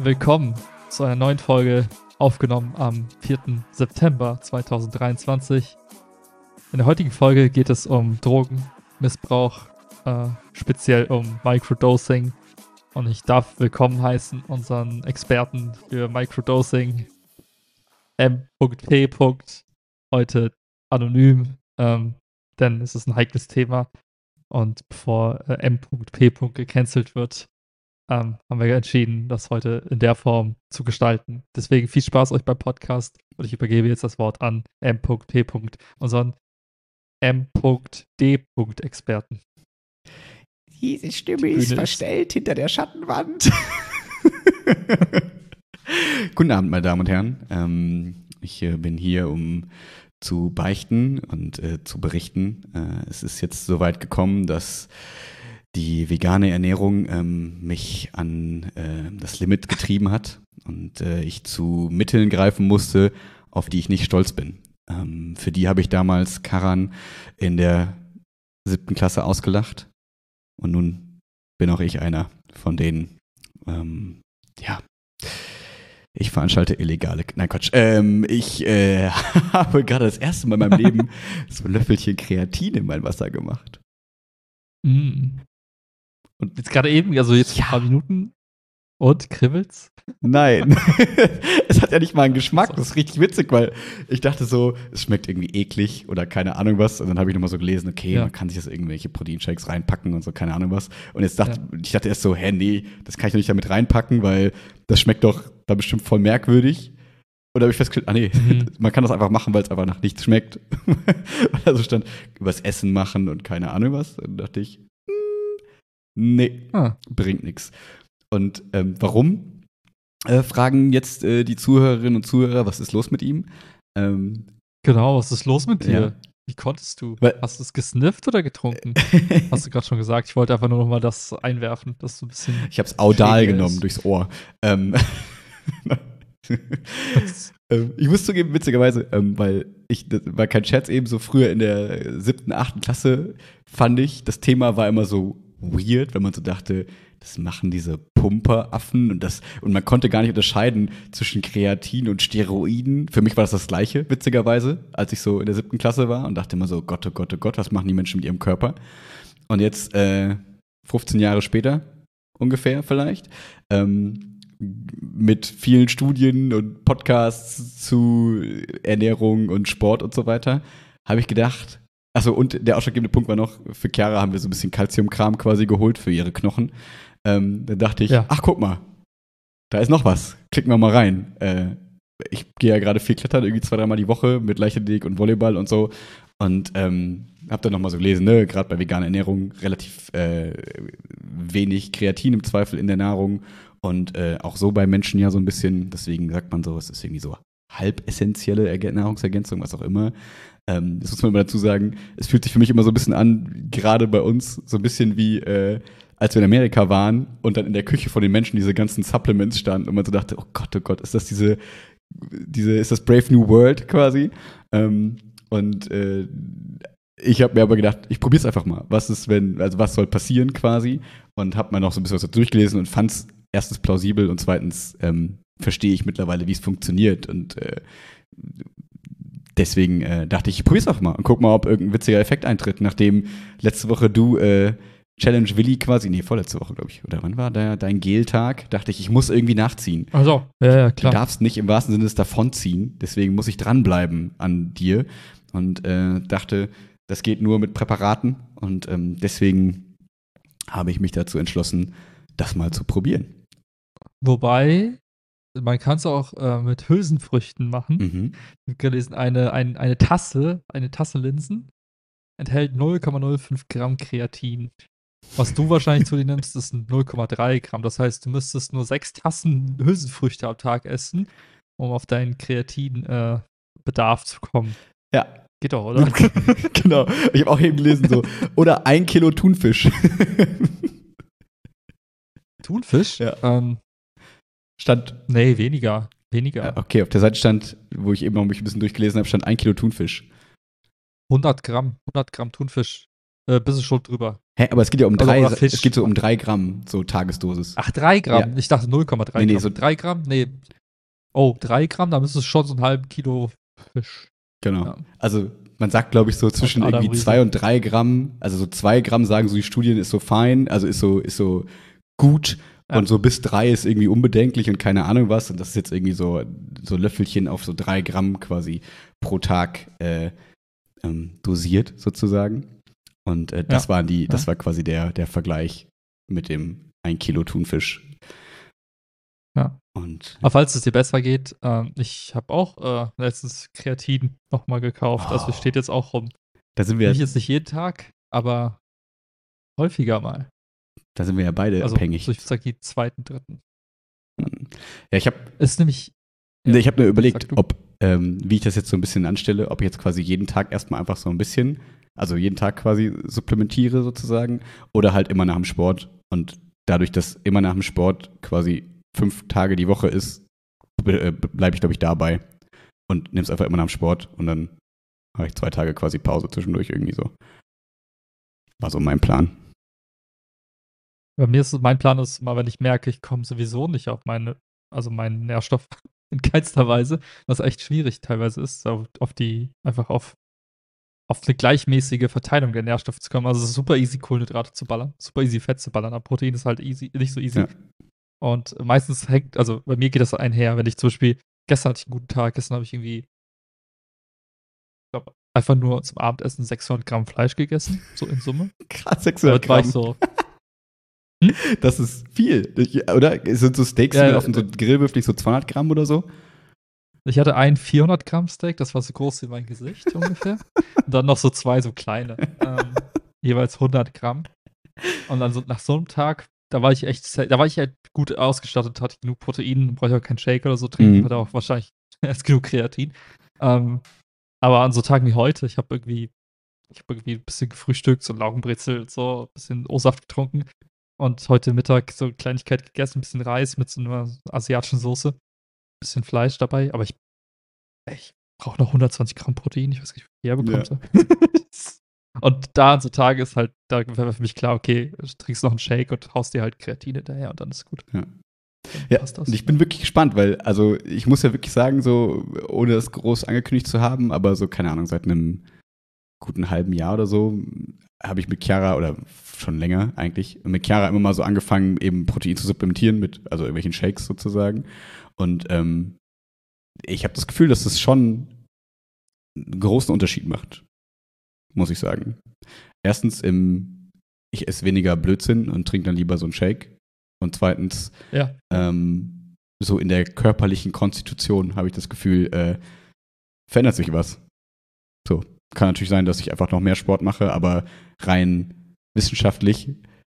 Willkommen zu einer neuen Folge, aufgenommen am 4. September 2023. In der heutigen Folge geht es um Drogenmissbrauch, speziell um Microdosing. Und ich darf willkommen heißen unseren Experten für Microdosing, M.P. Heute anonym, denn es ist ein heikles Thema. Und bevor M.P. gecancelt wird, haben wir entschieden, das heute in der Form zu gestalten. Deswegen viel Spaß euch beim Podcast und ich übergebe jetzt das Wort an M.P. unseren M.D. Experten. Diese Stimme ist verstellt hinter der Schattenwand. Guten Abend, meine Damen und Herren. Ich bin hier, um zu beichten und zu berichten. Es ist jetzt so weit gekommen, dass die vegane Ernährung mich an das Limit getrieben hat und ich zu Mitteln greifen musste, auf die ich nicht stolz bin. Für die habe ich damals Karan in der 7. Klasse ausgelacht und nun bin auch ich einer von denen. Ich veranstalte illegale... Nein, Quatsch. Ich habe gerade das erste Mal in meinem Leben so ein Löffelchen Kreatin in mein Wasser gemacht. Mm. Und jetzt gerade eben, also jetzt ein paar Minuten. Und, kribbelt's? Nein. Es hat ja nicht mal einen Geschmack. Das ist richtig witzig, weil ich dachte so, es schmeckt irgendwie eklig oder keine Ahnung was. Und dann habe ich nochmal so gelesen, okay, man kann sich das irgendwelche Proteinshakes reinpacken und so, keine Ahnung was. Und jetzt ich dachte erst so, nee, das kann ich doch nicht damit reinpacken, weil das schmeckt doch da bestimmt voll merkwürdig. Und da habe ich festgestellt, man kann das einfach machen, weil es einfach nach nichts schmeckt. Also stand übers Essen machen und keine Ahnung was. Dann dachte ich, bringt nichts. Und warum? Fragen jetzt die Zuhörerinnen und Zuhörer, was ist los mit ihm? Genau, was ist los mit dir? Ja. Wie konntest du? Hast du es gesnifft oder getrunken? Hast du gerade schon gesagt. Ich wollte einfach nur noch mal das einwerfen, dass du ein bisschen. Ich habe es audal genommen durchs Ohr. Ich muss zugeben, witzigerweise, weil war kein Scherz, eben so früher in der 7., 8. Klasse fand ich, das Thema war immer so weird, wenn man so dachte, das machen diese Pumperaffen und man konnte gar nicht unterscheiden zwischen Kreatin und Steroiden. Für mich war das Gleiche, witzigerweise, als ich so in der 7. Klasse war und dachte immer so, Gott, oh Gott, oh Gott, was machen die Menschen mit ihrem Körper? Und jetzt, 15 Jahre später, ungefähr vielleicht, mit vielen Studien und Podcasts zu Ernährung und Sport und so weiter, habe ich gedacht, achso, und der ausschlaggebende Punkt war noch, für Chiara haben wir so ein bisschen Calciumkram quasi geholt für ihre Knochen. Dann dachte ich, ach guck mal, da ist noch was, klicken wir mal rein. Ich gehe ja gerade viel klettern, irgendwie 2-3 Mal die Woche mit Leichtathletik und Volleyball und so. Und habe dann nochmal so gelesen, gerade bei veganer Ernährung relativ wenig Kreatin im Zweifel in der Nahrung. Und auch so bei Menschen ja so ein bisschen, deswegen sagt man so, es ist irgendwie so halbessentielle Nahrungsergänzung, was auch immer. Das muss man immer dazu sagen, es fühlt sich für mich immer so ein bisschen an, gerade bei uns, so ein bisschen wie, als wir in Amerika waren und dann in der Küche von den Menschen diese ganzen Supplements standen und man so dachte, oh Gott, ist das ist das Brave New World quasi? Ich habe mir aber gedacht, ich probiere es einfach mal. Was soll passieren quasi? Und habe mal noch so ein bisschen was durchgelesen und fand es erstens plausibel und zweitens verstehe ich mittlerweile, wie es funktioniert. Und deswegen dachte ich probiere es auch mal und guck mal, ob irgendein witziger Effekt eintritt. Nachdem letzte Woche du Challenge Willi quasi, vorletzte Woche, glaube ich, oder wann war dein Gel-Tag? Dachte ich muss irgendwie nachziehen. Ach so, ja, klar. Du darfst nicht im wahrsten Sinne des davonziehen, deswegen muss ich dranbleiben an dir. Und dachte, das geht nur mit Präparaten und deswegen habe ich mich dazu entschlossen, das mal zu probieren. Wobei, man kann es auch mit Hülsenfrüchten machen. Ich habe gelesen, eine Tasse Linsen enthält 0,05 Gramm Kreatin. Was du wahrscheinlich zu dir nimmst, ist 0,3 Gramm. Das heißt, du müsstest nur 6 Tassen Hülsenfrüchte am Tag essen, um auf deinen Kreatinbedarf zu kommen. Ja. Geht doch, oder? Genau. Ich habe auch eben gelesen so. Oder 1 Kilo Thunfisch. Thunfisch? Ja. Stand. Nee, weniger. Ja, okay, auf der Seite stand, wo ich eben noch mich ein bisschen durchgelesen habe, stand 1 Kilo Thunfisch. 100 Gramm Thunfisch. Bisschen schon drüber. Hä, aber es geht ja um Also, 3, oder Fisch. es geht so um 3 Gramm, so Tagesdosis. Ach, 3 Gramm. Ja. Ich dachte 0,3 Nee, Gramm. so 3 Gramm? Nee. Oh, 3 Gramm, da müsste es schon so ein halben Kilo Fisch. Genau. Ja. Also man sagt, glaube ich, so zwischen Adam irgendwie Riese. 2 und 3 Gramm, also so 2 Gramm sagen so die Studien, ist so fein, also ist so gut. Ja. Und so bis 3 ist irgendwie unbedenklich und keine Ahnung was. Und das ist jetzt irgendwie so Löffelchen auf so 3 Gramm quasi pro Tag dosiert sozusagen. Und das war quasi der Vergleich mit dem 1 Kilo Thunfisch. Ja. Und Aber falls es dir besser geht, ich habe auch letztens Kreatin nochmal gekauft. Oh. Also steht jetzt auch rum. da sind wir Nicht jetzt nicht jeden Tag, aber häufiger mal. ja beide Also abhängig. so ich sag die zweiten, dritten. Ja, ich habe Ist nämlich. Nee, ich habe mir überlegt, sag du. ob, wie ich das jetzt so ein bisschen anstelle, ob ich jetzt quasi jeden Tag erstmal einfach so ein bisschen, also jeden Tag quasi supplementiere sozusagen, oder halt immer nach dem Sport. Und dadurch, dass immer nach dem Sport quasi 5 Tage die Woche ist, bleibe ich, glaube ich, dabei und nehme es einfach immer nach dem Sport und dann habe ich 2 Tage quasi Pause zwischendurch irgendwie so. War so mein Plan. Bei mir ist mein Plan ist mal, wenn ich merke, ich komme sowieso nicht auf meinen Nährstoff in keinster Weise, was echt schwierig teilweise ist, einfach auf eine gleichmäßige Verteilung der Nährstoffe zu kommen. Also es ist super easy, Kohlenhydrate zu ballern, super easy, Fett zu ballern, aber Protein ist halt nicht so easy. Ja. Und meistens also bei mir geht das einher, wenn ich zum Beispiel, gestern hatte ich einen guten Tag, gestern habe ich irgendwie, ich glaube, einfach nur zum Abendessen 600 Gramm Fleisch gegessen, so in Summe. Krass, 600 Damit war ich Gramm. so, Das ist viel, oder? Sind so Steaks Ja, auf so Grillwürfel so 200 Gramm oder so? ich hatte ein 400 Gramm Steak, das war so groß wie mein Gesicht ungefähr. Und dann noch so 2 so kleine, jeweils 100 Gramm. Und dann so nach so einem Tag, da war ich halt gut ausgestattet, hatte genug Protein, brauche ich auch keinen Shake oder so trinken, hatte auch wahrscheinlich erst genug Kreatin. Aber an so Tagen wie heute, ich habe irgendwie ein bisschen gefrühstückt, so Laugenbrezel und so, ein bisschen O-Saft getrunken und heute Mittag so eine Kleinigkeit gegessen, ein bisschen Reis mit so einer asiatischen Soße, bisschen Fleisch dabei, aber ich brauche noch 120 Gramm Protein, ich weiß nicht, wie ich herbekommen soll. Und da an so Tagen ist halt, da wäre für mich klar, okay, du trinkst noch einen Shake und haust dir halt Kreatin hinterher und dann ist gut. Ja. Dann Ja, passt das. und ich bin wirklich gespannt, weil, also ich muss ja wirklich sagen, so, ohne das groß angekündigt zu haben, aber so, keine Ahnung, seit einem guten halben Jahr oder so, habe ich mit Chiara, oder schon länger eigentlich, mit Chiara immer mal so angefangen, eben Protein zu supplementieren also irgendwelchen Shakes sozusagen. Und ich habe das Gefühl, dass das schon einen großen Unterschied macht, muss ich sagen. Erstens, ich esse weniger Blödsinn und trinke dann lieber so einen Shake. Und zweitens, Ja. so in der körperlichen Konstitution habe ich das Gefühl, verändert sich was. So, kann natürlich sein, dass ich einfach noch mehr Sport mache, aber rein wissenschaftlich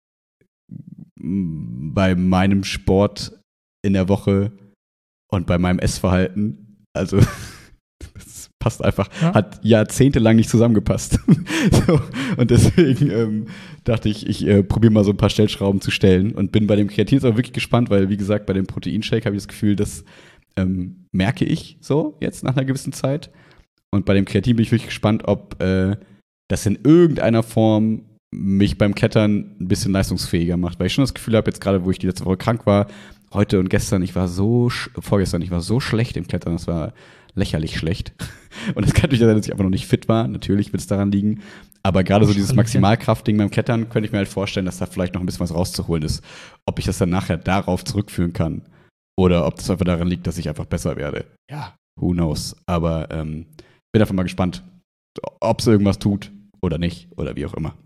bei meinem Sport in der Woche und bei meinem Essverhalten, also das passt einfach, hat jahrzehntelang nicht zusammengepasst. So, und deswegen dachte ich probiere mal so ein paar Stellschrauben zu stellen und bin bei dem Kreatin auch wirklich gespannt, weil, wie gesagt, bei dem Proteinshake habe ich das Gefühl, das merke ich so jetzt nach einer gewissen Zeit. Und bei dem Kreatin bin ich wirklich gespannt, ob das in irgendeiner Form mich beim Klettern ein bisschen leistungsfähiger macht. Weil ich schon das Gefühl habe, jetzt gerade, wo ich die letzte Woche krank war, heute und gestern, vorgestern, ich war so schlecht im Klettern, das war lächerlich schlecht. Und es kann natürlich sein, dass ich einfach noch nicht fit war. Natürlich wird es daran liegen. Aber gerade so dieses Maximalkraftding beim Klettern könnte ich mir halt vorstellen, dass da vielleicht noch ein bisschen was rauszuholen ist. Ob ich das dann nachher darauf zurückführen kann oder ob das einfach daran liegt, dass ich einfach besser werde. Ja, who knows. Aber bin einfach mal gespannt, ob es irgendwas tut oder nicht oder wie auch immer.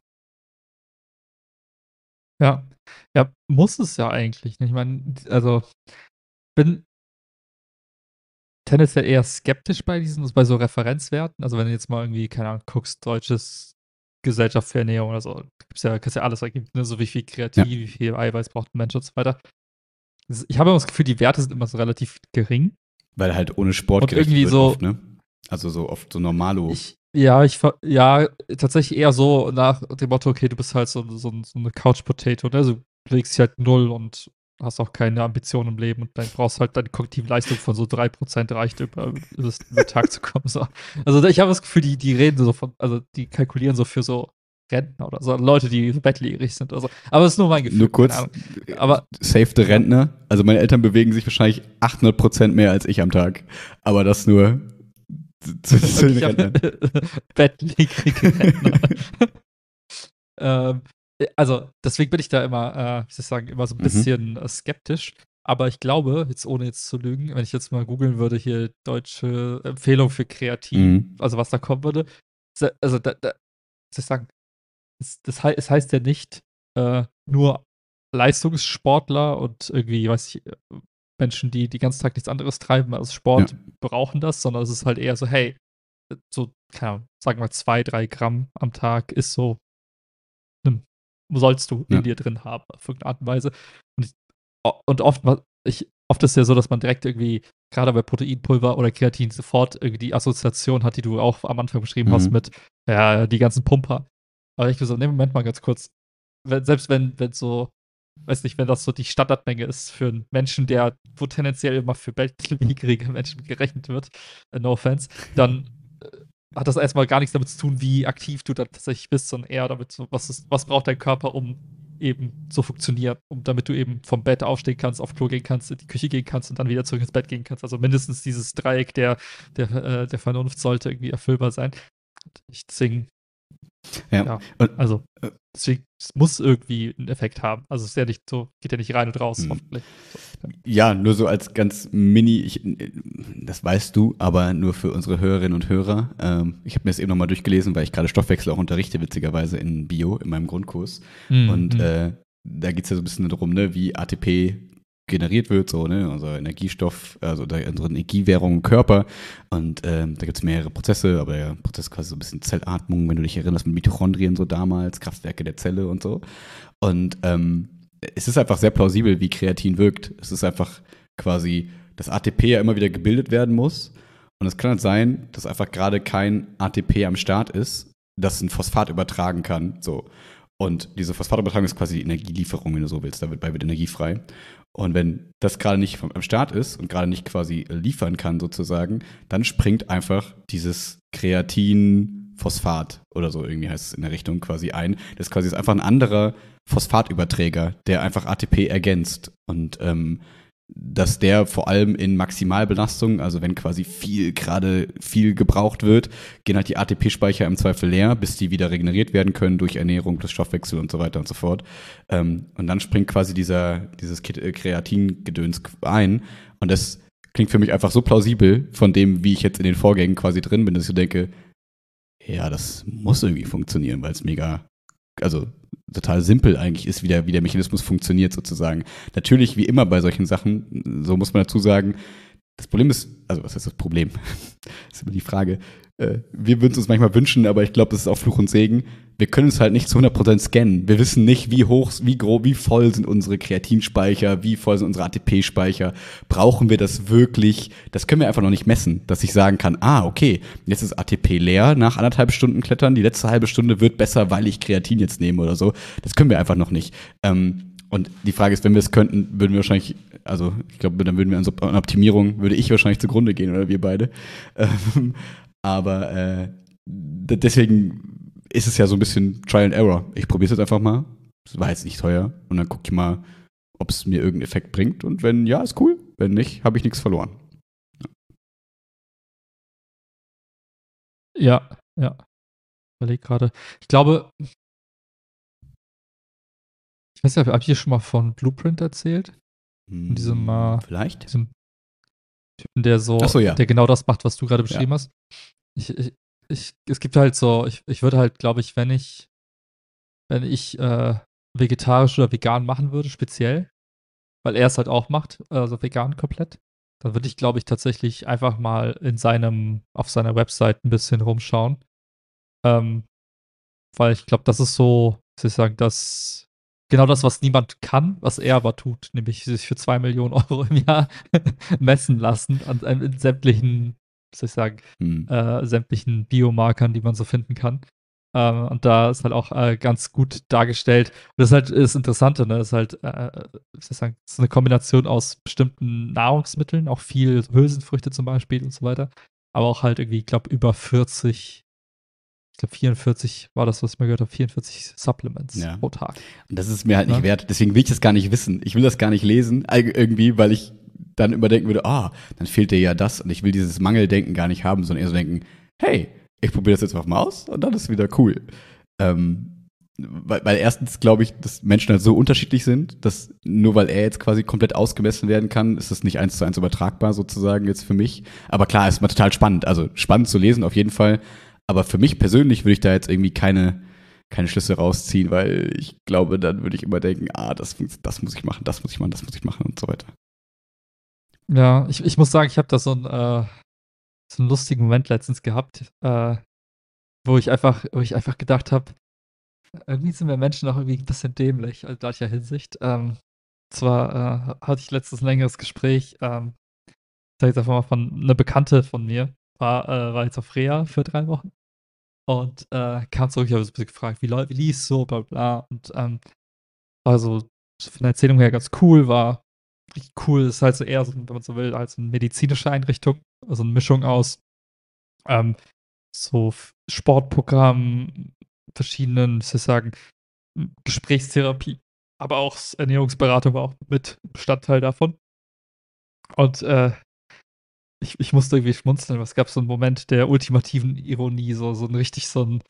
Ja. Ja, muss es ja eigentlich nicht. Ich meine, also bin tendenziell eher skeptisch bei so Referenzwerten. Also wenn du jetzt mal irgendwie, keine Ahnung, guckst, deutsches Gesellschaft für Ernährung oder so, kannst ja alles ergeben, ne? So wie viel Kreatin, wie viel Eiweiß braucht ein Mensch und so weiter. Ich habe immer das Gefühl, die Werte sind immer so relativ gering. Weil halt ohne Sport und irgendwie wird so oft, ne? Also so oft so normalo. Tatsächlich eher so nach dem Motto, okay, du bist halt so eine Couch-Potato, ne? Also du bewegst dich halt null und hast auch keine Ambitionen im Leben und dann brauchst halt deine kognitive Leistung von so 3% reicht, über den Tag zu kommen. So. Also ich habe das Gefühl, die reden so also die kalkulieren so für so Rentner oder so, Leute, die so bettlägerig sind oder so. Aber das ist nur mein Gefühl. Nur kurz, aber save the Rentner. Also meine Eltern bewegen sich wahrscheinlich 800% mehr als ich am Tag. Aber das nur zu den Rentnern. bettlägerige Rentner. Also, deswegen bin ich da immer, wie soll ich sagen, immer so ein bisschen skeptisch. Aber ich glaube, jetzt ohne jetzt zu lügen, wenn ich jetzt mal googeln würde, hier deutsche Empfehlung für Kreatin, also was da kommen würde, also da soll ich sagen, es heißt ja nicht nur Leistungssportler und irgendwie, weiß ich, Menschen, die den ganzen Tag nichts anderes treiben als Sport, brauchen das, sondern es ist halt eher so, hey, so, keine Ahnung, sagen wir 2-3 Gramm am Tag ist so, sollst du in dir drin haben, auf irgendeine Art und Weise. Und oft ist es ja so, dass man direkt irgendwie, gerade bei Proteinpulver oder Kreatin, sofort irgendwie die Assoziation hat, die du auch am Anfang beschrieben hast, mit, ja, die ganzen Pumper. Aber ich so, ne, Moment mal ganz kurz. Selbst wenn so, weiß nicht, wenn das so die Standardmenge ist für einen Menschen, wo tendenziell immer für bettlägerige Menschen gerechnet wird, no offense, dann hat das erstmal gar nichts damit zu tun, wie aktiv du da tatsächlich bist, sondern eher damit, so, was braucht dein Körper, um eben zu funktionieren, damit du eben vom Bett aufstehen kannst, auf Klo gehen kannst, in die Küche gehen kannst und dann wieder zurück ins Bett gehen kannst. Also mindestens dieses Dreieck der Vernunft sollte irgendwie erfüllbar sein. Deswegen, ja. Also deswegen, es muss irgendwie einen Effekt haben. Also es ist ja nicht so, geht ja nicht rein und raus, hoffentlich. So. Ja, nur so als ganz mini, das weißt du, aber nur für unsere Hörerinnen und Hörer. Ich habe mir das eben nochmal durchgelesen, weil ich gerade Stoffwechsel auch unterrichte, witzigerweise in Bio, in meinem Grundkurs. Und da geht es ja so ein bisschen darum, ne, wie ATP generiert wird, so, ne, unser Energiestoff, also unsere Energiewährung im Körper. Und da gibt es mehrere Prozesse, aber der Prozess quasi so ein bisschen Zellatmung, wenn du dich erinnerst, mit Mitochondrien so damals, Kraftwerke der Zelle und so. Und es ist einfach sehr plausibel, wie Kreatin wirkt. Es ist einfach quasi, dass ATP ja immer wieder gebildet werden muss. Und es kann halt sein, dass einfach gerade kein ATP am Start ist, das ein Phosphat übertragen kann. So. Und diese Phosphatübertragung ist quasi die Energielieferung, wenn du so willst. Dabei wird Energie frei. Und wenn das gerade nicht am Start ist und gerade nicht quasi liefern kann sozusagen, dann springt einfach dieses Kreatin-Phosphat oder so irgendwie heißt es in der Richtung quasi ein. Das ist quasi einfach ein anderer Phosphatüberträger, der einfach ATP ergänzt. Und dass der vor allem in Maximalbelastung, also wenn quasi viel gebraucht wird, gehen halt die ATP-Speicher im Zweifel leer, bis die wieder regeneriert werden können durch Ernährung, durch Stoffwechsel und so weiter und so fort. Und dann springt quasi dieses Kreatin-Gedöns ein. Und das klingt für mich einfach so plausibel von dem, wie ich jetzt in den Vorgängen quasi drin bin, dass ich so denke, ja, das muss irgendwie funktionieren, weil es total simpel eigentlich ist, wie der Mechanismus funktioniert sozusagen. Natürlich, wie immer bei solchen Sachen, so muss man dazu sagen, das Problem ist, also was heißt das Problem? Das ist immer die Frage. Wir würden es uns manchmal wünschen, aber ich glaube, das ist auch Fluch und Segen. Wir können es halt nicht zu 100% scannen. Wir wissen nicht, wie hoch, wie grob, wie voll sind unsere Kreatinspeicher, wie voll sind unsere ATP-Speicher. Brauchen wir das wirklich? Das können wir einfach noch nicht messen, dass ich sagen kann, okay, jetzt ist ATP leer nach 1,5 Stunden Klettern. Die letzte halbe Stunde wird besser, weil ich Kreatin jetzt nehme oder so. Das können wir einfach noch nicht. Und die Frage ist, wenn wir es könnten, würden wir wahrscheinlich, also ich glaube, dann würden wir an Optimierung, würde ich wahrscheinlich zugrunde gehen oder wir beide. Aber deswegen ist es ja so ein bisschen Trial and Error. Ich probiere es jetzt einfach mal. Es war jetzt nicht teuer. Und dann gucke ich mal, ob es mir irgendeinen Effekt bringt. Und wenn ja, ist cool. Wenn nicht, habe ich nichts verloren. Ja. Überleg gerade. Ich glaube, ich weiß nicht, habe ich hier schon mal von Blueprint erzählt? Von diesem, vielleicht? Diesem Typen, der der genau das macht, was du gerade beschrieben hast. Es gibt halt so, ich würde halt, glaube ich, wenn ich vegetarisch oder vegan machen würde, speziell, weil er es halt auch macht, also vegan komplett, dann würde ich, glaube ich, tatsächlich einfach mal auf seiner Website ein bisschen rumschauen. Weil ich glaube, das ist so, wie soll ich sagen, genau das, was niemand kann, was er aber tut, nämlich sich für 2 Millionen Euro im Jahr messen lassen in sämtlichen, wie soll ich sagen, sämtlichen Biomarkern, die man so finden kann. Und da ist halt auch ganz gut dargestellt. Und das ist halt das Interessante, ne? Das ist halt, wie soll ich sagen, das ist eine Kombination aus bestimmten Nahrungsmitteln, auch viel Hülsenfrüchte zum Beispiel und so weiter. Aber auch halt irgendwie, ich glaube, über 40 glaube 44 war das, was ich mal gehört habe, 44 Supplements pro Tag. Und das ist mir halt nicht wert. Deswegen will ich das gar nicht wissen. Ich will das gar nicht lesen, irgendwie, weil ich dann immer denken würde, dann fehlt dir ja das. Und ich will dieses Mangeldenken gar nicht haben, sondern eher so denken, hey, ich probiere das jetzt einfach mal aus und dann ist es wieder cool. Weil erstens glaube ich, dass Menschen halt so unterschiedlich sind, dass nur weil er jetzt quasi komplett ausgemessen werden kann, ist das nicht 1:1 übertragbar sozusagen jetzt für mich. Aber klar, ist mal total spannend. Also spannend zu lesen auf jeden Fall. Aber für mich persönlich würde ich da jetzt irgendwie keine Schlüsse rausziehen, weil ich glaube, dann würde ich immer denken, das muss ich machen, das muss ich machen und so weiter. Ja, ich muss sagen, ich habe da so einen lustigen Moment letztens gehabt, wo ich einfach gedacht habe, irgendwie sind wir Menschen auch irgendwie ein bisschen dämlich, in gleicher Hinsicht. Zwar hatte ich letztens ein längeres Gespräch, sag jetzt einfach mal von einer Bekannte von mir, war jetzt auf Reha für 3 Wochen und kam zurück, ich habe so ein bisschen gefragt, wie lief's so, bla bla. Und war so von der Erzählung her ganz cool, war richtig cool, ist halt so eher so, wenn man so will, als eine medizinische Einrichtung, also eine Mischung aus so Sportprogrammen, verschiedenen, ich sagen, Gesprächstherapie, aber auch Ernährungsberatung war auch mit Bestandteil davon. Und ich musste irgendwie schmunzeln, aber es gab so einen Moment der ultimativen Ironie, so ein richtig so ein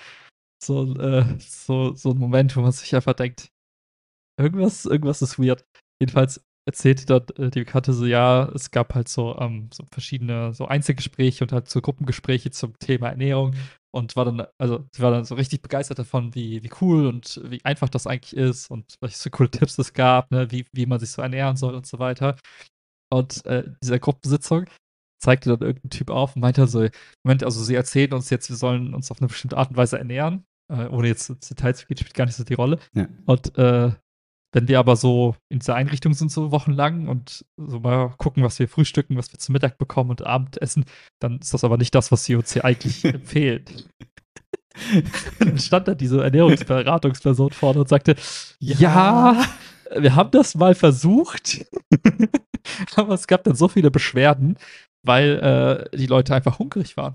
Moment, wo man sich einfach denkt, irgendwas ist weird. Jedenfalls erzählte dort die Bekannte so, ja, es gab halt so verschiedene so Einzelgespräche und halt so Gruppengespräche zum Thema Ernährung und sie war dann so richtig begeistert davon, wie cool und wie einfach das eigentlich ist und welche so coole Tipps es gab, ne, wie man sich so ernähren soll und so weiter. Und dieser Gruppensitzung zeigte dann irgendein Typ auf und meinte so, Moment, also sie erzählen uns jetzt, wir sollen uns auf eine bestimmte Art und Weise ernähren, ohne jetzt ins Detail zu gehen, spielt gar nicht so die Rolle. Ja. Und wenn wir aber so in dieser Einrichtung sind, so wochenlang und so mal gucken, was wir frühstücken, was wir zum Mittag bekommen und Abend essen, dann ist das aber nicht das, was sie uns hier eigentlich empfehlen. Dann stand da diese Ernährungsberatungsperson vorne und sagte, ja, wir haben das mal versucht, aber es gab dann so viele Beschwerden, weil die Leute einfach hungrig waren.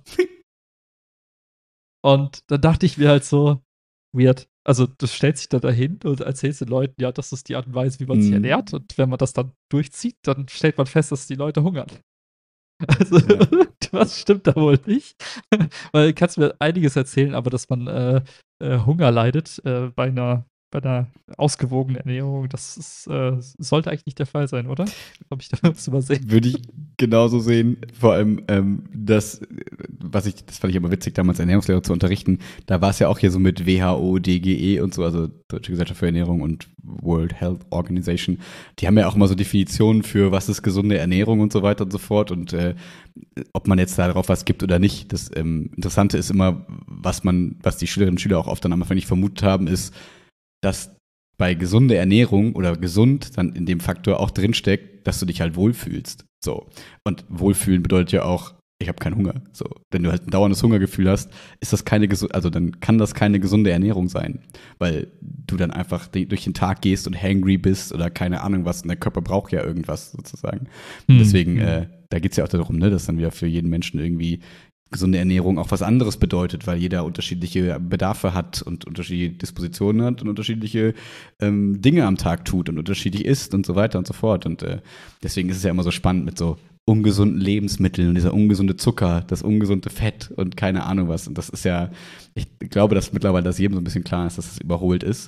Und dann dachte ich mir halt so, weird. Also, du stellst dich da dahin und erzählst den Leuten, ja, das ist die Art und Weise, wie man sich ernährt. Und wenn man das dann durchzieht, dann stellt man fest, dass die Leute hungern. Also, was stimmt da wohl nicht? Weil du kannst mir einiges erzählen, aber dass man Hunger leidet bei einer ausgewogenen Ernährung, das ist, sollte eigentlich nicht der Fall sein, oder? Habe ich da was übersehen? Würde ich genauso sehen. Vor allem, das fand ich immer witzig, damals Ernährungslehre zu unterrichten. Da war es ja auch hier so mit WHO, DGE und so, also Deutsche Gesellschaft für Ernährung und World Health Organization. Die haben ja auch immer so Definitionen für, was ist gesunde Ernährung und so weiter und so fort. Und ob man jetzt darauf was gibt oder nicht. Das Interessante ist immer, was die Schülerinnen und Schüler auch oft dann am Anfang nicht vermutet haben, ist, dass bei gesunder Ernährung oder gesund dann in dem Faktor auch drinsteckt, dass du dich halt wohlfühlst. So. Und Wohlfühlen bedeutet ja auch, ich habe keinen Hunger. So. Wenn du halt ein dauerndes Hungergefühl hast, ist das dann kann das keine gesunde Ernährung sein. Weil du dann einfach durch den Tag gehst und hangry bist oder keine Ahnung was. Und der Körper braucht ja irgendwas sozusagen. Und deswegen, da geht es ja auch darum, ne, dass dann wieder für jeden Menschen irgendwie gesunde Ernährung auch was anderes bedeutet, weil jeder unterschiedliche Bedarfe hat und unterschiedliche Dispositionen hat und unterschiedliche Dinge am Tag tut und unterschiedlich isst und so weiter und so fort. Und deswegen ist es ja immer so spannend mit so ungesunden Lebensmitteln und dieser ungesunde Zucker, das ungesunde Fett und keine Ahnung was. Und das ist ja, ich glaube, dass mittlerweile das jedem so ein bisschen klar ist, dass es überholt ist.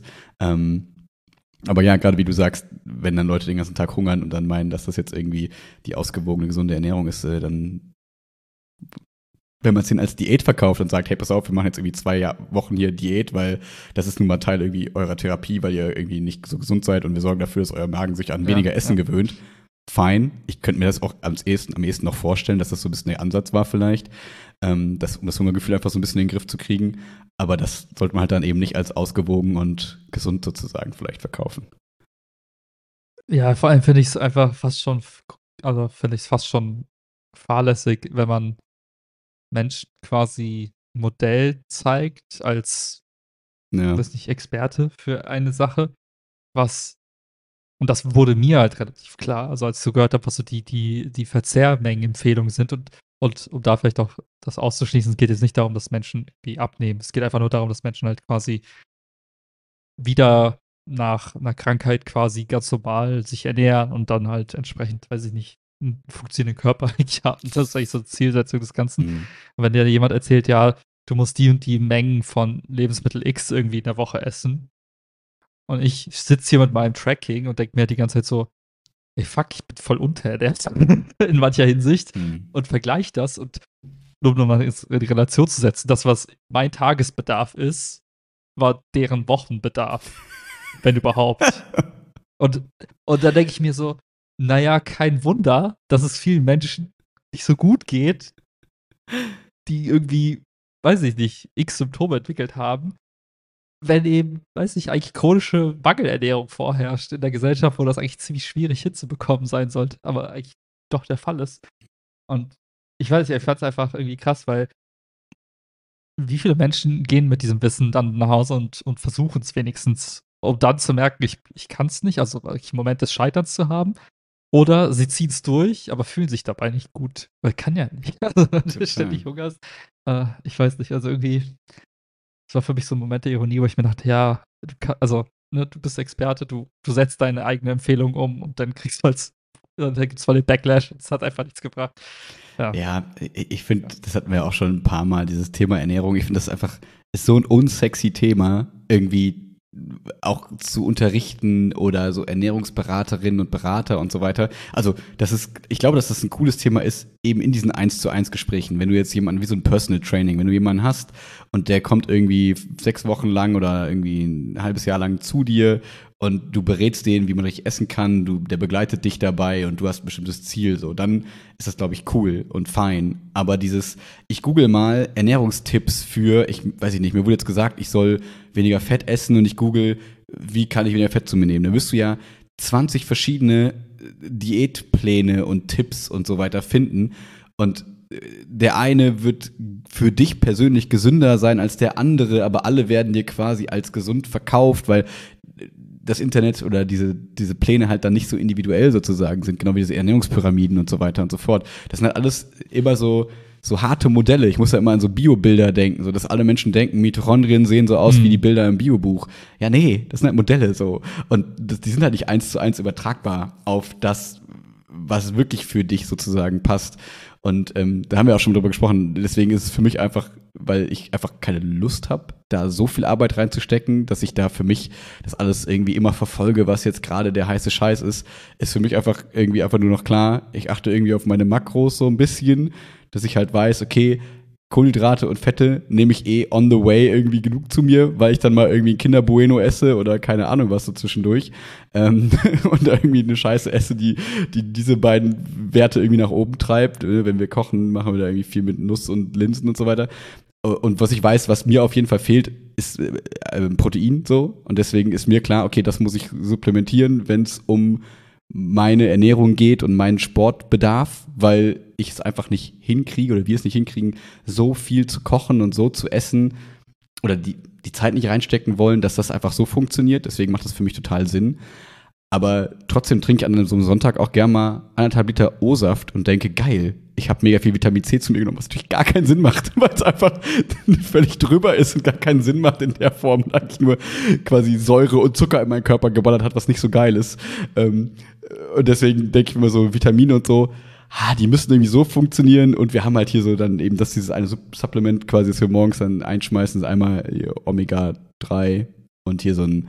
Aber ja, gerade wie du sagst, wenn dann Leute den ganzen Tag hungern und dann meinen, dass das jetzt irgendwie die ausgewogene, gesunde Ernährung ist, dann, wenn man es denen als Diät verkauft und sagt, hey, pass auf, wir machen jetzt irgendwie 2 Wochen hier Diät, weil das ist nun mal Teil irgendwie eurer Therapie, weil ihr irgendwie nicht so gesund seid und wir sorgen dafür, dass euer Magen sich an weniger Essen gewöhnt. Fein. Ich könnte mir das auch am ehesten noch vorstellen, dass das so ein bisschen der Ansatz war vielleicht, um das Hungergefühl einfach so ein bisschen in den Griff zu kriegen. Aber das sollte man halt dann eben nicht als ausgewogen und gesund sozusagen vielleicht verkaufen. Ja, vor allem finde ich es einfach fast schon fahrlässig, wenn man Menschen quasi ein Modell zeigt als, weiß nicht, Experte für eine Sache, und das wurde mir halt relativ klar, also als ich so gehört habe, was so die Verzehrmengenempfehlungen sind und Und um da vielleicht auch das auszuschließen, es geht jetzt nicht darum, dass Menschen irgendwie abnehmen. Es geht einfach nur darum, dass Menschen halt quasi wieder nach einer Krankheit quasi ganz normal sich ernähren und dann halt entsprechend, weiß ich nicht, einen funktionierenden Körper eigentlich haben. Das ist eigentlich so eine Zielsetzung des Ganzen. Mhm. Und wenn dir jemand erzählt, ja, du musst die und die Mengen von Lebensmittel X irgendwie in der Woche essen und ich sitze hier mit meinem Tracking und denke mir die ganze Zeit so, ey, fuck, ich bin voll unterernährt in mancher Hinsicht Mhm. und vergleiche das und nur um mal in die Relation zu setzen, das, was mein Tagesbedarf ist, war deren Wochenbedarf, wenn überhaupt. Und, und da denke ich mir so, naja, kein Wunder, dass es vielen Menschen nicht so gut geht, die irgendwie, weiß ich nicht, x Symptome entwickelt haben, wenn eben, weiß ich, eigentlich chronische Mangelernährung vorherrscht in der Gesellschaft, wo das eigentlich ziemlich schwierig hinzubekommen sein sollte, aber eigentlich doch der Fall ist. Und ich weiß nicht, ich fand es einfach irgendwie krass, weil wie viele Menschen gehen mit diesem Wissen dann nach Hause und versuchen es wenigstens, um dann zu merken, ich kann es nicht, also wirklich einen Moment des Scheiterns zu haben. Oder sie ziehen es durch, aber fühlen sich dabei nicht gut. Weil kann ja nicht. Also, wenn du ständig hungerst. Ich weiß nicht, also irgendwie, es war für mich so ein Moment der Ironie, wo ich mir dachte, ja, also, ne, du bist Experte, du setzt deine eigene Empfehlung um und dann kriegst du halt, dann gibt es voll den Backlash. Es hat einfach nichts gebracht. Ja. Ja, ich finde, das hatten wir auch schon ein paar Mal, dieses Thema Ernährung. Ich finde, das einfach ist so ein unsexy Thema, irgendwie auch zu unterrichten oder so Ernährungsberaterinnen und Berater und so weiter. Also, ich glaube, dass das ein cooles Thema ist, eben in diesen 1:1 Gesprächen. Wenn du jetzt jemanden, wie so ein Personal Training, wenn du jemanden hast und der kommt irgendwie 6 Wochen lang oder irgendwie ein halbes Jahr lang zu dir und du berätst den, wie man richtig essen kann, der begleitet dich dabei und du hast ein bestimmtes Ziel, so, dann ist das, glaube ich, cool und fein. Aber ich google mal Ernährungstipps ich weiß ich nicht, mir wurde jetzt gesagt, ich soll weniger Fett essen und ich google, wie kann ich weniger Fett zu mir nehmen. Da wirst du ja 20 verschiedene Diätpläne und Tipps und so weiter finden und der eine wird für dich persönlich gesünder sein als der andere, aber alle werden dir quasi als gesund verkauft, weil das Internet oder diese Pläne halt dann nicht so individuell sozusagen sind, genau wie diese Ernährungspyramiden und so weiter und so fort. Das sind halt alles immer so harte Modelle. Ich muss ja immer an so Biobilder denken, so dass alle Menschen denken, Mitochondrien sehen so aus wie die Bilder im Biobuch. Ja, nee, das sind halt Modelle so. Und die sind halt nicht 1:1 übertragbar auf das, was wirklich für dich sozusagen passt. Und da haben wir auch schon drüber gesprochen. Deswegen ist es für mich einfach, weil ich einfach keine Lust habe, da so viel Arbeit reinzustecken, dass ich da für mich das alles irgendwie immer verfolge, was jetzt gerade der heiße Scheiß ist für mich einfach irgendwie einfach nur noch klar, ich achte irgendwie auf meine Makros so ein bisschen, dass ich halt weiß, okay, Kohlenhydrate und Fette nehme ich on the way irgendwie genug zu mir, weil ich dann mal irgendwie ein Kinder Bueno esse oder keine Ahnung was so zwischendurch und da irgendwie eine Scheiße esse, die diese beiden Werte irgendwie nach oben treibt. Wenn wir kochen, machen wir da irgendwie viel mit Nuss und Linsen und so weiter. Und was ich weiß, was mir auf jeden Fall fehlt, ist Protein so. Und deswegen ist mir klar, okay, das muss ich supplementieren, wenn es um meine Ernährung geht und meinen Sportbedarf, weil ich es einfach nicht hinkriege oder wir es nicht hinkriegen, so viel zu kochen und so zu essen oder die Zeit nicht reinstecken wollen, dass das einfach so funktioniert. Deswegen macht das für mich total Sinn. Aber trotzdem trinke ich an so einem Sonntag auch gerne mal 1,5 Liter O-Saft und denke, geil, ich habe mega viel Vitamin C zu mir genommen, was natürlich gar keinen Sinn macht, weil es einfach völlig drüber ist und gar keinen Sinn macht in der Form, und eigentlich nur quasi Säure und Zucker in meinen Körper geballert hat, was nicht so geil ist. Und deswegen denke ich immer so, Vitamine und so, die müssen irgendwie so funktionieren und wir haben halt hier so dann eben, dass dieses eine Supplement quasi, das wir morgens dann einschmeißen, ist einmal Omega-3 und hier so ein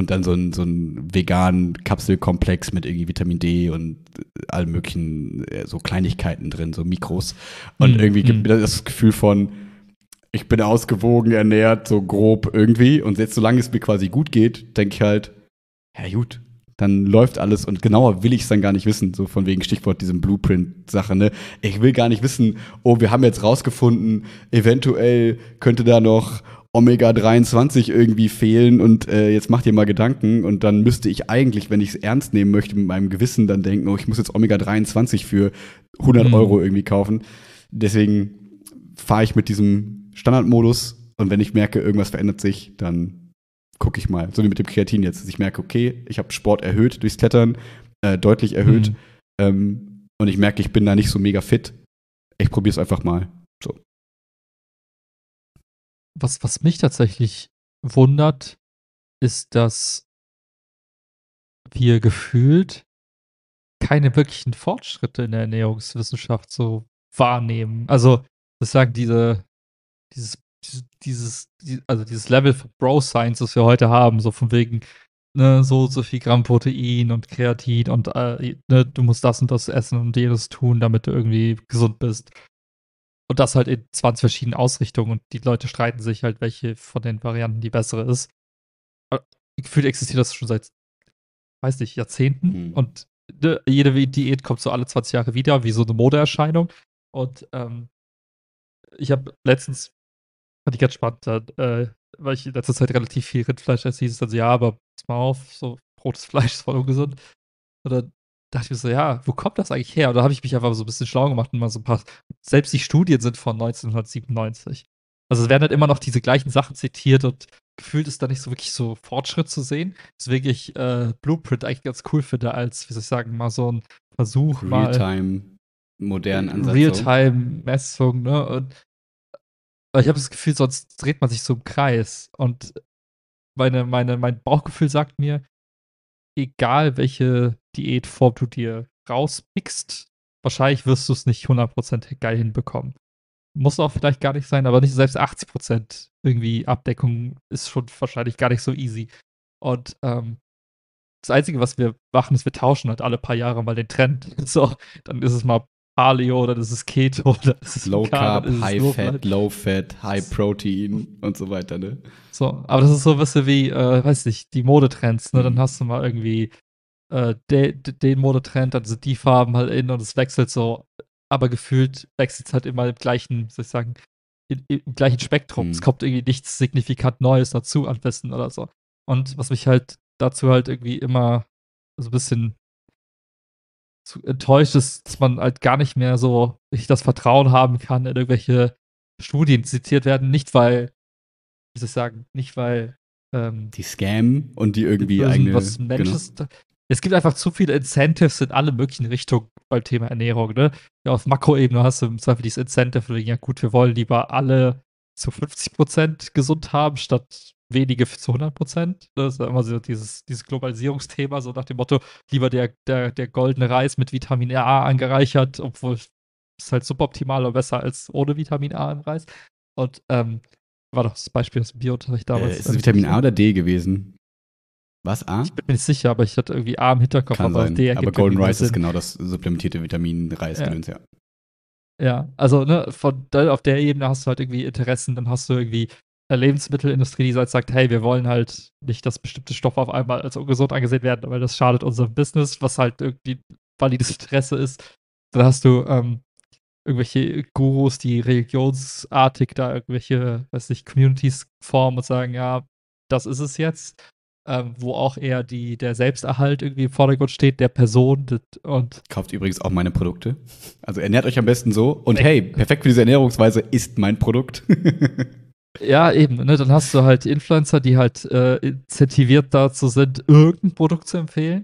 veganen Kapselkomplex mit irgendwie Vitamin D und allen möglichen so Kleinigkeiten drin, so Mikros. Und irgendwie gibt mir das Gefühl von, ich bin ausgewogen ernährt, so grob irgendwie. Und jetzt, solange es mir quasi gut geht, denke ich halt, ja gut, dann läuft alles und genauer will ich es dann gar nicht wissen, so von wegen Stichwort diesem Blueprint-Sache, ne? Ich will gar nicht wissen, wir haben jetzt rausgefunden, eventuell könnte da noch Omega-23 irgendwie fehlen und jetzt mach dir mal Gedanken und dann müsste ich eigentlich, wenn ich es ernst nehmen möchte, mit meinem Gewissen dann denken, ich muss jetzt Omega-23 für 100 Euro irgendwie kaufen. Deswegen fahre ich mit diesem Standardmodus und wenn ich merke, irgendwas verändert sich, dann gucke ich mal. So wie mit dem Kreatin jetzt, dass ich merke, okay, ich habe Sport erhöht durchs Klettern, deutlich erhöht und ich merke, ich bin da nicht so mega fit. ich probiere es einfach mal. So. Was mich tatsächlich wundert, ist, dass wir gefühlt keine wirklichen Fortschritte in der Ernährungswissenschaft so wahrnehmen. Also, das sagen dieses, also dieses Level von Bro Science, das wir heute haben, so von wegen, ne, so viel Gramm Protein und Kreatin und ne, du musst das und das essen und jenes tun, damit du irgendwie gesund bist. Und das halt in 20 verschiedenen Ausrichtungen und die Leute streiten sich halt, welche von den Varianten die bessere ist. Aber gefühlt existiert das schon seit, weiß nicht, Jahrzehnten und ne, jede Diät kommt so alle 20 Jahre wieder, wie so eine Modeerscheinung. Und ich habe letztens, fand ich ganz spannend, weil ich in letzter Zeit relativ viel Rindfleisch esse, hieß es dann so, ja, aber pass mal auf, so rotes Fleisch ist voll ungesund. Und dann dachte ich mir so, ja, wo kommt das eigentlich her? Und da habe ich mich einfach so ein bisschen schlau gemacht und mal so ein paar, selbst die Studien sind von 1997. Also es werden halt immer noch diese gleichen Sachen zitiert und gefühlt ist da nicht so wirklich so Fortschritt zu sehen. Deswegen ich Blueprint eigentlich ganz cool finde, als, wie soll ich sagen, mal so ein Versuch, mal Realtime, modernen Ansatz. Realtime-Messung, ne? Und ich habe das Gefühl, sonst dreht man sich so im Kreis. Und mein Bauchgefühl sagt mir, egal welche Diätform du dir rauspickst, wahrscheinlich wirst du es nicht 100% geil hinbekommen. Muss auch vielleicht gar nicht sein, aber nicht selbst 80% irgendwie Abdeckung ist schon wahrscheinlich gar nicht so easy. Und das Einzige, was wir machen, ist, wir tauschen halt alle paar Jahre mal den Trend. So, dann ist es mal Paleo, dann ist es Keto, dann ist es Low Vegan, Carb, dann ist es High Fat, Low Fat, High Protein und so weiter, ne? So, aber das ist so ein bisschen wie, weiß nicht, die Modetrends, ne? Dann hast du mal irgendwie den Modetrend, dann sind die Farben halt in und es wechselt so, aber gefühlt wechselt es halt immer im gleichen, soll ich sagen, im gleichen Spektrum. Es kommt irgendwie nichts signifikant Neues dazu an Wissen oder so. Und was mich halt dazu halt irgendwie immer so ein bisschen enttäuscht ist, dass man halt gar nicht mehr so richtig das Vertrauen haben kann in irgendwelche Studien, die zitiert werden. Nicht weil, wie soll ich sagen, nicht weil die scammen und die irgendwie was Mensches. Genau. Es gibt einfach zu viele Incentives in alle möglichen Richtungen beim Thema Ernährung, ne? Ja, auf Makroebene hast du im Zweifel dieses Incentive, ja gut, wir wollen lieber alle zu 50% gesund haben, statt wenige zu 100%. Das ist ja immer so dieses Globalisierungsthema, so nach dem Motto, lieber der goldene Reis mit Vitamin A angereichert, obwohl es halt suboptimal oder besser als ohne Vitamin A im Reis. Und war doch das Beispiel aus dem Biounterricht damals. Ist es Vitamin A oder D gewesen? Was, A? Ich bin mir nicht sicher, aber ich hatte irgendwie A im Hinterkopf. Kann aber sein. D aber Golden Rice ist genau das supplementierte Vitamin-Reis-Gedöns, ja. Ja, also ne, auf der Ebene hast du halt irgendwie Interessen, dann hast du irgendwie eine Lebensmittelindustrie, die halt sagt, hey, wir wollen halt nicht, dass bestimmte Stoffe auf einmal als ungesund angesehen werden, weil das schadet unserem Business, was halt irgendwie valides Interesse ist. Dann hast du irgendwelche Gurus, die religionsartig da irgendwelche, weiß nicht, Communities formen und sagen, ja, das ist es jetzt. Wo auch eher der Selbsterhalt irgendwie im Vordergrund steht, der Person. Und kauft übrigens auch meine Produkte. Also ernährt euch am besten so. Und hey, perfekt für diese Ernährungsweise ist mein Produkt. Ja, eben. Ne? Dann hast du halt Influencer, die halt incentiviert dazu sind, irgendein Produkt zu empfehlen.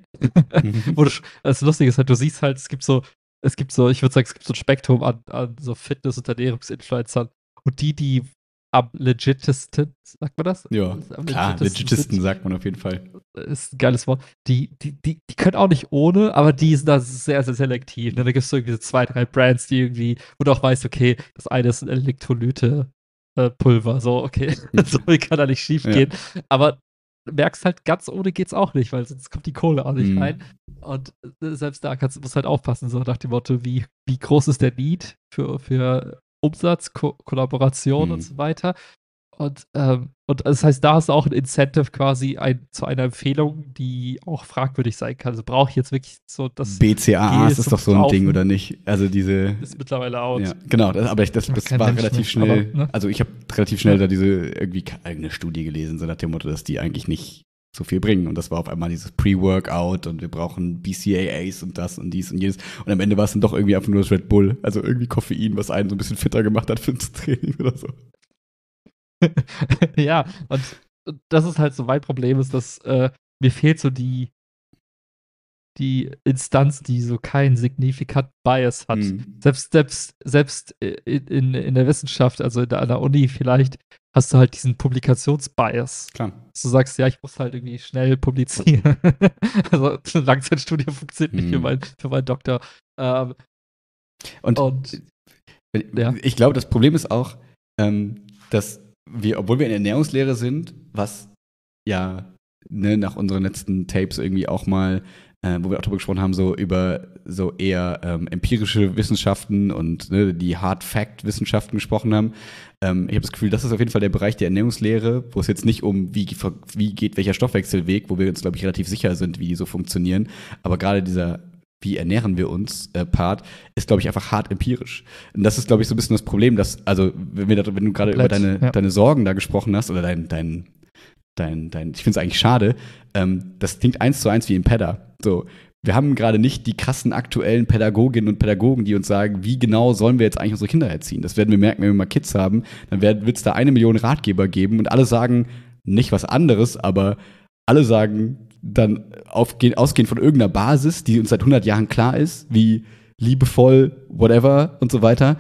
Das Lustige ist halt, du siehst halt, es gibt so, ich würde sagen, es gibt so ein Spektrum an so Fitness- und Ernährungsinfluencern. Und die am legitesten, sagt man das? Ja, klar, legitesten sagt man auf jeden Fall. Ist ein geiles Wort. Die können auch nicht ohne, aber die sind da sehr, sehr selektiv. Ne? Da gibt es so irgendwie 2, 3 Brands, die irgendwie, wo du auch weißt, okay, das eine ist ein Elektrolyte-Pulver. So, okay, so viel kann da nicht schief gehen. Aber du merkst halt, ganz ohne geht's auch nicht, weil sonst kommt die Kohle auch nicht rein. Und selbst da musst du halt aufpassen, so nach dem Motto, wie groß ist der Need für Umsatz, Kollaboration und so weiter. Und das heißt, da ist auch ein Incentive quasi zu einer Empfehlung, die auch fragwürdig sein kann. Also brauche ich jetzt wirklich so das BCAAs ist doch so ein Ding, oder nicht? Also diese ist mittlerweile out. Ja, genau, das war relativ schnell. Aber, ne? Also ich habe relativ schnell da irgendeine Studie gelesen, so nach dem Motto, dass die eigentlich nicht so viel bringen. Und das war auf einmal dieses Pre-Workout und wir brauchen BCAAs und das und dies und jenes. Und am Ende war es dann doch irgendwie einfach nur das Red Bull, also irgendwie Koffein, was einen so ein bisschen fitter gemacht hat für das Training oder so. Ja, und das ist halt so mein Problem, ist, dass mir fehlt so die die Instanz, die so keinen signifikanten Bias hat. Mhm. Selbst in der Wissenschaft, also an der Uni vielleicht, hast du halt diesen Publikationsbias. Klar. Dass du sagst, ja, ich muss halt irgendwie schnell publizieren. Also eine Langzeitstudie funktioniert nicht für meinen Doktor. Und ja. ich glaube, das Problem ist auch, dass wir, obwohl wir in der Ernährungslehre sind, was ja nach unseren letzten Tapes irgendwie auch mal, wo wir auch darüber gesprochen haben, so über so eher empirische Wissenschaften und die Hard-Fact-Wissenschaften gesprochen haben. Ich habe das Gefühl, das ist auf jeden Fall der Bereich der Ernährungslehre, wo es jetzt nicht um, wie geht welcher Stoffwechselweg, wo wir uns, glaube ich, relativ sicher sind, wie die so funktionieren. Aber gerade dieser wie ernähren wir uns Part, ist, glaube ich, einfach hart empirisch. Und das ist, glaube ich, so ein bisschen das Problem, dass, also, wenn du gerade über deine Sorgen da gesprochen hast, oder dein ich finde es eigentlich schade, das klingt 1:1 wie im Pedda. So, wir haben gerade nicht die krassen aktuellen Pädagoginnen und Pädagogen, die uns sagen, wie genau sollen wir jetzt eigentlich unsere Kinder erziehen. Das werden wir merken, wenn wir mal Kids haben. Dann wird es da 1 Million Ratgeber geben und alle sagen nicht was anderes, aber alle sagen dann ausgehend von irgendeiner Basis, die uns seit 100 Jahren klar ist, wie liebevoll, whatever und so weiter,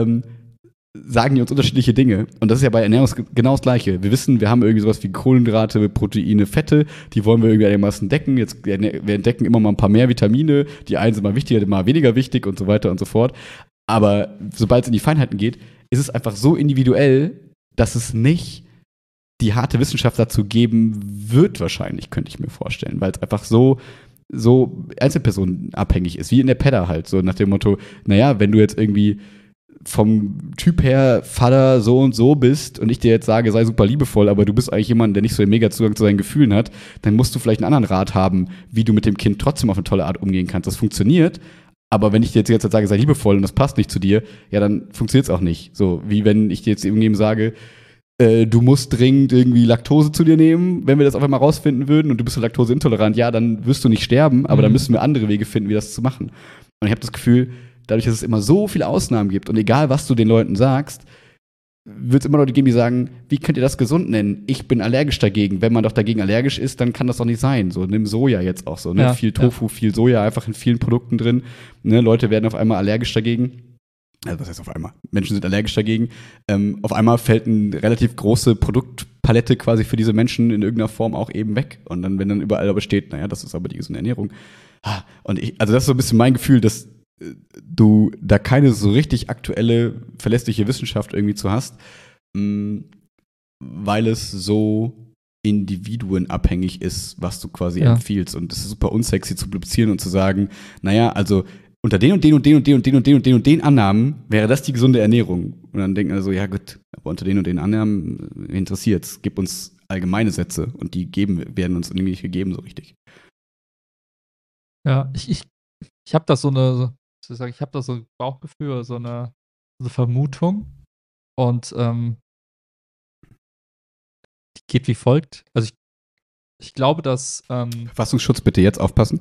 sagen die uns unterschiedliche Dinge. Und das ist ja bei Ernährung genau das Gleiche. Wir wissen, wir haben irgendwie sowas wie Kohlenhydrate, Proteine, Fette, die wollen wir irgendwie einigermaßen decken. Jetzt, wir entdecken immer mal ein paar mehr Vitamine, die einen sind mal wichtiger, mal weniger wichtig und so weiter und so fort. Aber sobald es in die Feinheiten geht, ist es einfach so individuell, dass es nicht die harte Wissenschaft dazu geben wird, wahrscheinlich, könnte ich mir vorstellen, weil es einfach so einzelpersonenabhängig ist, wie in der Pedda halt, so nach dem Motto, naja, wenn du jetzt irgendwie vom Typ her Vater so und so bist und ich dir jetzt sage, sei super liebevoll, aber du bist eigentlich jemand, der nicht so den Mega-Zugang zu seinen Gefühlen hat, dann musst du vielleicht einen anderen Rat haben, wie du mit dem Kind trotzdem auf eine tolle Art umgehen kannst. Das funktioniert, aber wenn ich dir jetzt sage, sei liebevoll und das passt nicht zu dir, ja, dann funktioniert es auch nicht. So, wie wenn ich dir jetzt irgendjemandem sage, du musst dringend irgendwie Laktose zu dir nehmen. Wenn wir das auf einmal rausfinden würden und du bist laktoseintolerant, ja, dann wirst du nicht sterben, aber dann müssen wir andere Wege finden, wie das zu machen. Und ich habe das Gefühl, dadurch, dass es immer so viele Ausnahmen gibt und egal, was du den Leuten sagst, wird es immer Leute geben, die sagen, wie könnt ihr das gesund nennen? Ich bin allergisch dagegen. Wenn man doch dagegen allergisch ist, dann kann das doch nicht sein. So, nimm Soja jetzt auch so, ne? Ja, viel Tofu, viel Soja einfach in vielen Produkten drin. Ne? Leute werden auf einmal allergisch dagegen. Also was heißt auf einmal? Menschen sind allergisch dagegen. Auf einmal fällt eine relativ große Produktpalette quasi für diese Menschen in irgendeiner Form auch eben weg. Und dann, wenn dann überall aber steht, naja, das ist aber die gesunde Ernährung. Und also das ist so ein bisschen mein Gefühl, dass du da keine so richtig aktuelle, verlässliche Wissenschaft irgendwie zu hast, weil es so individuenabhängig ist, was du quasi empfiehlst. Und es ist super unsexy zu publizieren und zu sagen, naja, also unter den und den und den und den und den und den und den und den Annahmen wäre das die gesunde Ernährung. Und dann denken also, ja gut, aber unter den und den Annahmen interessiert's. Gib uns allgemeine Sätze und die werden uns irgendwie nicht gegeben so richtig. Ja, ich habe da so ich habe da so ein Bauchgefühl, so eine Vermutung und die geht wie folgt. Also ich glaube, dass Verfassungsschutz, bitte jetzt aufpassen.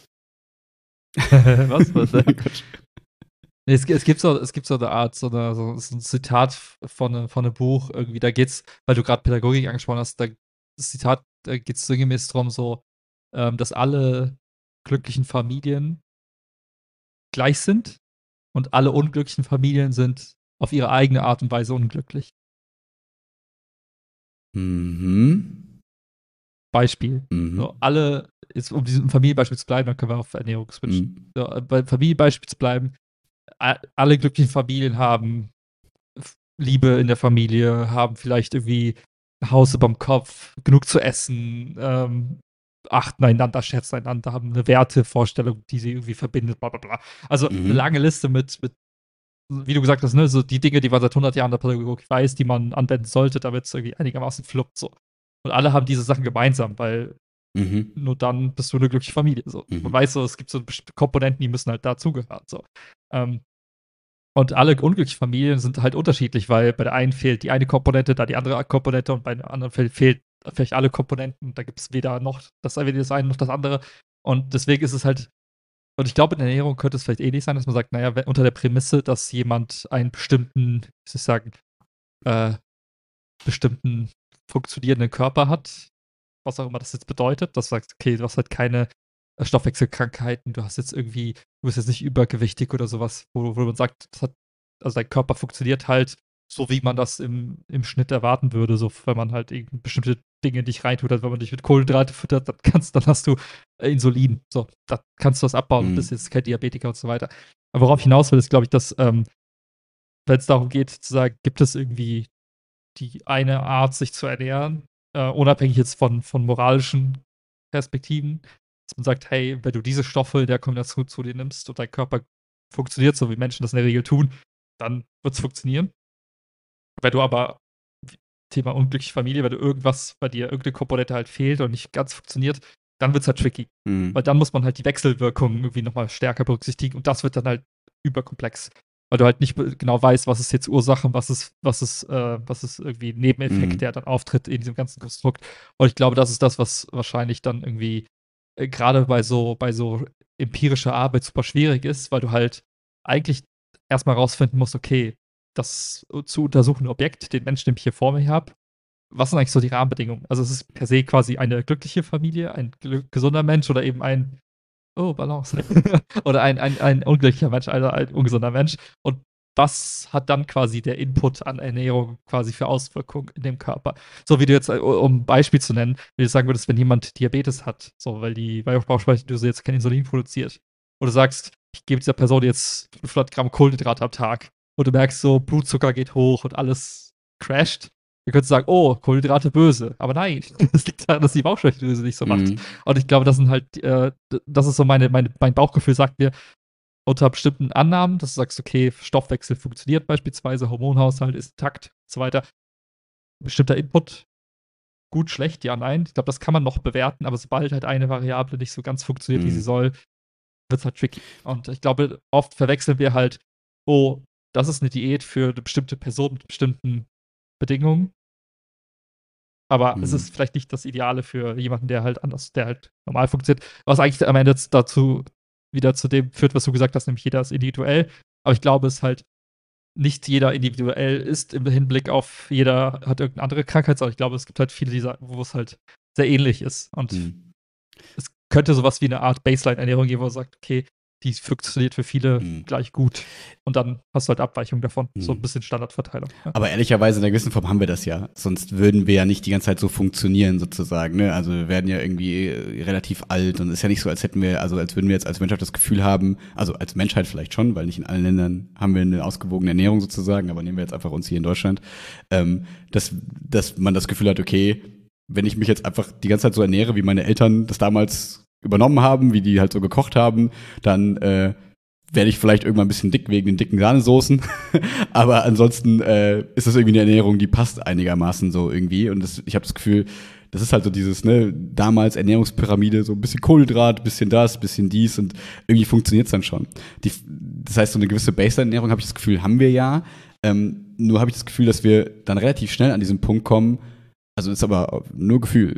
Was? Nee, es gibt so eine Art, so ein Zitat von einem Buch irgendwie, da geht's, weil du gerade Pädagogik angesprochen hast, das Zitat, da geht's sinngemäß darum, so, dass alle glücklichen Familien gleich sind und alle unglücklichen Familien sind auf ihre eigene Art und Weise unglücklich. Beispiel. So, alle, jetzt, um diesem Familienbeispiel zu bleiben, dann können wir auf Ernährung switchen. So, bei Familienbeispiel zu bleiben, alle glücklichen Familien haben Liebe in der Familie, haben vielleicht irgendwie ein Haus überm Kopf, genug zu essen, achten einander, schätzen einander, haben eine Wertevorstellung, die sie irgendwie verbindet, bla bla bla. Also eine lange Liste mit, wie du gesagt hast, ne, so die Dinge, die man seit 100 Jahren der Pädagogik weiß, die man anwenden sollte, damit es irgendwie einigermaßen fluppt. So. Und alle haben diese Sachen gemeinsam, weil nur dann bist du eine glückliche Familie. So. Man weiß so, es gibt so bestimmte Komponenten, die müssen halt dazugehören. So. Und alle unglücklichen Familien sind halt unterschiedlich, weil bei der einen fehlt die eine Komponente, da die andere Komponente und bei der anderen fehlt vielleicht alle Komponenten. Da gibt es weder das eine noch das andere. Und deswegen ist es halt, und ich glaube, in der Ernährung könnte es vielleicht ähnlich sein, dass man sagt, naja, unter der Prämisse, dass jemand einen bestimmten, wie soll ich sagen, bestimmten funktionierenden Körper hat, was auch immer das jetzt bedeutet, dass du sagst, okay, du hast halt keine Stoffwechselkrankheiten, du bist jetzt nicht übergewichtig oder sowas, wo man sagt, also dein Körper funktioniert halt so, wie man das im Schnitt erwarten würde, so wenn man halt bestimmte Dinge in dich reintut, also wenn man dich mit Kohlenhydrate füttert, dann hast du Insulin, so, da kannst du das abbauen und bist jetzt kein Diabetiker und so weiter. Aber worauf ich hinaus will, ist, glaube ich, dass, wenn es darum geht, zu sagen, gibt es irgendwie die eine Art, sich zu ernähren, unabhängig jetzt von moralischen Perspektiven, dass man sagt, hey, wenn du diese Stoffe in der Kombination zu dir nimmst und dein Körper funktioniert, so wie Menschen das in der Regel tun, dann wird es funktionieren. Wenn du aber, Thema unglückliche Familie, wenn du bei dir irgendeine Komponente halt fehlt und nicht ganz funktioniert, dann wird es halt tricky. Weil dann muss man halt die Wechselwirkungen irgendwie nochmal stärker berücksichtigen und das wird dann halt überkomplex. Weil du halt nicht genau weißt, was ist jetzt Ursache und was ist irgendwie ein Nebeneffekt, der dann auftritt in diesem ganzen Konstrukt. Und ich glaube, das ist das, was wahrscheinlich dann irgendwie gerade bei so empirischer Arbeit super schwierig ist, weil du halt eigentlich erstmal rausfinden musst, okay, das zu untersuchende Objekt, den Menschen, den ich hier vor mir habe, was sind eigentlich so die Rahmenbedingungen? Also es ist per se quasi eine glückliche Familie, ein gesunder Mensch oder eben ein Balance. Oder ein unglücklicher Mensch, also ein ungesunder Mensch. Und was hat dann quasi der Input an Ernährung quasi für Auswirkungen in dem Körper? So wie du jetzt, um ein Beispiel zu nennen, wie du sagen würdest, wenn jemand Diabetes hat, so, weil die Bauchspeicheldrüse jetzt kein Insulin produziert. Oder du sagst, ich gebe dieser Person jetzt 500 Gramm Kohlenhydrate am Tag. Und du merkst so, Blutzucker geht hoch und alles crasht. Ihr könnt sagen, oh, Kohlenhydrate böse. Aber nein, das liegt daran, dass die Bauchspeicheldrüse nicht so macht. Und ich glaube, das sind halt, das ist so mein Bauchgefühl sagt mir, unter bestimmten Annahmen, dass du sagst, okay, Stoffwechsel funktioniert beispielsweise, Hormonhaushalt ist intakt und so weiter. Bestimmter Input, gut, schlecht, ja, nein. Ich glaube, das kann man noch bewerten, aber sobald halt eine Variable nicht so ganz funktioniert, wie sie soll, wird es halt tricky. Und ich glaube, oft verwechseln wir halt, oh, das ist eine Diät für eine bestimmte Person mit bestimmten Bedingungen. Aber es ist vielleicht nicht das Ideale für jemanden, der halt normal funktioniert. Was eigentlich am Ende dazu wieder zu dem führt, was du gesagt hast, nämlich jeder ist individuell. Aber ich glaube, es halt nicht jeder individuell ist im Hinblick auf jeder hat irgendeine andere Krankheit, sondern ich glaube, es gibt halt viele, wo es halt sehr ähnlich ist. Und es könnte sowas wie eine Art Baseline-Ernährung geben, wo man sagt, okay, die funktioniert für viele gleich gut. Und dann hast du halt Abweichungen davon. So ein bisschen Standardverteilung. Ja. Aber ehrlicherweise in einer gewissen Form haben wir das ja. Sonst würden wir ja nicht die ganze Zeit so funktionieren, sozusagen. Ne? Also wir werden ja irgendwie relativ alt und es ist ja nicht so, als würden wir jetzt als Menschheit das Gefühl haben, also als Menschheit vielleicht schon, weil nicht in allen Ländern haben wir eine ausgewogene Ernährung sozusagen, aber nehmen wir jetzt einfach uns hier in Deutschland, dass man das Gefühl hat, okay, wenn ich mich jetzt einfach die ganze Zeit so ernähre, wie meine Eltern das damals übernommen haben, wie die halt so gekocht haben, dann werde ich vielleicht irgendwann ein bisschen dick wegen den dicken Sahnesoßen. Aber ansonsten ist das irgendwie eine Ernährung, die passt einigermaßen so irgendwie. Und ich habe das Gefühl, das ist halt so dieses, damals Ernährungspyramide, so ein bisschen Kohlenhydrat, bisschen das, bisschen dies und irgendwie funktioniert es dann schon. Das heißt, so eine gewisse Baseline-Ernährung, habe ich das Gefühl, haben wir ja. Nur habe ich das Gefühl, dass wir dann relativ schnell an diesen Punkt kommen, also das ist aber nur Gefühl,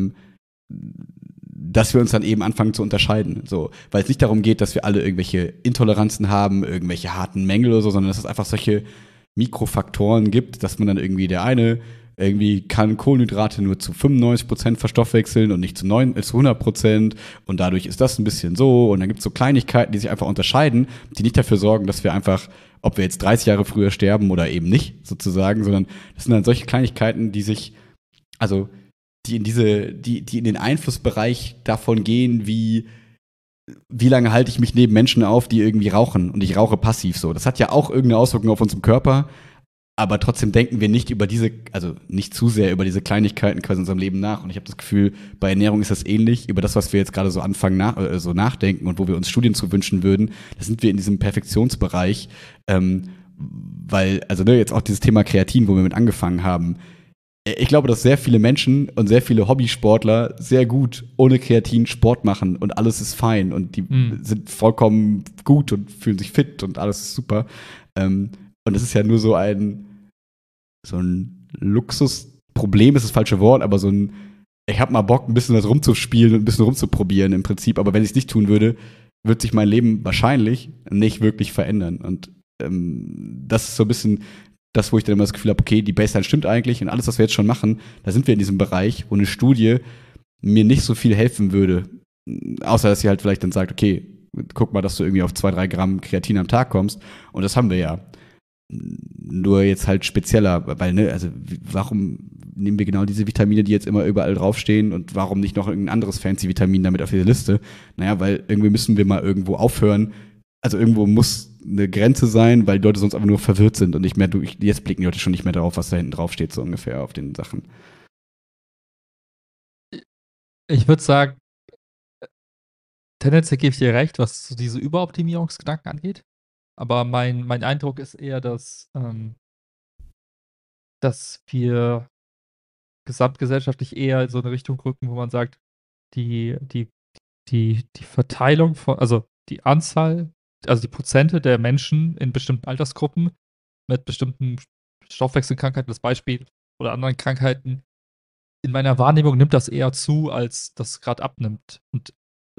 dass wir uns dann eben anfangen zu unterscheiden. So, weil es nicht darum geht, dass wir alle irgendwelche Intoleranzen haben, irgendwelche harten Mängel oder so, sondern dass es einfach solche Mikrofaktoren gibt, dass man dann irgendwie der eine irgendwie kann Kohlenhydrate nur zu 95% verstoffwechseln und nicht zu 100% und dadurch ist das ein bisschen so und dann gibt es so Kleinigkeiten, die sich einfach unterscheiden, die nicht dafür sorgen, dass wir einfach, ob wir jetzt 30 Jahre früher sterben oder eben nicht sozusagen, sondern das sind dann solche Kleinigkeiten, die in den Einflussbereich davon gehen, wie lange halte ich mich neben Menschen auf, die irgendwie rauchen und ich rauche passiv so. Das hat ja auch irgendeine Auswirkung auf unseren Körper, aber trotzdem denken wir nicht nicht zu sehr über diese Kleinigkeiten quasi in unserem Leben nach. Und ich habe das Gefühl, bei Ernährung ist das ähnlich. Über das, was wir jetzt gerade so anfangen nachdenken und wo wir uns Studien zu wünschen würden, da sind wir in diesem Perfektionsbereich, weil, jetzt auch dieses Thema Kreatin, wo wir mit angefangen haben, ich glaube, dass sehr viele Menschen und sehr viele Hobbysportler sehr gut ohne Kreatin Sport machen und alles ist fein und die sind vollkommen gut und fühlen sich fit und alles ist super. Und es ist ja nur so ein Luxusproblem, ist das falsche Wort, aber ich habe mal Bock, ein bisschen was rumzuspielen und ein bisschen rumzuprobieren im Prinzip. Aber wenn ich es nicht tun würde, wird sich mein Leben wahrscheinlich nicht wirklich verändern. Und das ist so ein bisschen das, wo ich dann immer das Gefühl habe, okay, die Baseline stimmt eigentlich und alles, was wir jetzt schon machen, da sind wir in diesem Bereich, wo eine Studie mir nicht so viel helfen würde, Außer, dass sie halt vielleicht dann sagt, okay, guck mal, dass du irgendwie auf 2-3 Gramm Kreatin am Tag kommst. Und das haben wir ja. Nur jetzt halt spezieller, weil, ne, also warum nehmen wir genau diese Vitamine, die jetzt immer überall draufstehen und warum nicht noch irgendein anderes fancy Vitamin damit auf diese Liste? Naja, weil irgendwie müssen wir mal irgendwo aufhören. Also irgendwo muss eine Grenze sein, weil die Leute sonst einfach nur verwirrt sind und nicht mehr jetzt blicken die Leute schon nicht mehr darauf, was da hinten drauf steht, so ungefähr auf den Sachen. Ich würde sagen, tendenziell gebe ich dir recht, was so diese Überoptimierungsgedanken angeht. Aber mein Eindruck ist eher, dass wir gesamtgesellschaftlich eher in so eine Richtung rücken, wo man sagt, die, die, die Verteilung von, also die Anzahl, also die Prozente der Menschen in bestimmten Altersgruppen mit bestimmten Stoffwechselkrankheiten, das Beispiel, oder anderen Krankheiten, in meiner Wahrnehmung nimmt das eher zu, als das gerade abnimmt. Und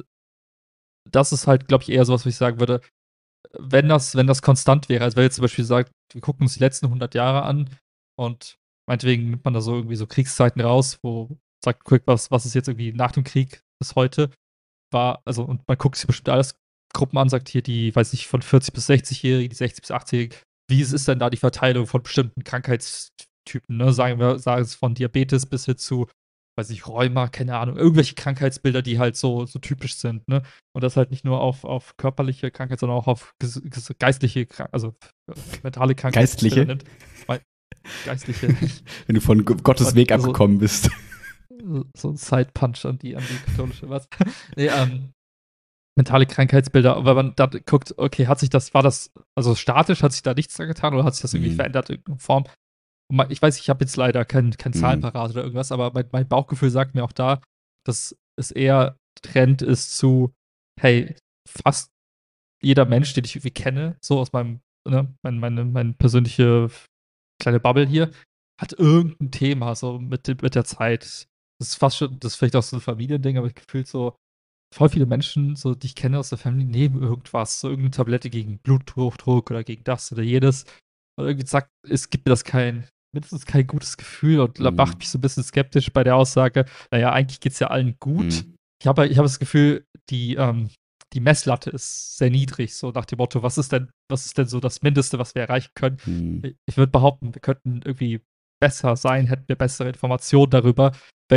das ist halt, glaube ich, eher sowas, was ich sagen würde, wenn das konstant wäre, als wenn jetzt zum Beispiel sagt, wir gucken uns die letzten 100 Jahre an und meinetwegen nimmt man da so irgendwie so Kriegszeiten raus, wo sagt, guck, was ist jetzt irgendwie nach dem Krieg bis heute war, also und man guckt sich bestimmt alles Gruppen an, sagt hier die, weiß nicht, von 40 bis 60-Jährigen, die 60 bis 80-Jährigen, wie ist denn da die Verteilung von bestimmten Krankheitstypen, ne? Sagen es von Diabetes bis hin zu, weiß nicht, Rheuma, keine Ahnung, irgendwelche Krankheitsbilder, die halt so typisch sind, ne? Und das halt nicht nur auf körperliche Krankheit, sondern auch auf geistliche, also mentale Krankheit. Geistliche? Geistliche. Wenn du von Gottes Weg abgekommen bist. So ein Side-Punch an die katholische, was? Nee, mentale Krankheitsbilder, weil man da guckt, okay, war das, also statisch, hat sich da nichts dran getan oder hat sich das irgendwie verändert in irgendeiner Form? Und ich weiß, ich habe jetzt leider kein Zahlen parat oder irgendwas, aber mein Bauchgefühl sagt mir auch da, dass es eher Trend ist zu, hey, fast jeder Mensch, den ich irgendwie kenne, so aus meinem, ne, meine persönliche kleine Bubble hier, hat irgendein Thema so mit der Zeit. Das ist fast schon, das ist vielleicht auch so ein Familiending, aber ich gefühlt so, voll viele Menschen, so, die ich kenne aus der Familie, nehmen irgendwas, so irgendeine Tablette gegen Bluthochdruck oder gegen das oder jenes. Und irgendwie sagt, es gibt mir das mindestens kein gutes Gefühl und macht mich so ein bisschen skeptisch bei der Aussage, naja, eigentlich geht es ja allen gut. Ich habe das Gefühl, die Messlatte ist sehr niedrig, so nach dem Motto, was ist denn so das Mindeste, was wir erreichen können? Ich würde behaupten, wir könnten irgendwie besser sein, hätten wir bessere Informationen darüber,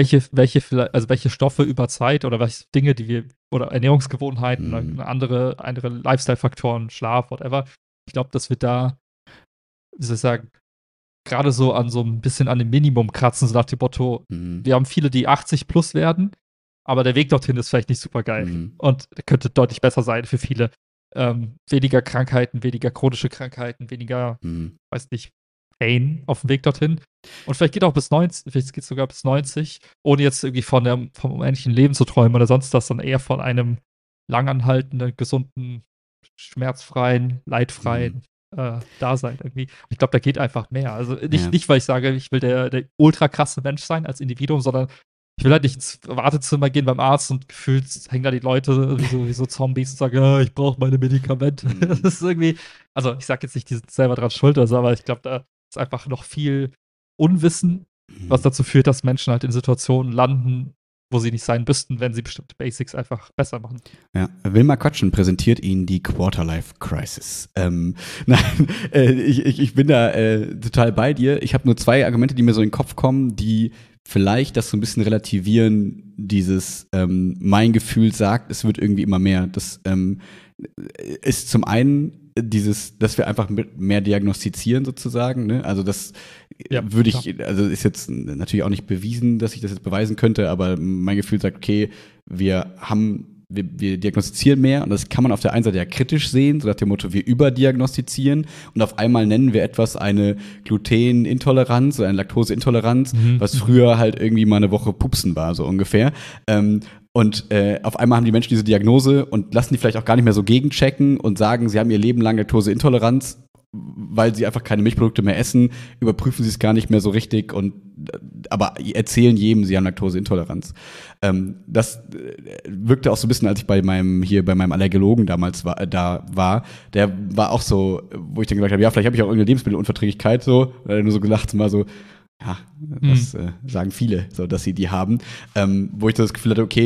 welche Stoffe über Zeit oder welche Dinge, oder Ernährungsgewohnheiten oder andere Lifestyle-Faktoren, Schlaf, whatever. Ich glaube, dass wir da, wie soll ich sagen, gerade so ein bisschen an dem Minimum kratzen, so nach dem Motto, wir haben viele, die 80 plus werden, aber der Weg dorthin ist vielleicht nicht super geil und der könnte deutlich besser sein für viele. Weniger Krankheiten, weniger chronische Krankheiten, weniger, weiß nicht, Pain auf dem Weg dorthin. Und vielleicht geht auch bis 90, vielleicht geht es sogar bis 90, ohne jetzt irgendwie vom unendlichen Leben zu träumen oder sonst das, sondern eher von einem langanhaltenden, gesunden, schmerzfreien, leidfreien Dasein irgendwie. Ich glaube, da geht einfach mehr. Also nicht, weil ich sage, ich will der ultra krasse Mensch sein als Individuum, sondern ich will halt nicht ins Wartezimmer gehen beim Arzt und gefühlt hängen da die Leute wie so Zombies und sagen, ja, ich brauche meine Medikamente. Das ist irgendwie, also ich sage jetzt nicht, die sind selber dran schuld oder so, aber ich glaube, da ist einfach noch viel Unwissen, was dazu führt, dass Menschen halt in Situationen landen, wo sie nicht sein müssten, wenn sie bestimmte Basics einfach besser machen. Ja, Wilma Quatschen präsentiert Ihnen die Quarterlife Crisis. Nein, ich bin da total bei dir. Ich habe nur 2 Argumente, die mir so in den Kopf kommen, die vielleicht das so ein bisschen relativieren, dieses mein Gefühl sagt, es wird irgendwie immer mehr. Das ist zum einen dass wir einfach mehr diagnostizieren sozusagen, ne? Also das würde ich, also ist jetzt natürlich auch nicht bewiesen, dass ich das jetzt beweisen könnte, aber mein Gefühl sagt, okay, wir diagnostizieren mehr und das kann man auf der einen Seite ja kritisch sehen, so nach dem Motto, wir überdiagnostizieren und auf einmal nennen wir etwas eine Glutenintoleranz oder eine Laktoseintoleranz, was früher halt irgendwie mal eine Woche Pupsen war, so ungefähr. Und auf einmal haben die Menschen diese Diagnose und lassen die vielleicht auch gar nicht mehr so gegenchecken und sagen, sie haben ihr Leben lang Laktoseintoleranz, weil sie einfach keine Milchprodukte mehr essen, überprüfen sie es gar nicht mehr so richtig aber erzählen jedem, sie haben Laktoseintoleranz. Das wirkte auch so ein bisschen, als ich bei meinem Allergologen damals war, der war auch so, wo ich dann gesagt habe, ja, vielleicht habe ich auch irgendeine Lebensmittelunverträglichkeit, so, oder er nur so gelacht, mal so, ja, das sagen viele, so, dass sie die haben, wo ich das Gefühl hatte, okay,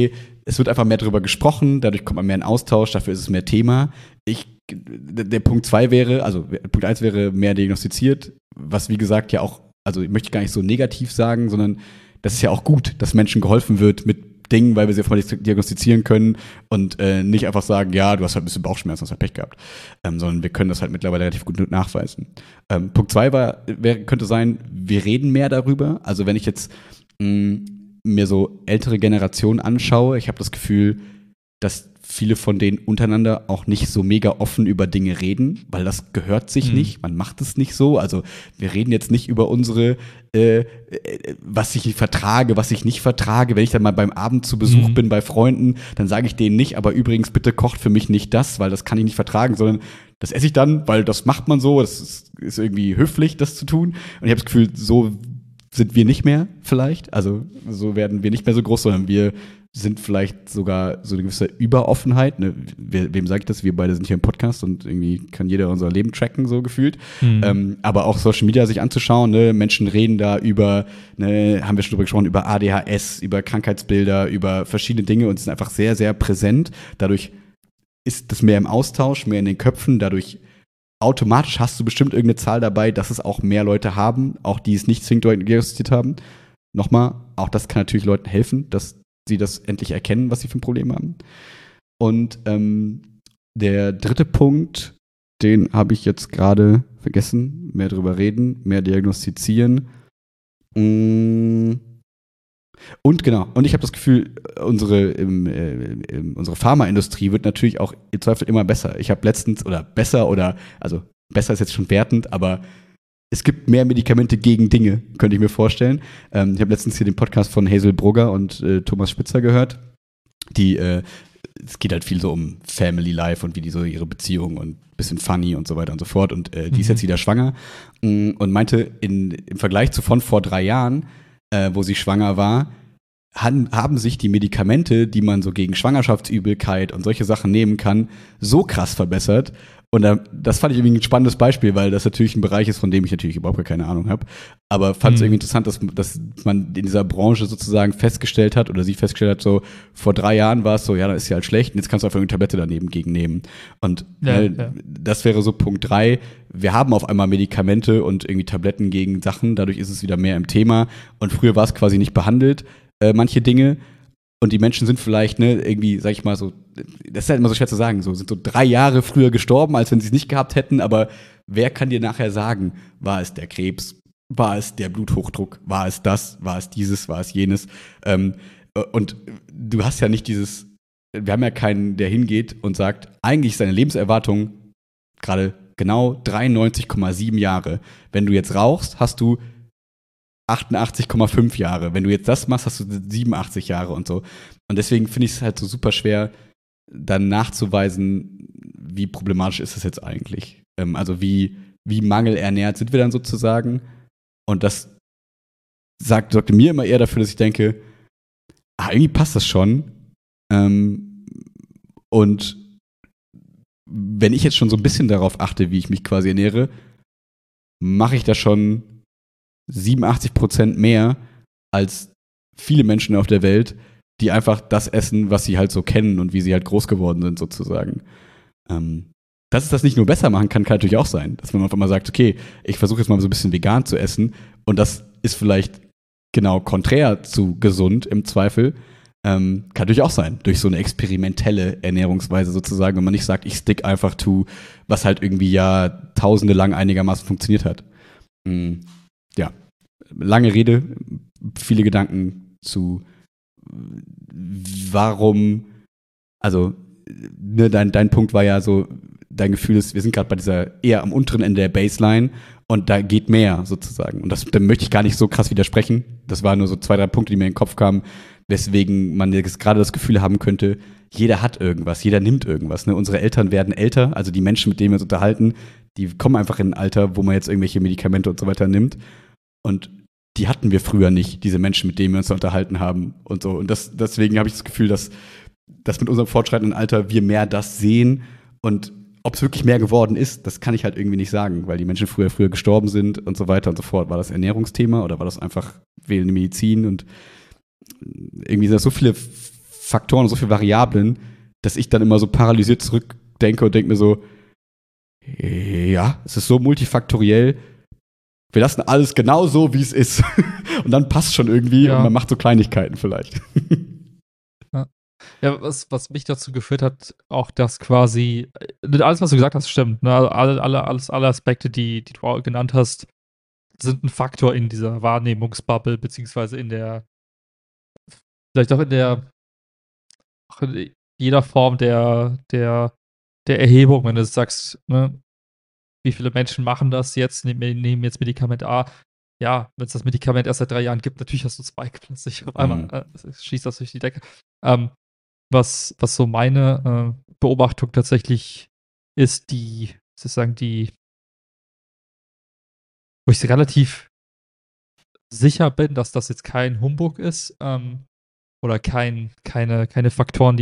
es wird einfach mehr darüber gesprochen, dadurch kommt man mehr in Austausch, dafür ist es mehr Thema. Der Punkt 2 wäre, also Punkt 1 wäre mehr diagnostiziert, was wie gesagt ja auch, also ich möchte gar nicht so negativ sagen, sondern das ist ja auch gut, dass Menschen geholfen wird mit Dingen, weil wir sie einfach mal diagnostizieren können und nicht einfach sagen, ja, du hast halt ein bisschen Bauchschmerzen, hast halt Pech gehabt, sondern wir können das halt mittlerweile relativ gut nachweisen. Punkt 2 könnte sein, wir reden mehr darüber. Also wenn ich jetzt mir so ältere Generationen anschaue, ich habe das Gefühl, dass viele von denen untereinander auch nicht so mega offen über Dinge reden, weil das gehört sich nicht, man macht es nicht so. Also wir reden jetzt nicht über unsere, was ich vertrage, was ich nicht vertrage. Wenn ich dann mal beim Abend zu Besuch bin bei Freunden, dann sage ich denen nicht, aber übrigens bitte kocht für mich nicht das, weil das kann ich nicht vertragen, sondern das esse ich dann, weil das macht man so, das ist irgendwie höflich, das zu tun. Und ich habe das Gefühl, so sind wir nicht mehr vielleicht, also so werden wir nicht mehr so groß, sondern wir sind vielleicht sogar so eine gewisse Überoffenheit. Ne? Wem sage ich das? Wir beide sind hier im Podcast und irgendwie kann jeder unser Leben tracken, so gefühlt. Aber auch Social Media sich anzuschauen, ne? Menschen reden da über, ne, haben wir schon drüber gesprochen, über ADHS, über Krankheitsbilder, über verschiedene Dinge und sind einfach sehr, sehr präsent. Dadurch ist das mehr im Austausch, mehr in den Köpfen. Dadurch automatisch hast du bestimmt irgendeine Zahl dabei, dass es auch mehr Leute haben, auch die es nicht zwingend diagnostiziert haben. Nochmal, auch das kann natürlich Leuten helfen, dass sie das endlich erkennen, was sie für ein Problem haben. Und der dritte Punkt, den habe ich jetzt gerade vergessen. Mehr drüber reden, mehr diagnostizieren. Und genau, und ich habe das Gefühl, unsere Pharmaindustrie wird natürlich auch im Zweifel immer besser. Ich habe letztens, also besser ist jetzt schon wertend, aber es gibt mehr Medikamente gegen Dinge, könnte ich mir vorstellen. Ich habe letztens hier den Podcast von Hazel Brugger und Thomas Spitzer gehört. Es geht halt viel so um Family Life und wie die so ihre Beziehung und ein bisschen funny und so weiter und so fort. Und die ist jetzt wieder schwanger und meinte, im Vergleich zu von vor 3 Jahren, wo sie schwanger war, haben sich die Medikamente, die man so gegen Schwangerschaftsübelkeit und solche Sachen nehmen kann, so krass verbessert. Und das fand ich irgendwie ein spannendes Beispiel, weil das natürlich ein Bereich ist, von dem ich natürlich überhaupt keine Ahnung habe. Aber fand es irgendwie interessant, dass man in dieser Branche sozusagen festgestellt hat, oder sie festgestellt hat, so vor 3 Jahren war es so, ja, dann ist sie halt schlecht und jetzt kannst du einfach eine Tablette daneben gegennehmen. Und das wäre so Punkt 3. Wir haben auf einmal Medikamente und irgendwie Tabletten gegen Sachen, dadurch ist es wieder mehr im Thema. Und früher war es quasi nicht behandelt, manche Dinge. Und die Menschen sind vielleicht, ne, irgendwie, sag ich mal so, das ist halt immer so schwer zu sagen, so sind so 3 Jahre früher gestorben, als wenn sie es nicht gehabt hätten, aber wer kann dir nachher sagen, war es der Krebs, war es der Bluthochdruck, war es das, war es dieses, war es jenes? Und du hast ja nicht wir haben ja keinen, der hingeht und sagt, eigentlich ist deine Lebenserwartung gerade genau 93,7 Jahre. Wenn du jetzt rauchst, hast du 88,5 Jahre. Wenn du jetzt das machst, hast du 87 Jahre und so. Und deswegen finde ich es halt so super schwer, dann nachzuweisen, wie problematisch ist das jetzt eigentlich. Also wie mangelernährt sind wir dann sozusagen. Und das sorgte mir immer eher dafür, dass ich denke, irgendwie passt das schon. Und wenn ich jetzt schon so ein bisschen darauf achte, wie ich mich quasi ernähre, mache ich das schon 87% mehr als viele Menschen auf der Welt, die einfach das essen, was sie halt so kennen und wie sie halt groß geworden sind sozusagen. Dass es das nicht nur besser machen kann natürlich auch sein. Dass man einfach mal sagt, okay, ich versuche jetzt mal so ein bisschen vegan zu essen und das ist vielleicht genau konträr zu gesund im Zweifel. Kann natürlich auch sein, durch so eine experimentelle Ernährungsweise sozusagen, wenn man nicht sagt, ich stick einfach to, was halt irgendwie jahrtausende lang einigermaßen funktioniert hat. Ja, lange Rede, viele Gedanken zu warum, also ne, dein Punkt war ja so, dein Gefühl ist, wir sind gerade bei dieser eher am unteren Ende der Baseline und da geht mehr sozusagen. Und da möchte ich gar nicht so krass widersprechen. Das waren nur so 2, 3 Punkte, die mir in den Kopf kamen, weswegen man jetzt gerade das Gefühl haben könnte, jeder hat irgendwas, jeder nimmt irgendwas. Ne? Unsere Eltern werden älter, also die Menschen, mit denen wir uns unterhalten, die kommen einfach in ein Alter, wo man jetzt irgendwelche Medikamente und so weiter nimmt. Und die hatten wir früher nicht, diese Menschen, mit denen wir uns unterhalten haben und so. Und deswegen habe ich das Gefühl, dass mit unserem fortschreitenden Alter wir mehr das sehen. Und ob es wirklich mehr geworden ist, das kann ich halt irgendwie nicht sagen, weil die Menschen früher gestorben sind und so weiter und so fort. War das Ernährungsthema oder war das einfach fehlende Medizin? Und irgendwie sind das so viele Faktoren und so viele Variablen, dass ich dann immer so paralysiert zurückdenke und denke mir so, ja, es ist so multifaktoriell, wir lassen alles genau so, wie es ist. Und dann passt schon irgendwie und man macht so Kleinigkeiten vielleicht. Ja, was mich dazu geführt hat, auch dass quasi, alles, was du gesagt hast, stimmt. Ne? Also alle Aspekte, die du auch genannt hast, sind ein Faktor in dieser Wahrnehmungsbubble, beziehungsweise vielleicht auch auch in jeder Form der Erhebung, wenn du sagst, ne, wie viele Menschen machen das jetzt, nehmen jetzt Medikament A. Ja, wenn es das Medikament erst seit 3 Jahren gibt, natürlich hast du Spike plötzlich auf einmal, schießt das durch die Decke. Was so meine Beobachtung tatsächlich ist, sozusagen wo ich relativ sicher bin, dass das jetzt kein Humbug ist, oder keine Faktoren,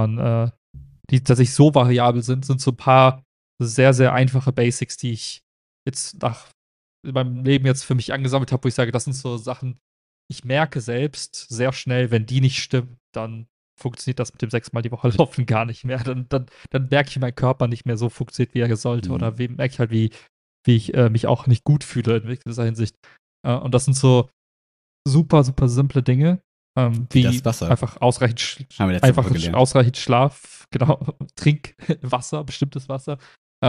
die tatsächlich so variabel sind so ein paar sehr, sehr einfache Basics, die ich jetzt in meinem Leben jetzt für mich angesammelt habe, wo ich sage, das sind so Sachen, ich merke selbst sehr schnell, wenn die nicht stimmen, dann funktioniert das mit dem 6-mal die Woche Laufen gar nicht mehr. Dann merke ich, wie mein Körper nicht mehr so funktioniert, wie er sollte. Oder merke ich halt, wie ich mich auch nicht gut fühle in dieser Hinsicht. Und das sind so super, super simple Dinge, Wie wie das Wasser. einfach ausreichend Schlaf, genau, Trink Wasser, bestimmtes Wasser,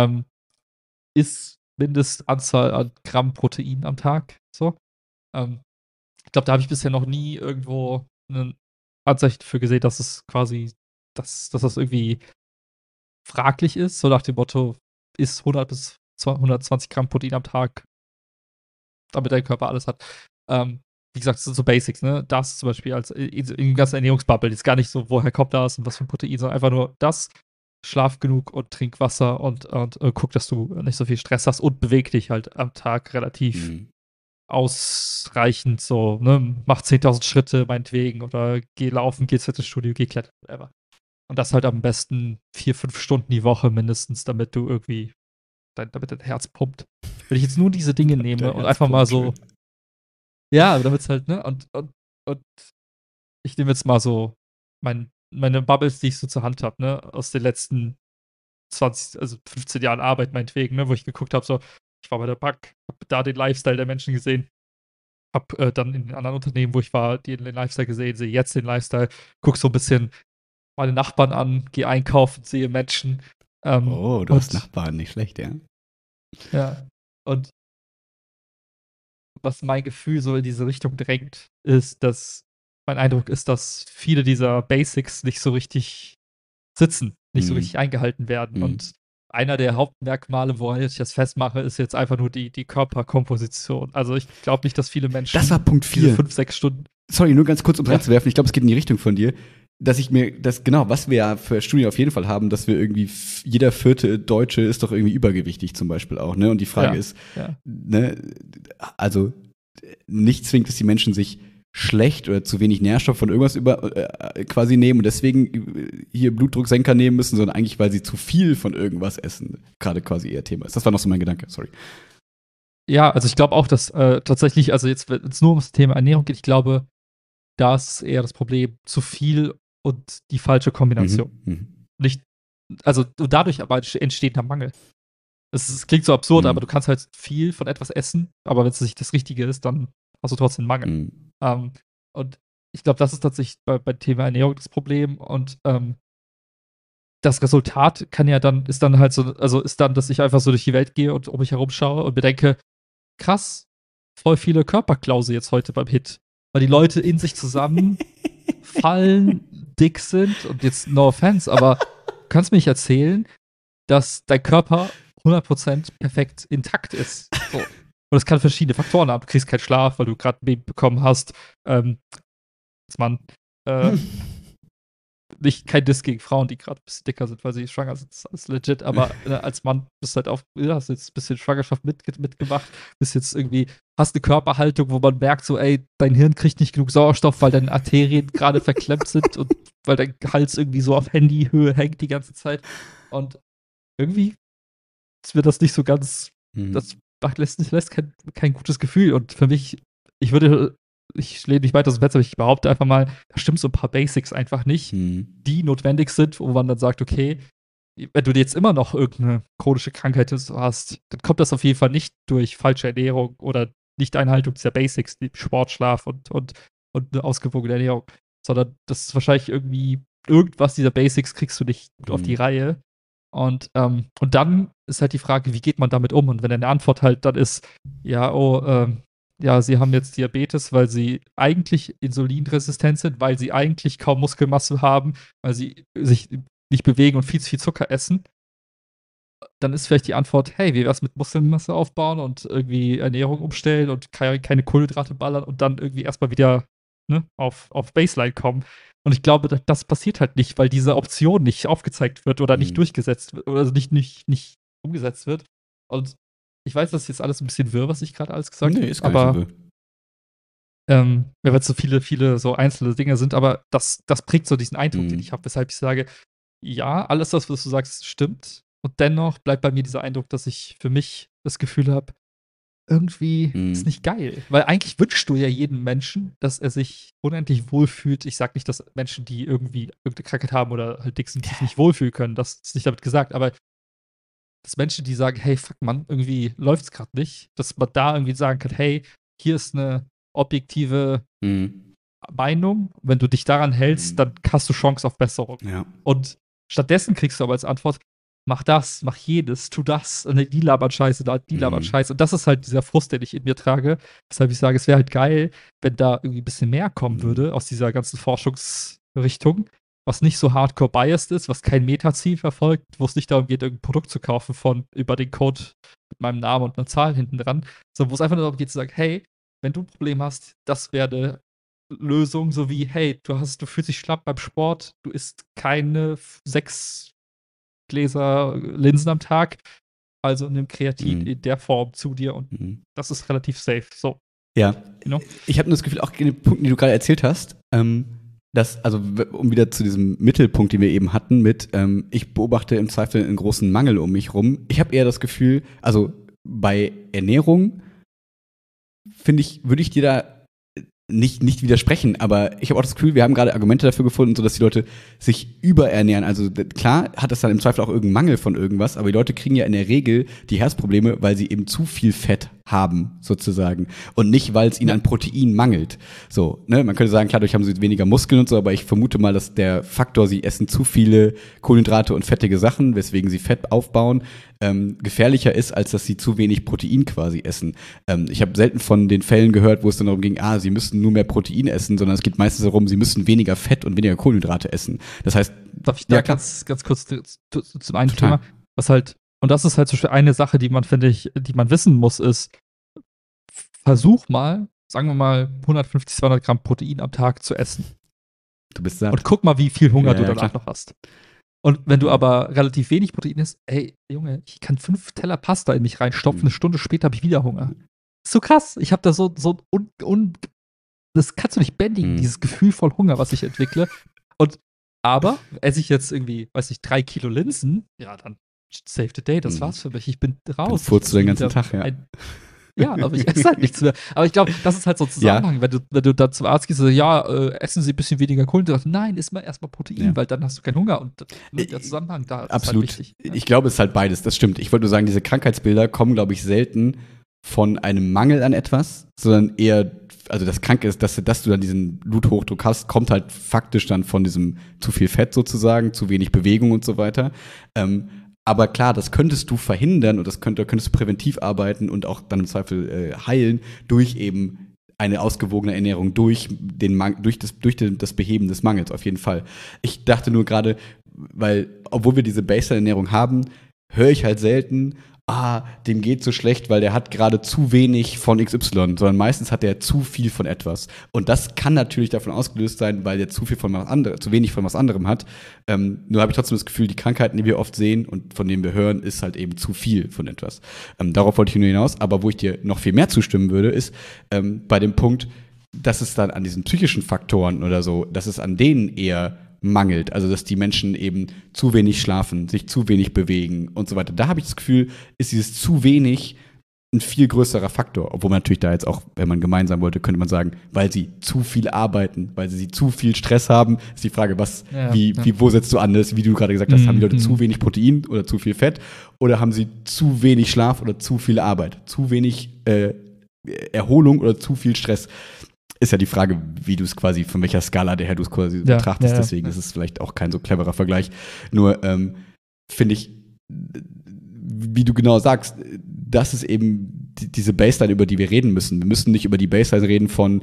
ist Mindestanzahl an Gramm Protein am Tag. So. Ich glaube, da habe ich bisher noch nie irgendwo ein Anzeichen für gesehen, dass es quasi, dass das irgendwie fraglich ist, so nach dem Motto, ist 100 bis 120 Gramm Protein am Tag, damit dein Körper alles hat. Wie gesagt, das sind so Basics, ne? Das zum Beispiel als in der ganzen Ernährungsbubble. Jetzt gar nicht so, woher kommt das und was für ein Protein, sondern einfach nur das, schlaf genug und trink Wasser und guck, dass du nicht so viel Stress hast und beweg dich halt am Tag relativ ausreichend so, ne? Mach 10.000 Schritte meinetwegen oder geh laufen, geh ins Fitnessstudio, geh klettern, whatever. Und das halt am besten 4-5 Stunden die Woche mindestens, damit du irgendwie, damit dein Herz pumpt. Wenn ich jetzt nur diese Dinge nehme und einfach mal so, ja, damit es halt, ne, und ich nehme jetzt mal so meine Bubbles, die ich so zur Hand habe, ne, aus den letzten 15 Jahren Arbeit meinetwegen, ne, wo ich geguckt habe, so, ich war bei der Bank, habe da den Lifestyle der Menschen gesehen, habe dann in den anderen Unternehmen, wo ich war, den Lifestyle gesehen, sehe jetzt den Lifestyle, guck so ein bisschen meine Nachbarn an, gehe einkaufen, sehe Menschen. Du hast Nachbarn, nicht schlecht, ja. Ja, und was mein Gefühl so in diese Richtung drängt, ist, dass mein Eindruck ist, dass viele dieser Basics nicht so richtig sitzen, nicht so richtig eingehalten werden. Und einer der Hauptmerkmale, woran ich das festmache, ist jetzt einfach nur die Körperkomposition. Also ich glaube nicht, dass viele Menschen das war Punkt 4. 5-6 Stunden. Sorry, nur ganz kurz, um reinzuwerfen. Ich glaube, es geht in die Richtung von dir. Genau, was wir ja für Studien auf jeden Fall haben, dass wir irgendwie, jeder 4. Deutsche ist doch irgendwie übergewichtig zum Beispiel auch, ne? Und die Frage ist, ne, also nicht zwingt, dass die Menschen sich schlecht oder zu wenig Nährstoff von irgendwas quasi nehmen und deswegen hier Blutdrucksenker nehmen müssen, sondern eigentlich, weil sie zu viel von irgendwas essen, gerade quasi eher Thema ist. Das war noch so mein Gedanke, sorry. Ja, also ich glaube auch, dass tatsächlich, also jetzt, wenn es nur um das Thema Ernährung geht, ich glaube, da ist eher das Problem, zu viel und die falsche Kombination. Nicht, also dadurch aber entsteht ein Mangel. Es klingt so absurd, aber du kannst halt viel von etwas essen, aber wenn es nicht das Richtige ist, dann hast du trotzdem Mangel. Und ich glaube, das ist tatsächlich beim Thema Ernährung das Problem. Und das Resultat ist dann halt so, also ist dann, dass ich einfach so durch die Welt gehe und um mich herum schaue und mir denke, krass, voll viele Körperklause jetzt heute beim Hit. Weil die Leute in sich zusammen fallen, dick sind und jetzt no offense, aber du kannst mir nicht erzählen, dass dein Körper 100% perfekt intakt ist. So. Und das kann verschiedene Faktoren haben. Du kriegst keinen Schlaf, weil du gerade ein Baby bekommen hast. Als Mann kein Diss gegen Frauen, die gerade ein bisschen dicker sind, weil sie schwanger sind. Das ist alles legit. Aber als Mann bist du halt hast jetzt ein bisschen Schwangerschaft mitgemacht. Bist jetzt irgendwie, hast eine Körperhaltung, wo man merkt, so, ey, dein Hirn kriegt nicht genug Sauerstoff, weil deine Arterien gerade verklemmt sind und weil dein Hals irgendwie so auf Handyhöhe hängt die ganze Zeit. Und irgendwie ist mir das nicht so ganz, das lässt kein gutes Gefühl. Und für mich, ich würde ich lehne nicht weiter aus dem Fenster, aber ich behaupte einfach mal, da stimmt so ein paar Basics einfach nicht, die notwendig sind, wo man dann sagt, okay, wenn du jetzt immer noch irgendeine chronische Krankheit hast, dann kommt das auf jeden Fall nicht durch falsche Ernährung oder Nicht-Einhaltung dieser Basics, wie Sport, Schlaf und eine ausgewogene Ernährung, sondern das ist wahrscheinlich irgendwie irgendwas dieser Basics kriegst du nicht auf die Reihe. Und dann ist halt die Frage, wie geht man damit um? Und wenn eine Antwort halt dann ist, ja, ja, sie haben jetzt Diabetes, weil sie eigentlich insulinresistent sind, weil sie eigentlich kaum Muskelmasse haben, weil sie sich nicht bewegen und viel zu viel Zucker essen, dann ist vielleicht die Antwort, hey, wie wär's mit Muskelmasse aufbauen und irgendwie Ernährung umstellen und keine Kohlenhydrate ballern und dann irgendwie erstmal wieder auf Baseline kommen. Und ich glaube, das passiert halt nicht, weil diese Option nicht aufgezeigt wird oder nicht durchgesetzt wird oder also nicht umgesetzt wird. Und ich weiß, das ist jetzt alles ein bisschen wirr, was ich gerade alles gesagt habe. Nee, ist gar nicht so wirr. Weil es so viele so einzelne Dinge sind, aber das prägt so diesen Eindruck, den ich habe, weshalb ich sage, ja, alles das, was du sagst, stimmt. Und dennoch bleibt bei mir dieser Eindruck, dass ich für mich das Gefühl habe, irgendwie ist nicht geil. Weil eigentlich wünschst du ja jedem Menschen, dass er sich unendlich wohlfühlt. Ich sag nicht, dass Menschen, die irgendwie irgendeine Krankheit haben oder halt dick sind, sich nicht wohlfühlen können. Das ist nicht damit gesagt. Aber dass Menschen, die sagen, hey, fuck man, irgendwie läuft's gerade nicht, dass man da irgendwie sagen kann, hey, hier ist eine objektive Meinung. Wenn du dich daran hältst, dann hast du Chance auf Besserung. Ja. Und stattdessen kriegst du aber als Antwort, mach das, mach jedes, tu das, und die labern Scheiße, die labern Scheiße. Und das ist halt dieser Frust, den ich in mir trage. Weshalb ich sage, es wäre halt geil, wenn da irgendwie ein bisschen mehr kommen würde aus dieser ganzen Forschungsrichtung, was nicht so hardcore biased ist, was kein Metaziel verfolgt, wo es nicht darum geht, irgendein Produkt zu kaufen über den Code mit meinem Namen und einer Zahl hinten dran, sondern wo es einfach nur darum geht zu sagen, hey, wenn du ein Problem hast, das wäre eine Lösung, so wie, hey, du fühlst dich schlapp beim Sport, du isst keine 6 Gläser Linsen am Tag, also nimm Kreatin in der Form zu dir und das ist relativ safe. So. Ja. Ich habe nur das Gefühl, auch in den Punkten, die du gerade erzählt hast, dass, also um wieder zu diesem Mittelpunkt, den wir eben hatten, mit ich beobachte im Zweifel einen großen Mangel um mich rum. Ich habe eher das Gefühl, also bei Ernährung würde ich dir da nicht widersprechen, aber ich habe auch das Gefühl, wir haben gerade Argumente dafür gefunden, sodass die Leute sich überernähren. Also klar hat es dann im Zweifel auch irgendeinen Mangel von irgendwas, aber die Leute kriegen ja in der Regel die Herzprobleme, weil sie eben zu viel Fett haben, sozusagen. Und nicht, weil es ihnen an Protein mangelt. So, ne? Man könnte sagen, klar, dadurch haben sie weniger Muskeln und so, aber ich vermute mal, dass der Faktor, sie essen zu viele Kohlenhydrate und fettige Sachen, weswegen sie Fett aufbauen, gefährlicher ist, als dass sie zu wenig Protein quasi essen. Ich habe selten von den Fällen gehört, wo es dann darum ging, sie müssen nur mehr Protein essen, sondern es geht meistens darum, sie müssen weniger Fett und weniger Kohlenhydrate essen. Das heißt, darf ich da ganz kurz zum einen Thema, was halt, und das ist halt zum Beispiel eine Sache, die man, finde ich, die man wissen muss, ist, versuch mal, sagen wir mal, 150, 200 Gramm Protein am Tag zu essen. Du bist satt. Und guck mal, wie viel Hunger du danach noch hast. Und wenn du aber relativ wenig Protein isst, ey, Junge, ich kann 5 Teller Pasta in mich reinstopfen, eine Stunde später habe ich wieder Hunger. Ist so krass. Ich habe da so das kannst du nicht bändigen, dieses Gefühl von Hunger, was ich entwickle. Aber esse ich jetzt irgendwie, weiß ich, 3 Kilo Linsen, ja, dann save the day, das war's für mich. Ich bin raus. Dann furzt du den ganzen Tag, ja. Ja, aber ich esse halt nichts mehr. Aber ich glaube, das ist halt so ein Zusammenhang. Wenn du dann zum Arzt gehst, essen Sie ein bisschen weniger Kohlenhydrate. Nein, isst mal erstmal Protein, weil dann hast du keinen Hunger. Und der Zusammenhang da absolut. Ist halt wichtig. Ich glaube, es ist halt beides, das stimmt. Ich wollte nur sagen, diese Krankheitsbilder kommen, glaube ich, selten von einem Mangel an etwas, sondern eher, also das Kranke ist, dass du dann diesen Bluthochdruck hast, kommt halt faktisch dann von diesem zu viel Fett sozusagen, zu wenig Bewegung und so weiter. Aber klar, das könntest du verhindern und da könntest du präventiv arbeiten und auch dann im Zweifel heilen durch eben eine ausgewogene Ernährung, durch das Beheben des Mangels auf jeden Fall. Ich dachte nur gerade, weil, obwohl wir diese Baseline-Ernährung haben, höre ich halt selten, dem geht so schlecht, weil der hat gerade zu wenig von XY, sondern meistens hat der zu viel von etwas. Und das kann natürlich davon ausgelöst sein, weil der zu wenig von was anderem hat. Nur habe ich trotzdem das Gefühl, die Krankheiten, die wir oft sehen und von denen wir hören, ist halt eben zu viel von etwas. Darauf wollte ich nur hinaus. Aber wo ich dir noch viel mehr zustimmen würde, ist bei dem Punkt, dass es dann an diesen psychischen Faktoren oder so, dass es an denen eher mangelt, also dass die Menschen eben zu wenig schlafen, sich zu wenig bewegen und so weiter. Da habe ich das Gefühl, ist dieses zu wenig ein viel größerer Faktor, obwohl man natürlich da jetzt auch, wenn man gemein sein wollte, könnte man sagen, weil sie zu viel arbeiten, weil sie zu viel Stress haben, ist die Frage, wo setzt du an? Das, wie du gerade gesagt hast, haben die Leute zu wenig Protein oder zu viel Fett oder haben sie zu wenig Schlaf oder zu viel Arbeit, zu wenig Erholung oder zu viel Stress? Ist ja die Frage, wie du es quasi, von welcher Skala der her du es quasi betrachtest, deswegen ist es vielleicht auch kein so cleverer Vergleich. Nur finde ich, wie du genau sagst, das ist eben diese Baseline, über die wir reden müssen. Wir müssen nicht über die Baseline reden von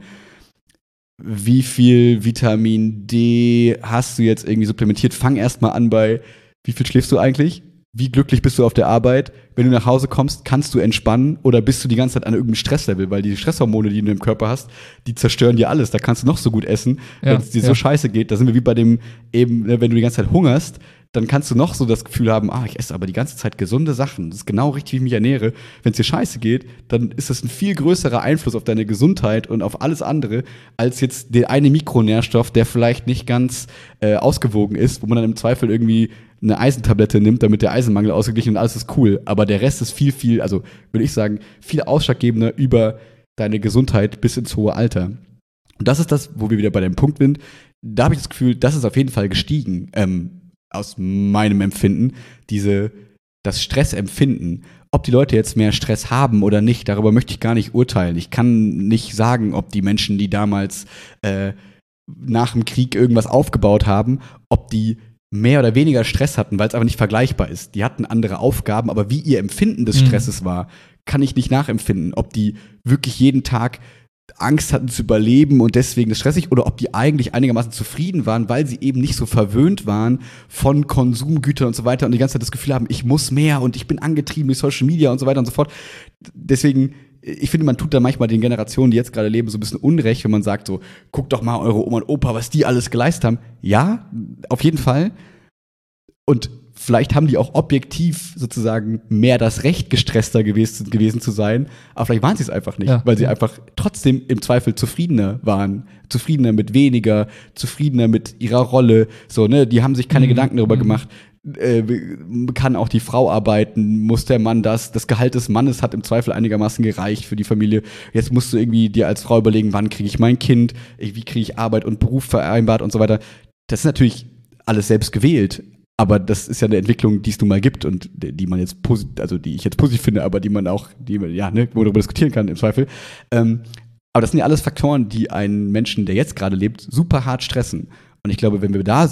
wie viel Vitamin D hast du jetzt irgendwie supplementiert. Fang erstmal an bei, wie viel schläfst du eigentlich? Wie glücklich bist du auf der Arbeit? Wenn du nach Hause kommst, kannst du entspannen oder bist du die ganze Zeit an irgendeinem Stresslevel? Weil die Stresshormone, die du im Körper hast, die zerstören dir alles. Da kannst du noch so gut essen. Wenn es dir so scheiße geht, da sind wir wie bei dem eben, wenn du die ganze Zeit hungerst, dann kannst du noch so das Gefühl haben, ich esse aber die ganze Zeit gesunde Sachen. Das ist genau richtig, wie ich mich ernähre. Wenn es dir scheiße geht, dann ist das ein viel größerer Einfluss auf deine Gesundheit und auf alles andere, als jetzt der eine Mikronährstoff, der vielleicht nicht ganz ausgewogen ist, wo man dann im Zweifel irgendwie eine Eisentablette nimmt, damit der Eisenmangel ausgeglichen und alles ist cool. Aber der Rest ist viel, also würde ich sagen, viel ausschlaggebender über deine Gesundheit bis ins hohe Alter. Und das ist das, wo wir wieder bei dem Punkt sind. Da habe ich das Gefühl, das ist auf jeden Fall gestiegen. Aus meinem Empfinden, das Stressempfinden. Ob die Leute jetzt mehr Stress haben oder nicht, darüber möchte ich gar nicht urteilen. Ich kann nicht sagen, ob die Menschen, die damals nach dem Krieg irgendwas aufgebaut haben, ob die mehr oder weniger Stress hatten, weil es aber nicht vergleichbar ist. Die hatten andere Aufgaben, aber wie ihr Empfinden des Stresses war, kann ich nicht nachempfinden. Ob die wirklich jeden Tag Angst hatten zu überleben und deswegen das stressig oder ob die eigentlich einigermaßen zufrieden waren, weil sie eben nicht so verwöhnt waren von Konsumgütern und so weiter und die ganze Zeit das Gefühl haben, ich muss mehr und ich bin angetrieben durch Social Media und so weiter und so fort. Deswegen, ich finde, man tut da manchmal den Generationen, die jetzt gerade leben, so ein bisschen Unrecht, wenn man sagt so, guckt doch mal eure Oma und Opa, was die alles geleistet haben. Ja, auf jeden Fall. Und vielleicht haben die auch objektiv sozusagen mehr das Recht, gestresster gewesen zu sein, aber vielleicht waren sie es einfach nicht, weil sie einfach trotzdem im Zweifel zufriedener waren, zufriedener mit weniger, zufriedener mit ihrer Rolle, so, ne, die haben sich keine Gedanken darüber gemacht, kann auch die Frau arbeiten, muss der Mann das Gehalt des Mannes hat im Zweifel einigermaßen gereicht für die Familie, jetzt musst du irgendwie dir als Frau überlegen, wann kriege ich mein Kind, wie kriege ich Arbeit und Beruf vereinbart und so weiter. Das ist natürlich alles selbst gewählt. Aber das ist ja eine Entwicklung, die es nun mal gibt und die man jetzt die ich jetzt positiv finde, aber wo man darüber diskutieren kann im Zweifel. Aber das sind ja alles Faktoren, die einen Menschen, der jetzt gerade lebt, super hart stressen. Und ich glaube, wenn wir da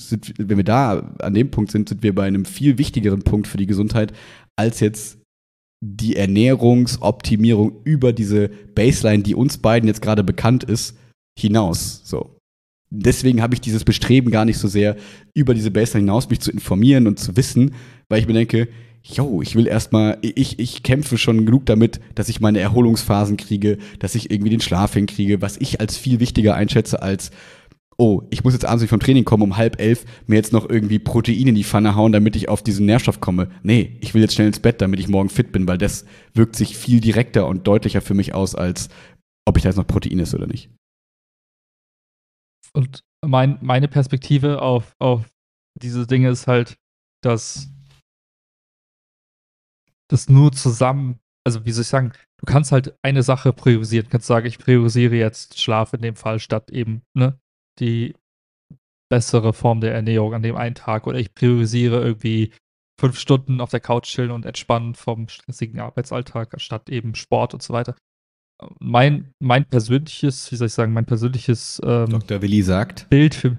an dem Punkt sind wir bei einem viel wichtigeren Punkt für die Gesundheit, als jetzt die Ernährungsoptimierung über diese Baseline, die uns beiden jetzt gerade bekannt ist, hinaus. So. Deswegen habe ich dieses Bestreben gar nicht so sehr, über diese Baseline hinaus mich zu informieren und zu wissen, weil ich mir denke, ich kämpfe schon genug damit, dass ich meine Erholungsphasen kriege, dass ich irgendwie den Schlaf hinkriege, was ich als viel wichtiger einschätze als, ich muss jetzt abends nicht vom Training kommen, um 10:30, mir jetzt noch irgendwie Protein in die Pfanne hauen, damit ich auf diesen Nährstoff komme. Nee, ich will jetzt schnell ins Bett, damit ich morgen fit bin, weil das wirkt sich viel direkter und deutlicher für mich aus, als ob ich da jetzt noch Protein esse oder nicht. Und meine Perspektive auf diese Dinge ist halt, dass das nur zusammen, also wie soll ich sagen, du kannst halt eine Sache priorisieren. Du kannst sagen, ich priorisiere jetzt Schlaf in dem Fall statt eben die bessere Form der Ernährung an dem einen Tag. Oder ich priorisiere irgendwie 5 Stunden auf der Couch chillen und entspannen vom stressigen Arbeitsalltag statt eben Sport und so weiter. Mein persönliches, Dr. Willi sagt.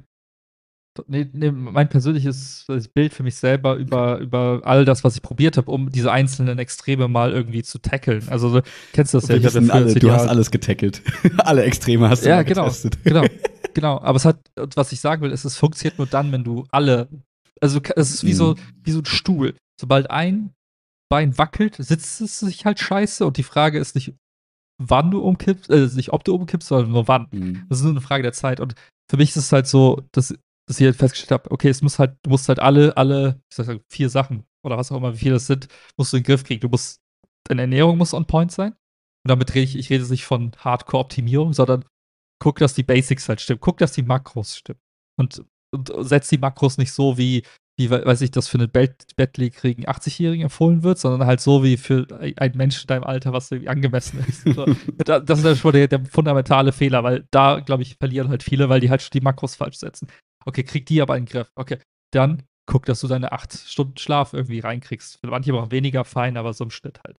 Mein persönliches Bild für mich selber über all das, was ich probiert habe, um diese einzelnen Extreme mal irgendwie zu tackeln. Also, kennst du das ja? Du hast alles getackelt. Alle Extreme hast du mal getestet. Genau. Aber was ich sagen will, ist, es funktioniert nur dann, wenn du also es ist wie so ein Stuhl. Sobald ein Bein wackelt, sitzt es sich halt scheiße und die Frage ist nicht, wann du umkippst, nicht ob du umkippst, sondern nur wann. Das ist nur eine Frage der Zeit. Und für mich ist es halt so, dass ich halt festgestellt habe, okay, du musst halt alle, 4 Sachen oder was auch immer, wie viele das sind, musst du in den Griff kriegen. Deine Ernährung muss on point sein. Und damit rede ich rede nicht von Hardcore-Optimierung, sondern guck, dass die Basics halt stimmen. Guck, dass die Makros stimmen. Und setz die Makros nicht so wie wie, weiß ich, das für einen bettlägerigen 80-Jährigen empfohlen wird, sondern halt so wie für einen Menschen in deinem Alter, was irgendwie angemessen ist. So. Das ist dann schon der fundamentale Fehler, weil da, glaube ich, verlieren halt viele, weil die halt schon die Makros falsch setzen. Okay, krieg die aber in den Griff. Okay, dann guck, dass du deine 8 Stunden Schlaf irgendwie reinkriegst. Manche brauchen weniger, fein, aber so im Schnitt halt.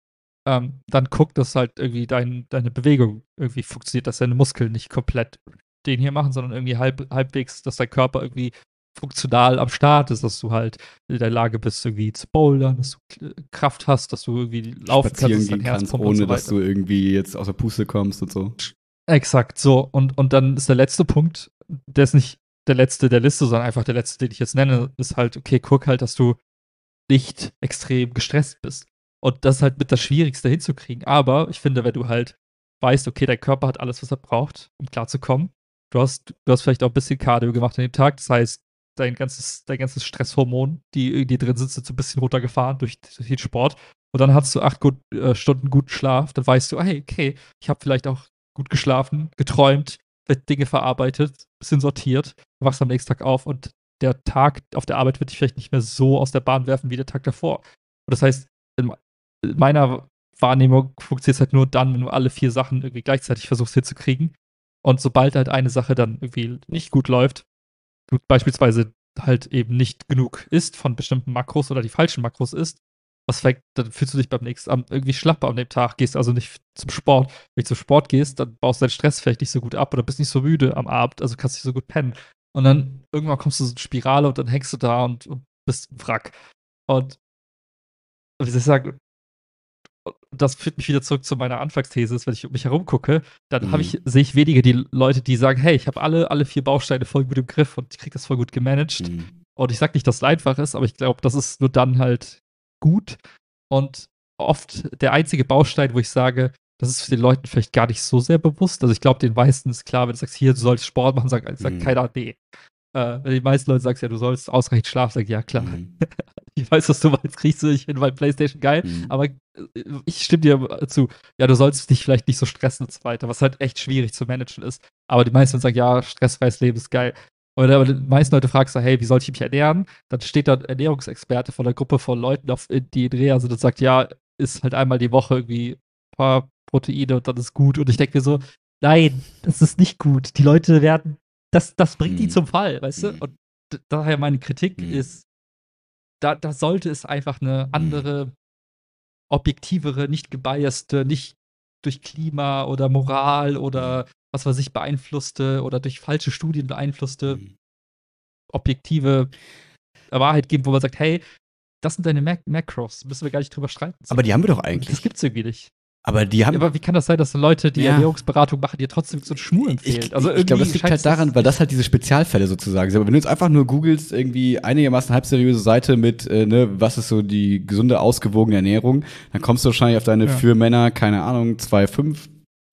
Dann guck, dass halt irgendwie deine Bewegung irgendwie funktioniert, dass deine Muskeln nicht komplett den hier machen, sondern irgendwie halbwegs, dass dein Körper irgendwie funktional am Start ist, dass du halt in der Lage bist, irgendwie zu bouldern, dass du Kraft hast, dass du irgendwie laufen Spazieren kannst, dass dein gehen Herz kannst, pumpt ohne und so dass weiter. du irgendwie jetzt aus der Puste kommst und so. Exakt, so. Und dann ist der letzte Punkt, der ist nicht der letzte der Liste, sondern einfach der letzte, den ich jetzt nenne, ist halt, okay, guck halt, dass du nicht extrem gestresst bist. Und das ist halt mit das Schwierigste hinzukriegen. Aber ich finde, wenn du halt weißt, okay, dein Körper hat alles, was er braucht, um klarzukommen. Du hast vielleicht auch ein bisschen Cardio gemacht an dem Tag. Das heißt, dein ganzes Stresshormon, die irgendwie drin sind, sind so ein bisschen runtergefahren durch den Sport. Und dann hast du 8 Stunden guten Schlaf. Dann weißt du, hey, okay, ich habe vielleicht auch gut geschlafen, geträumt, Dinge verarbeitet, bisschen sortiert, wachst am nächsten Tag auf und der Tag auf der Arbeit wird dich vielleicht nicht mehr so aus der Bahn werfen wie der Tag davor. Und das heißt, in meiner Wahrnehmung funktioniert es halt nur dann, wenn du alle 4 Sachen irgendwie gleichzeitig versuchst hinzukriegen. Und sobald halt eine Sache dann irgendwie nicht gut läuft, du beispielsweise halt eben nicht genug isst von bestimmten Makros oder die falschen Makros isst, dann fühlst du dich beim nächsten Abend irgendwie schlapper an dem Tag, gehst also nicht zum Sport. Wenn du zum Sport gehst, dann baust du deinen Stress vielleicht nicht so gut ab oder bist nicht so müde am Abend, also kannst nicht so gut pennen. Und dann irgendwann kommst du so in eine Spirale und dann hängst du da und bist ein Wrack. Und wie soll ich sagen, das führt mich wieder zurück zu meiner Anfangsthese, wenn ich um mich herum gucke, dann sehe ich weniger die Leute, die sagen, hey, ich habe alle 4 Bausteine voll gut im Griff und ich kriege das voll gut gemanagt. Und ich sage nicht, dass es einfach ist, aber ich glaube, das ist nur dann halt gut. Und oft der einzige Baustein, wo ich sage, das ist den Leuten vielleicht gar nicht so sehr bewusst. Also ich glaube, den meisten ist klar, wenn du sagst, hier, du sollst Sport machen, sagt keiner, nee. Wenn die meisten Leute sagen, ja, du sollst ausreichend schlafen, sag ich, ja, klar. Ich weiß, was du meinst, kriegst du, ich finde mein PlayStation geil, aber ich stimme dir zu, ja, du sollst dich vielleicht nicht so stressen und so weiter, was halt echt schwierig zu managen ist. Aber die meisten sagen, ja, stressfreies Leben ist geil. Aber die meisten Leute fragen so, hey, wie soll ich mich ernähren? Dann steht da ein Ernährungsexperte von einer Gruppe von Leuten, die in Reha sind und sagt, ja, isst halt einmal die Woche irgendwie ein paar Proteine und dann ist gut. Und ich denke mir so, nein, das ist nicht gut. Die Leute werden, das bringt die zum Fall, weißt du? Und daher meine Kritik ist, da sollte es einfach eine andere, objektivere, nicht gebiaste, nicht durch Klima oder Moral oder was weiß ich beeinflusste oder durch falsche Studien beeinflusste objektive Wahrheit geben, wo man sagt, hey, das sind deine Macros, müssen wir gar nicht drüber streiten. Aber die haben wir doch eigentlich. Das gibt's irgendwie nicht. Aber die haben. Ja, aber wie kann das sein, dass Leute, die Ernährungsberatung machen, dir trotzdem so einen Schmuh empfehlen? Also ich glaube, das liegt halt daran, weil das halt diese Spezialfälle sozusagen sind. Aber wenn du jetzt einfach nur googelst, irgendwie einigermaßen halbseriöse Seite mit, was ist so die gesunde, ausgewogene Ernährung, dann kommst du wahrscheinlich auf deine für Männer, keine Ahnung, 2,5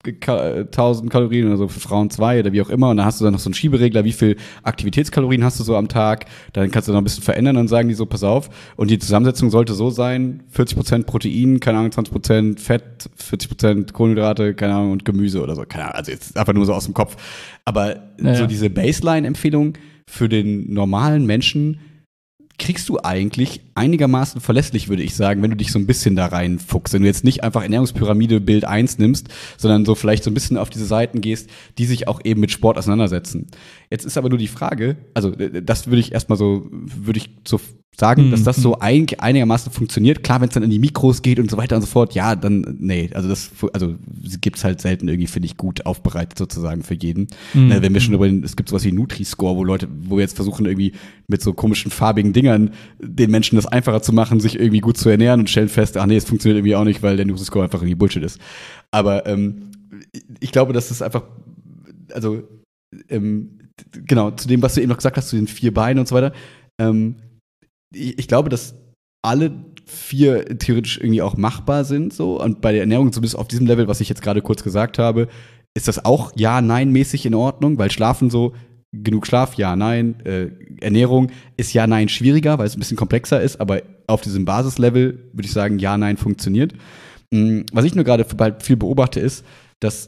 1000 Kalorien oder so, für Frauen 2 oder wie auch immer. Und dann hast du dann noch so einen Schieberegler, wie viel Aktivitätskalorien hast du so am Tag. Dann kannst du noch ein bisschen verändern und sagen die so, pass auf. Und die Zusammensetzung sollte so sein, 40% Protein, keine Ahnung, 20% Fett, 40% Kohlenhydrate, keine Ahnung, und Gemüse oder so. Keine Ahnung, also jetzt einfach nur so aus dem Kopf. Aber so diese Baseline-Empfehlung für den normalen Menschen kriegst du eigentlich einigermaßen verlässlich, würde ich sagen, wenn du dich so ein bisschen da reinfuchst. Wenn du jetzt nicht einfach Ernährungspyramide Bild 1 nimmst, sondern so vielleicht so ein bisschen auf diese Seiten gehst, die sich auch eben mit Sport auseinandersetzen. Jetzt ist aber nur die Frage, also das würde ich so sagen, dass das so einigermaßen funktioniert. Klar, wenn es dann in die Mikros geht und so weiter und so fort, ja, dann, nee, also gibt's halt selten irgendwie, finde ich, gut aufbereitet sozusagen für jeden. Wenn wir schon es gibt sowas wie Nutri-Score, wo wir jetzt versuchen, irgendwie mit so komischen farbigen Dingern den Menschen das einfacher zu machen, sich irgendwie gut zu ernähren und stellen fest, ach nee, es funktioniert irgendwie auch nicht, weil der Nutri-Score einfach irgendwie Bullshit ist. Aber ich glaube, dass es einfach, also genau, zu dem, was du eben noch gesagt hast, zu den 4 Beinen und so weiter, ich glaube, dass alle 4 theoretisch irgendwie auch machbar sind, so. Und bei der Ernährung, zumindest auf diesem Level, was ich jetzt gerade kurz gesagt habe, ist das auch ja-nein-mäßig in Ordnung, weil Schlafen so, genug Schlaf, ja, nein. Ernährung ist ja, nein schwieriger, weil es ein bisschen komplexer ist, aber auf diesem Basislevel würde ich sagen, ja, nein funktioniert. Was ich nur gerade viel beobachte, ist, dass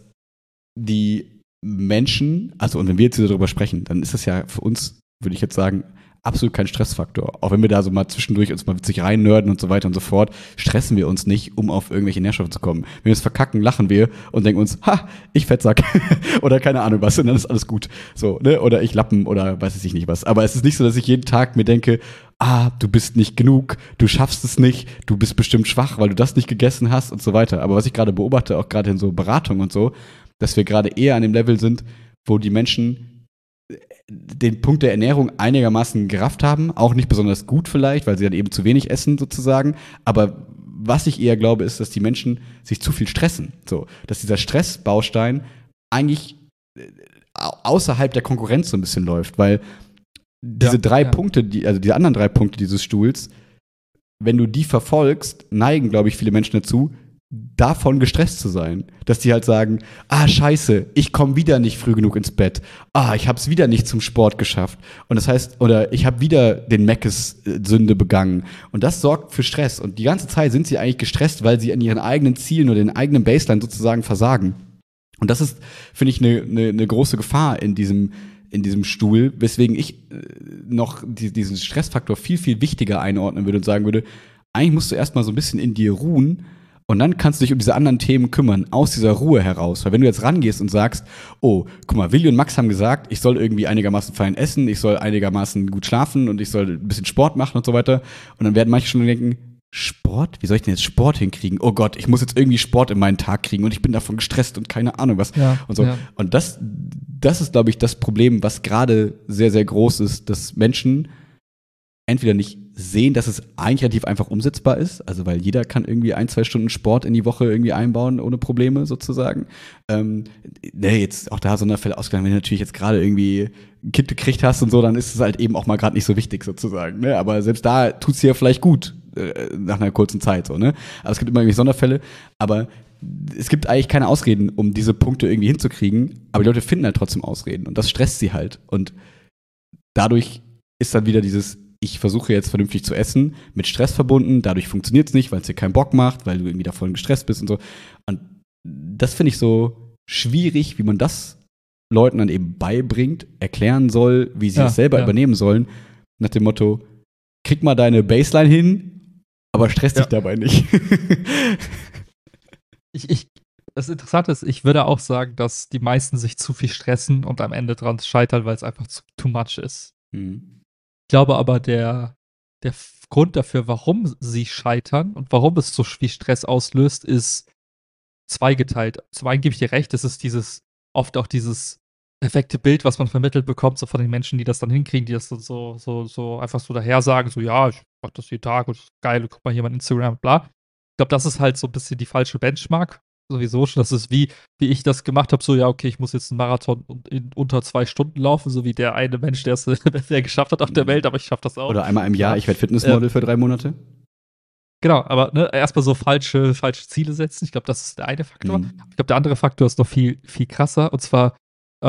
die Menschen, also und wenn wir jetzt darüber sprechen, dann ist das ja für uns, würde ich jetzt sagen, absolut kein Stressfaktor. Auch wenn wir da so mal zwischendurch uns mal witzig reinnörden und so weiter und so fort, stressen wir uns nicht, um auf irgendwelche Nährstoffe zu kommen. Wenn wir es verkacken, lachen wir und denken uns, ha, ich Fettsack. Oder keine Ahnung was, und dann ist alles gut. So, ne? Oder ich Lappen oder weiß ich nicht was. Aber es ist nicht so, dass ich jeden Tag mir denke, du bist nicht genug, du schaffst es nicht, du bist bestimmt schwach, weil du das nicht gegessen hast und so weiter. Aber was ich gerade beobachte, auch gerade in so Beratung und so, dass wir gerade eher an dem Level sind, wo die Menschen den Punkt der Ernährung einigermaßen gerafft haben, auch nicht besonders gut vielleicht, weil sie dann eben zu wenig essen sozusagen, aber was ich eher glaube, ist, dass die Menschen sich zu viel stressen, so, dass dieser Stressbaustein eigentlich außerhalb der Konkurrenz so ein bisschen läuft, weil diese Punkte, also die anderen 3 Punkte dieses Stuhls, wenn du die verfolgst, neigen, glaube ich, viele Menschen dazu, davon gestresst zu sein. Dass die halt sagen, scheiße, ich komme wieder nicht früh genug ins Bett. Ich habe es wieder nicht zum Sport geschafft. Und das heißt, oder ich habe wieder den Meckes-Sünde begangen. Und das sorgt für Stress. Und die ganze Zeit sind sie eigentlich gestresst, weil sie an ihren eigenen Zielen oder den eigenen Baseline sozusagen versagen. Und das ist, finde ich, eine große Gefahr in diesem Stuhl, weswegen ich noch diesen Stressfaktor viel, viel wichtiger einordnen würde und sagen würde, eigentlich musst du erstmal so ein bisschen in dir ruhen und dann kannst du dich um diese anderen Themen kümmern, aus dieser Ruhe heraus. Weil wenn du jetzt rangehst und sagst, guck mal, Willi und Max haben gesagt, ich soll irgendwie einigermaßen fein essen, ich soll einigermaßen gut schlafen und ich soll ein bisschen Sport machen und so weiter. Und dann werden manche schon denken, Sport? Wie soll ich denn jetzt Sport hinkriegen? Oh Gott, ich muss jetzt irgendwie Sport in meinen Tag kriegen und ich bin davon gestresst und keine Ahnung was. Ja, und so. Ja. Und das ist, glaube ich, das Problem, was gerade sehr, sehr groß ist, dass Menschen entweder nicht sehen, dass es eigentlich relativ einfach umsetzbar ist, also weil jeder kann irgendwie 1-2 Stunden Sport in die Woche irgendwie einbauen, ohne Probleme sozusagen. Jetzt auch da Sonderfälle ausgegangen, wenn du natürlich jetzt gerade irgendwie ein Kind gekriegt hast und so, dann ist es halt eben auch mal gerade nicht so wichtig sozusagen. Ne? Aber selbst da tut's dir ja vielleicht gut nach einer kurzen Zeit. So, ne? Aber es gibt immer irgendwie Sonderfälle, aber es gibt eigentlich keine Ausreden, um diese Punkte irgendwie hinzukriegen, aber die Leute finden halt trotzdem Ausreden und das stresst sie halt. Und dadurch ist dann wieder dieses ich versuche jetzt vernünftig zu essen, mit Stress verbunden, dadurch funktioniert es nicht, weil es dir keinen Bock macht, weil du irgendwie davon gestresst bist und so. Und das finde ich so schwierig, wie man das Leuten dann eben beibringt, erklären soll, wie sie das selber übernehmen sollen, nach dem Motto, krieg mal deine Baseline hin, aber stress dich dabei nicht. Das Interessante ist, ich würde auch sagen, dass die meisten sich zu viel stressen und am Ende dran scheitern, weil es einfach too much ist. Ich glaube aber, der Grund dafür, warum sie scheitern und warum es so viel Stress auslöst, ist zweigeteilt. Zum einen gebe ich dir recht, es ist oft auch dieses perfekte Bild, was man vermittelt bekommt, so von den Menschen, die das dann hinkriegen, die das so einfach so daher sagen, so ja, ich mach das jeden Tag und das ist geil, guck mal hier mein Instagram, bla. Ich glaube, das ist halt so ein bisschen die falsche Benchmark. Sowieso schon, das ist wie ich das gemacht habe, so ja, okay, ich muss jetzt einen Marathon in unter 2 Stunden laufen, so wie der eine Mensch, der es geschafft hat auf der Welt, aber ich schaffe das auch. Oder einmal im Jahr, ich werde Fitnessmodel für 3 Monate. Genau, aber erstmal so falsche Ziele setzen, ich glaube, das ist der eine Faktor. Ich glaube, der andere Faktor ist noch viel, viel krasser, und zwar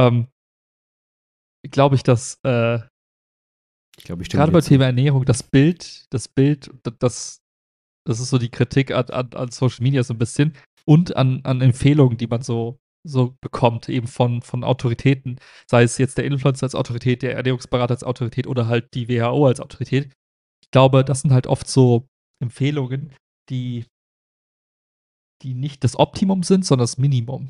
glaube ich, dass gerade beim Thema Ernährung, das Bild, das ist so die Kritik an Social Media so ein bisschen und an Empfehlungen, die man so bekommt, eben von Autoritäten, sei es jetzt der Influencer als Autorität, der Ernährungsberater als Autorität oder halt die WHO als Autorität. Ich glaube, das sind halt oft so Empfehlungen, die nicht das Optimum sind, sondern das Minimum.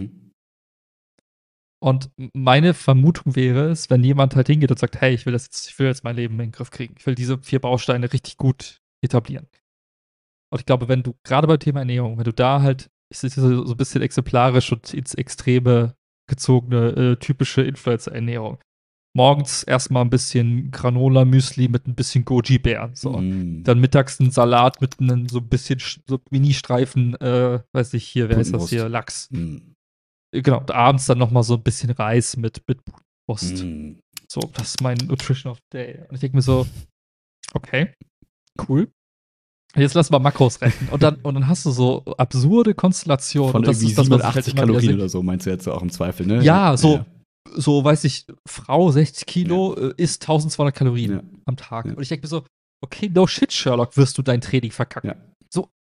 Und meine Vermutung wäre es, wenn jemand halt hingeht und sagt, hey, ich will jetzt mein Leben in den Griff kriegen. Ich will diese 4 Bausteine richtig gut etablieren. Und ich glaube, wenn du gerade beim Thema Ernährung, wenn du da halt, ist so ein bisschen exemplarisch und ins Extreme gezogene, typische Influencer-Ernährung. Morgens erstmal ein bisschen Granola-Müsli mit ein bisschen Goji-Beeren. So. Dann mittags ein Salat mit einem so ein bisschen so Mini-Streifen, weiß ich hier, wer heißt das hier? Lachs. Genau, und abends dann nochmal so ein bisschen Reis mit Wurst. So, das ist mein Nutrition of the Day. Und ich denke mir so, okay, cool. Jetzt lass mal Makros rechnen. Und dann hast du so absurde Konstellationen. Von das irgendwie 87 Kalorien oder so, meinst du jetzt auch im Zweifel, ne? Ja, so, weiß ich, Frau 60 Kilo isst 1200 Kalorien am Tag. Und ich denke mir so, okay, no shit, Sherlock, wirst du dein Training verkacken. So,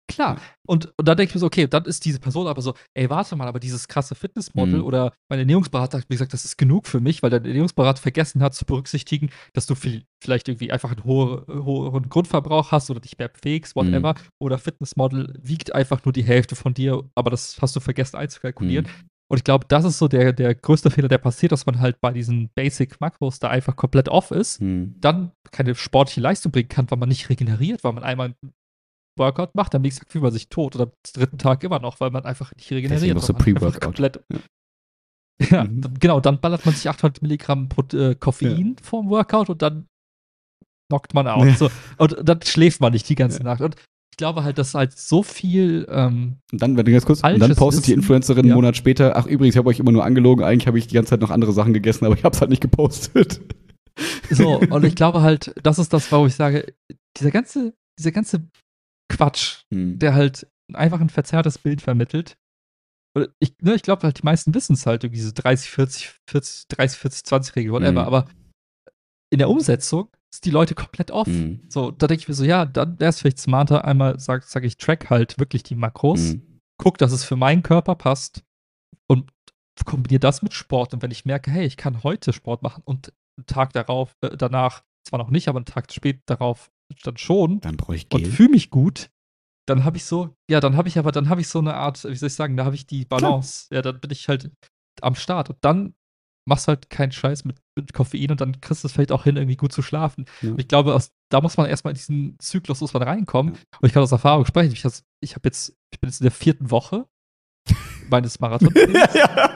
Klar. Und da denke ich mir so, okay, dann ist diese Person aber so, ey, warte mal, aber dieses krasse Fitnessmodel oder mein Ernährungsberater hat mir gesagt, das ist genug für mich, weil der Ernährungsberater vergessen hat zu berücksichtigen, dass du vielleicht irgendwie einfach einen hohen Grundverbrauch hast oder dich mehr bewegst, whatever. Oder Fitnessmodel wiegt einfach nur die Hälfte von dir, aber das hast du vergessen einzukalkulieren. Und ich glaube, das ist so der größte Fehler, der passiert, dass man halt bei diesen Basic-Makros da einfach komplett off ist, dann keine sportliche Leistung bringen kann, weil man nicht regeneriert, weil man einmal Workout macht, am nächsten Tag fühlt man sich tot oder am dritten Tag immer noch, weil man einfach nicht regeneriert. Deswegen so Pre-Workout. Komplett. Ja, genau, dann ballert man sich 800 Milligramm Koffein vorm Workout und dann knockt man aus. So. Und dann schläft man nicht die ganze Nacht. Und ich glaube halt, dass halt so viel und dann, wenn du ganz kurz, und dann postet die Influencerin einen Monat später, ach übrigens, ich habe euch immer nur angelogen, eigentlich habe ich die ganze Zeit noch andere Sachen gegessen, aber ich habe es halt nicht gepostet. So, und ich glaube halt, das ist das, wo ich sage, dieser ganze Quatsch, der halt einfach ein verzerrtes Bild vermittelt. Ich glaube halt, die meisten wissen es halt, irgendwie diese 30-40-20-Regel, whatever, aber in der Umsetzung sind die Leute komplett off. So, da denke ich mir so, ja, dann wäre es vielleicht smarter, einmal sag ich, track halt wirklich die Makros, guck, dass es für meinen Körper passt und kombiniere das mit Sport. Und wenn ich merke, hey, ich kann heute Sport machen und einen Tag danach, zwar noch nicht, aber einen Tag später darauf dann schon, dann brauche ich Gel und fühle mich gut, dann habe ich so eine Art, wie soll ich sagen, da habe ich die Balance. Klar. Ja, dann bin ich halt am Start. Und dann machst du halt keinen Scheiß mit Koffein und dann kriegst du es vielleicht auch hin, irgendwie gut zu schlafen. Ja. Und ich glaube, da muss man erstmal in diesen Zyklus reinkommen. Ja. Und ich kann aus Erfahrung sprechen. Ich bin jetzt in der 4. Woche meines Marathontrainings.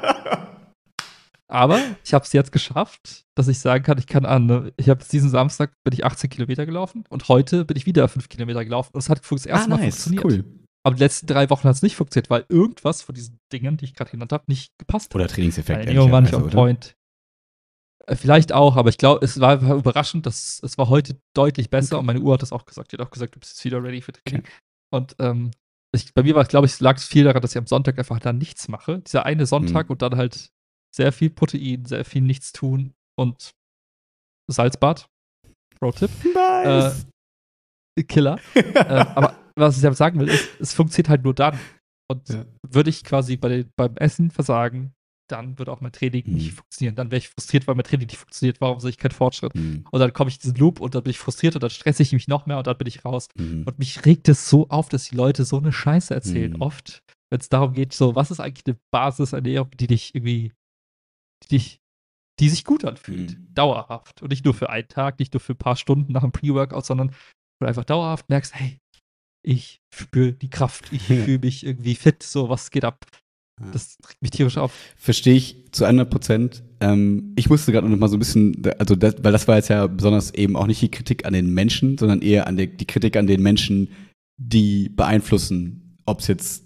Aber ich habe es jetzt geschafft, dass ich sagen kann, ich habe diesen Samstag bin ich 18 Kilometer gelaufen und heute bin ich wieder 5 Kilometer gelaufen. Und es hat das erste Mal funktioniert. Cool. Aber die letzten 3 Wochen hat es nicht funktioniert, weil irgendwas von diesen Dingen, die ich gerade genannt habe, nicht gepasst hat. Oder Trainingseffekt. Meine Ernährung war nicht on point. Vielleicht auch, aber ich glaube, es war überraschend, dass es war heute deutlich besser und meine Uhr hat das auch gesagt. Die hat auch gesagt, du bist jetzt wieder ready für Training. Und bei mir lag es viel daran, dass ich am Sonntag einfach dann nichts mache. Dieser eine Sonntag und dann halt sehr viel Protein, sehr viel Nichtstun und Salzbad. Pro-Tipp. Nice. Killer. Aber was ich sagen will, ist, es funktioniert halt nur dann. Und würde ich quasi beim Essen versagen, dann würde auch mein Training nicht funktionieren. Dann wäre ich frustriert, weil mein Training nicht funktioniert. Warum sehe ich keinen Fortschritt? Und dann komme ich in diesen Loop und dann bin ich frustriert und dann stresse ich mich noch mehr und dann bin ich raus. Und mich regt es so auf, dass die Leute so eine Scheiße erzählen. Oft, wenn es darum geht, so, was ist eigentlich eine Basisernährung, die sich gut anfühlt. Dauerhaft. Und nicht nur für einen Tag, nicht nur für ein paar Stunden nach einem Pre-Workout, sondern wo du einfach dauerhaft merkst, hey, ich spüre die Kraft, ich fühle mich irgendwie fit, so, was geht ab? Das trägt mich tierisch auf. Verstehe ich zu 100%. Ich musste gerade noch mal so ein bisschen, weil das war jetzt ja besonders eben auch nicht die Kritik an den Menschen, sondern eher die Kritik an den Menschen, die beeinflussen, ob es jetzt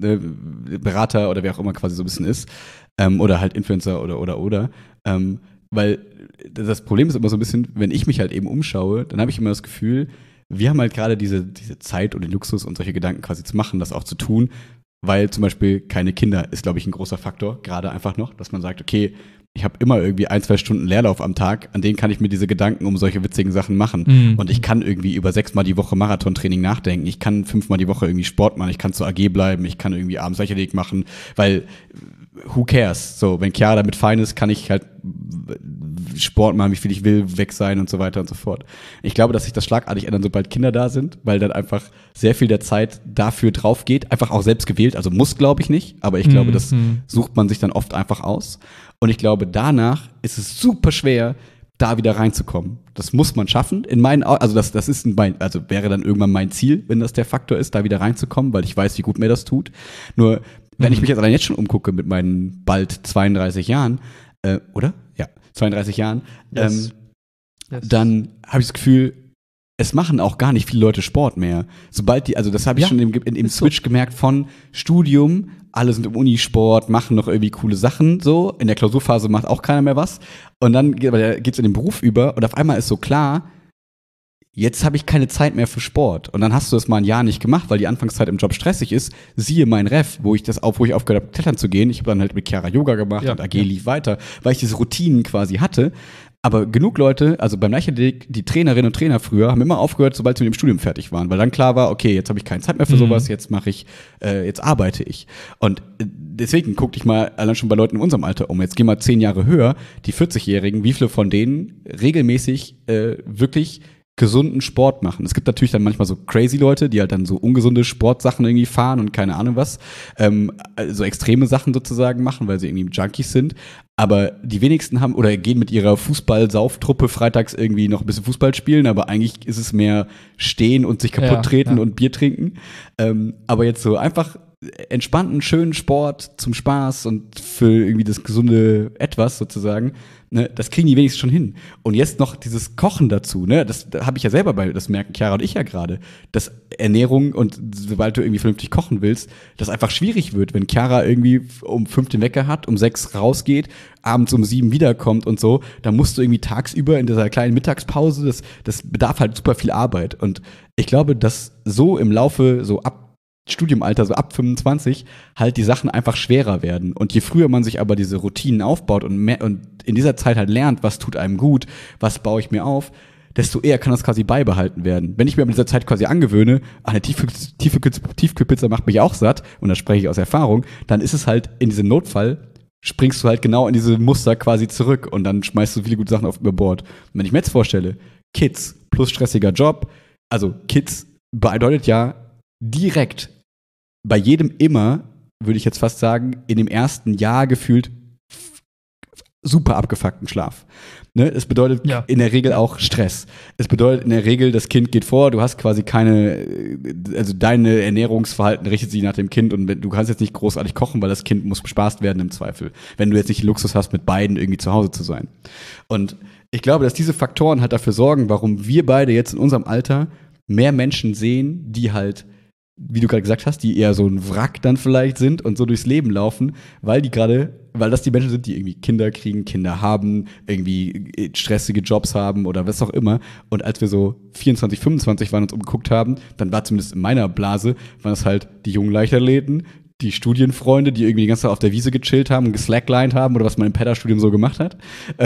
Berater oder wer auch immer quasi so ein bisschen ist, oder halt Influencer oder. Weil das Problem ist immer so ein bisschen, wenn ich mich halt eben umschaue, dann habe ich immer das Gefühl, wir haben halt gerade diese Zeit und den Luxus und solche Gedanken quasi zu machen, das auch zu tun, weil zum Beispiel keine Kinder ist, glaube ich, ein großer Faktor, gerade einfach noch, dass man sagt, okay, ich habe immer irgendwie 1-2 Stunden Leerlauf am Tag, an denen kann ich mir diese Gedanken um solche witzigen Sachen machen. Und ich kann irgendwie über 6-mal die Woche Marathontraining nachdenken. Ich kann 5-mal die Woche irgendwie Sport machen. Ich kann zur AG bleiben. Ich kann irgendwie abends Leichtathletik machen, weil who cares? So, wenn Chiara damit fein ist, kann ich halt Sport machen, wie viel ich will, weg sein und so weiter und so fort. Ich glaube, dass sich das schlagartig ändert, sobald Kinder da sind, weil dann einfach sehr viel der Zeit dafür drauf geht. Einfach auch selbst gewählt. Also muss, glaube ich, nicht. Aber ich glaube, das sucht man sich dann oft einfach aus. Und ich glaube, danach ist es super schwer, da wieder reinzukommen. Das muss man schaffen. In meinen also das wäre dann irgendwann mein Ziel, wenn das der Faktor ist, da wieder reinzukommen, weil ich weiß, wie gut mir das tut. Nur, wenn ich mich jetzt allein jetzt schon umgucke mit meinen bald 32 Jahren, oder? Ja, 32 Jahren, yes. Dann habe ich das Gefühl, es machen auch gar nicht viele Leute Sport mehr. Sobald das habe ich schon im Switch gemerkt von Studium, alle sind im Unisport, machen noch irgendwie coole Sachen, so. In der Klausurphase macht auch keiner mehr was. Und dann geht's in den Beruf über und auf einmal ist so klar, jetzt habe ich keine Zeit mehr für Sport. Und dann hast du das mal ein Jahr nicht gemacht, weil die Anfangszeit im Job stressig ist. Siehe mein Ref, wo ich aufgehört habe, klettern zu gehen. Ich habe dann halt mit Chiara Yoga gemacht und AG lief weiter, weil ich diese Routinen quasi hatte. Aber genug Leute, also beim Leichtathletik, die Trainerinnen und Trainer früher, haben immer aufgehört, sobald sie mit dem Studium fertig waren, weil dann klar war, okay, jetzt habe ich keine Zeit mehr für sowas, jetzt arbeite ich. Und deswegen guck dich mal allein schon bei Leuten in unserem Alter um. Jetzt geh mal 10 Jahre höher, die 40-Jährigen, wie viele von denen regelmäßig wirklich gesunden Sport machen. Es gibt natürlich dann manchmal so crazy Leute, die halt dann so ungesunde Sportsachen irgendwie fahren und keine Ahnung was, so extreme Sachen sozusagen machen, weil sie irgendwie Junkies sind. Aber die wenigsten haben oder gehen mit ihrer Fußball-Sauftruppe freitags irgendwie noch ein bisschen Fußball spielen, aber eigentlich ist es mehr stehen und sich kaputt treten und Bier trinken. Aber jetzt so einfach entspannten, schönen Sport zum Spaß und für irgendwie das gesunde Etwas sozusagen, ne, das kriegen die wenigstens schon hin. Und jetzt noch dieses Kochen dazu, ne, das habe ich ja selber das merken Chiara und ich ja gerade, dass Ernährung und sobald du irgendwie vernünftig kochen willst, das einfach schwierig wird, wenn Chiara irgendwie um 5 den Wecker hat, um 6 rausgeht, abends um 7 wiederkommt und so, dann musst du irgendwie tagsüber in dieser kleinen Mittagspause, das bedarf halt super viel Arbeit. Und ich glaube, dass so im Laufe, so ab Studiumalter, so ab 25, halt die Sachen einfach schwerer werden. Und je früher man sich aber diese Routinen aufbaut und in dieser Zeit halt lernt, was tut einem gut, was baue ich mir auf, desto eher kann das quasi beibehalten werden. Wenn ich mir in dieser Zeit quasi angewöhne, eine Tiefkühlpizza macht mich auch satt, und da spreche ich aus Erfahrung, dann ist es halt in diesem Notfall, springst du halt genau in diese Muster quasi zurück und dann schmeißt du viele gute Sachen über Bord. Und wenn ich mir jetzt vorstelle, Kids plus stressiger Job, also Kids bedeutet ja direkt bei jedem immer, würde ich jetzt fast sagen, in dem ersten Jahr gefühlt super abgefuckten Schlaf. Ne? Es bedeutet in der Regel auch Stress. Es bedeutet in der Regel, das Kind geht vor, du hast quasi also deine Ernährungsverhalten richtet sich nach dem Kind und du kannst jetzt nicht großartig kochen, weil das Kind muss bespaßt werden im Zweifel, wenn du jetzt nicht den Luxus hast, mit beiden irgendwie zu Hause zu sein. Und ich glaube, dass diese Faktoren halt dafür sorgen, warum wir beide jetzt in unserem Alter mehr Menschen sehen, die halt, wie du gerade gesagt hast, die eher so ein Wrack dann vielleicht sind und so durchs Leben laufen, weil das die Menschen sind, die irgendwie Kinder kriegen, Kinder haben, irgendwie stressige Jobs haben oder was auch immer. Und als wir so 24, 25 waren und uns umgeguckt haben, dann war zumindest in meiner Blase, waren es halt die jungen Leichtathleten, die Studienfreunde, die irgendwie die ganze Zeit auf der Wiese gechillt haben und geslacklined haben oder was man im Pedda-Studium so gemacht hat.